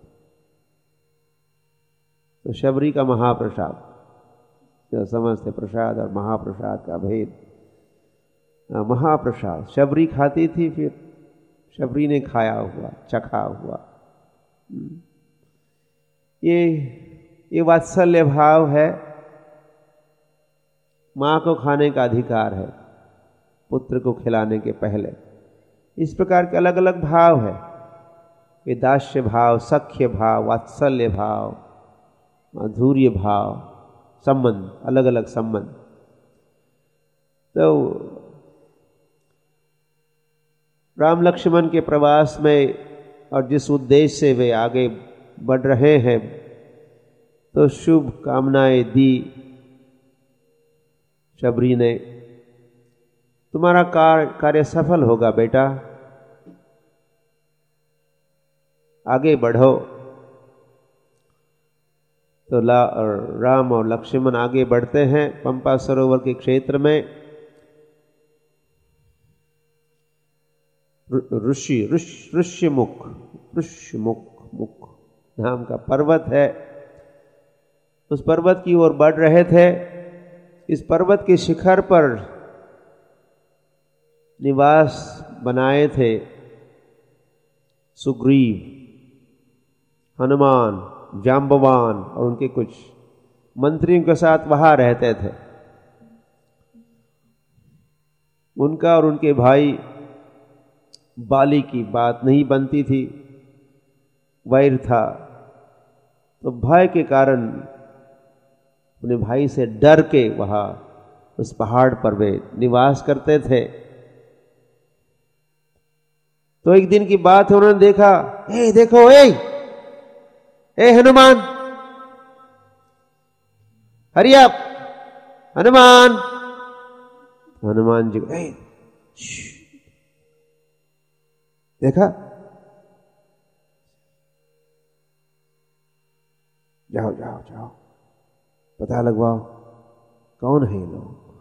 तो शबरी का महाप्रसाद, जो समझते प्रसाद और महाप्रसाद का भेद, महाप्रसाद शबरी खाती थी, फिर शबरी ने खाया हुआ, चखा हुआ। ये वात्सल्य भाव है। माँ को खाने का अधिकार है पुत्र को खिलाने के पहले। इस प्रकार के अलग अलग भाव है, ये दास्य भाव, सख्य भाव, वात्सल्य भाव, माधुर्य भाव, संबंध, अलग अलग संबंध। तो राम लक्ष्मण के प्रवास में और जिस उद्देश्य से वे आगे बढ़ रहे हैं, तो शुभ कामनाएं दी शबरी ने, तुम्हारा कार्य सफल होगा बेटा, आगे बढ़ो। तो राम और लक्ष्मण आगे बढ़ते हैं पंपा सरोवर के क्षेत्र में। ऋष्यमुख नाम का पर्वत है, उस पर्वत की ओर बढ़ रहे थे। इस पर्वत के शिखर पर निवास बनाए थे सुग्रीव, हनुमान, जाम्बवान और उनके कुछ मंत्रियों के साथ वहां रहते थे। उनका और उनके भाई बाली की बात नहीं बनती थी, वैर था। तो भय के कारण अपने भाई से डर के वहां उस पहाड़ पर वे निवास करते थे। तो एक दिन की बात है, उन्होंने देखा, देखो हनुमान, हरी आप हनुमान। हनुमान जी देखा, जाओ जाओ जाओ, पता लगवाओ कौन है ये लोग।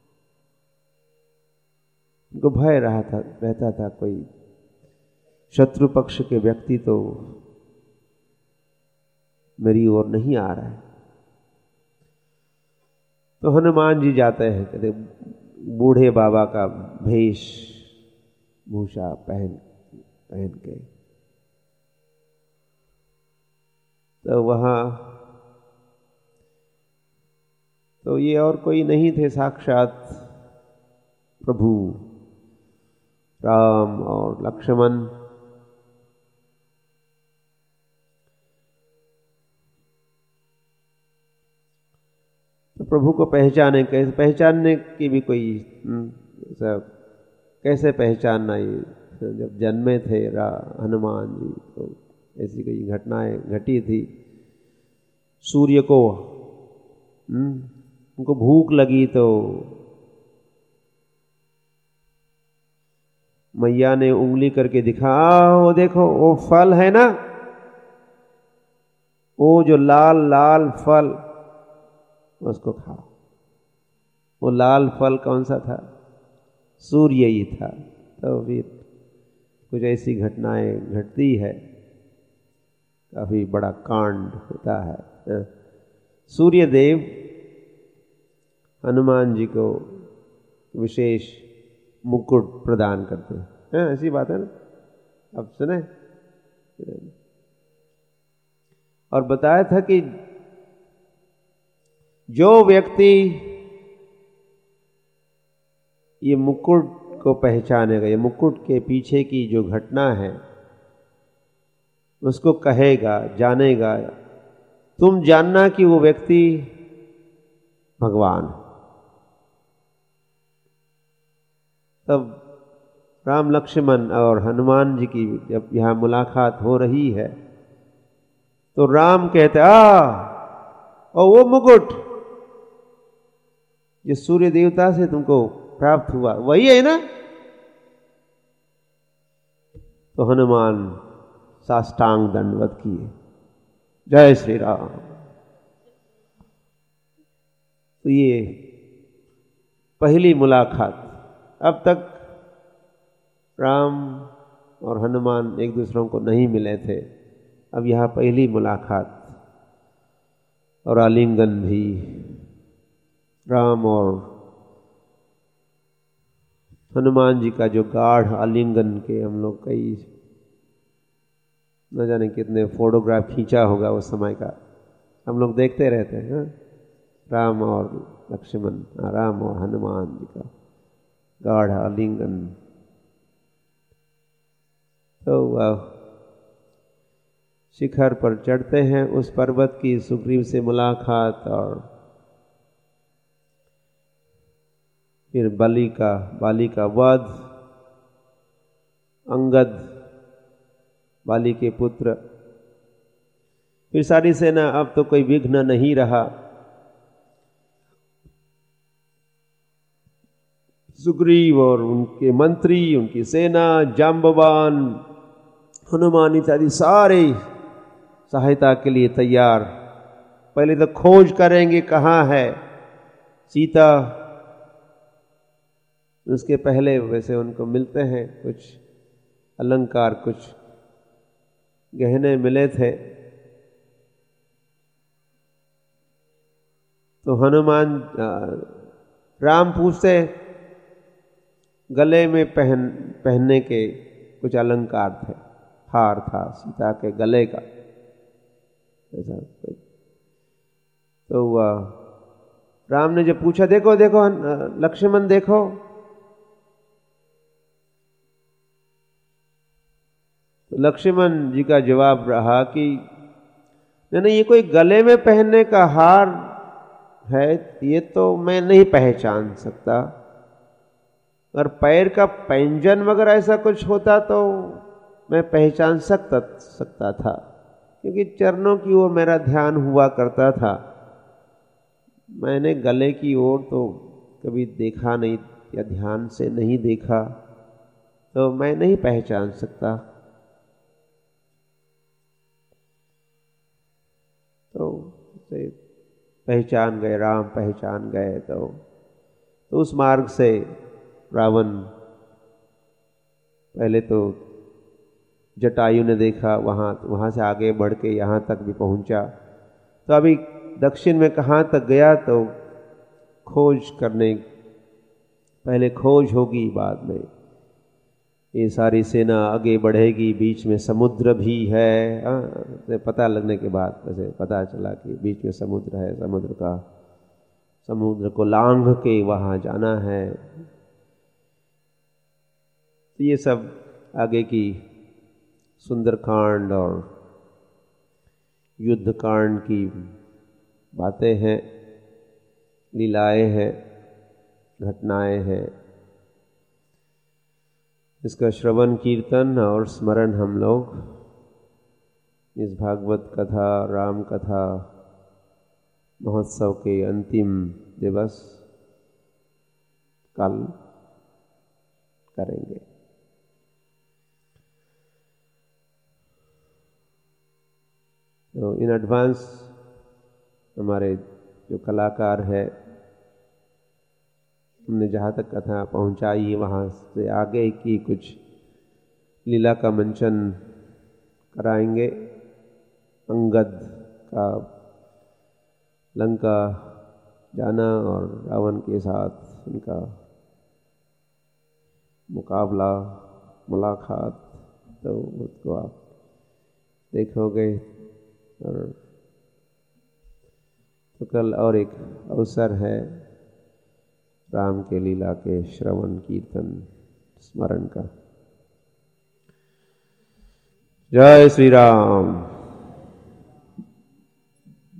उनको भय रहता था कोई शत्रु पक्ष के व्यक्ति तो मेरी ओर नहीं आ रहा है। तो हनुमान जी जाते हैं, कहते बूढ़े बाबा का भेष भूषा पहन के। तो वहां तो ये और कोई नहीं थे, साक्षात प्रभु राम और लक्ष्मण। तो प्रभु को पहचानने की भी कोई कैसे पहचानना, ये जब जन्मे थे हनुमान जी तो ऐसी कोई घटनाएं घटी थी। सूर्य को उनको भूख लगी तो मैया ने उंगली करके दिखाओ, वो देखो वो फल है ना, वो जो लाल लाल फल, उसको खाओ। वो लाल फल कौन सा था? सूर्य ही था। तो फिर कुछ ऐसी घटनाएं घटती है, काफी बड़ा कांड होता है। सूर्य देव हनुमान जी को विशेष मुकुट प्रदान करते हैं, ऐसी बात है ना, अब सुने। और बताया था कि जो व्यक्ति ये मुकुट को पहचानेगा, ये मुकुट के पीछे की जो घटना है उसको कहेगा, जानेगा, तुम जानना कि वो व्यक्ति भगवान। तब राम लक्ष्मण और हनुमान जी की जब यहाँ मुलाकात हो रही है तो राम कहते और वो मुकुट जो सूर्य देवता से तुमको प्राप्त हुआ वही है ना? तो हनुमान साष्टांग दंडवत किए, जय श्री राम। तो ये पहली मुलाकात। अब तक राम और हनुमान एक दूसरों को नहीं मिले थे, अब यह पहली मुलाकात और आलिंगन भी। राम और हनुमान जी का जो गाढ़ आलिंगन के हम लोग कई न जाने कितने फोटोग्राफ खींचा होगा उस समय का, हम लोग देखते रहते हैं। राम और लक्ष्मण, राम और हनुमान जी का गाढ़ आलिंगन। तो शिखर पर चढ़ते हैं, उस पर्वत की सुग्रीव से मुलाकात और फिर बाली का वध, अंगद बाली के पुत्र, फिर सारी सेना। अब तो कोई विघ्न नहीं रहा। सुग्रीव और उनके मंत्री, उनकी सेना, जाम्बवान, हनुमान इत्यादि सारे सहायता के लिए तैयार। पहले तो खोज करेंगे कहाँ है सीता। उसके पहले वैसे उनको मिलते हैं कुछ अलंकार, कुछ गहने मिले थे। तो हनुमान राम पूछते गले में पहनने के कुछ अलंकार थे, हार था सीता के गले का ऐसा। तो राम ने जब पूछा, देखो देखो लक्ष्मण देखो, तो लक्ष्मण जी का जवाब रहा कि नहीं, ये कोई गले में पहनने का हार है, ये तो मैं नहीं पहचान सकता। अगर पैर का पैंजन वगैरह ऐसा कुछ होता तो मैं पहचान सकता था, क्योंकि चरणों की ओर मेरा ध्यान हुआ करता था। मैंने गले की ओर तो कभी देखा नहीं या ध्यान से नहीं देखा, तो मैं नहीं पहचान सकता। तो पहचान गए, राम पहचान गए। तो उस मार्ग से रावण पहले तो जटायु ने देखा, वहाँ से आगे बढ़ के यहाँ तक भी पहुँचा। तो अभी दक्षिण में कहाँ तक गया, तो खोज करने, पहले खोज होगी, बाद में ये सारी सेना आगे बढ़ेगी। बीच में समुद्र भी है, तो पता लगने के बाद वैसे पता चला कि बीच में समुद्र है। समुद्र को लांघ के वहाँ जाना है। तो ये सब आगे की सुंदरकांड और युद्धकांड की बातें हैं, लीलाएं हैं, घटनाएं हैं। इसका श्रवण कीर्तन और स्मरण हम लोग इस भागवत कथा, राम कथा महोत्सव के अंतिम दिवस कल करेंगे। तो इन एडवांस हमारे जो कलाकार है, हमने जहाँ तक कथा पहुँचाई है वहाँ से आगे की कुछ लीला का मंचन कराएंगे। अंगद का लंका जाना और रावण के साथ उनका मुकाबला, मुलाकात, तो उसको आप देखोगे। और तो कल और एक अवसर है राम के लीला के श्रवण कीर्तन स्मरण का। जय श्री राम।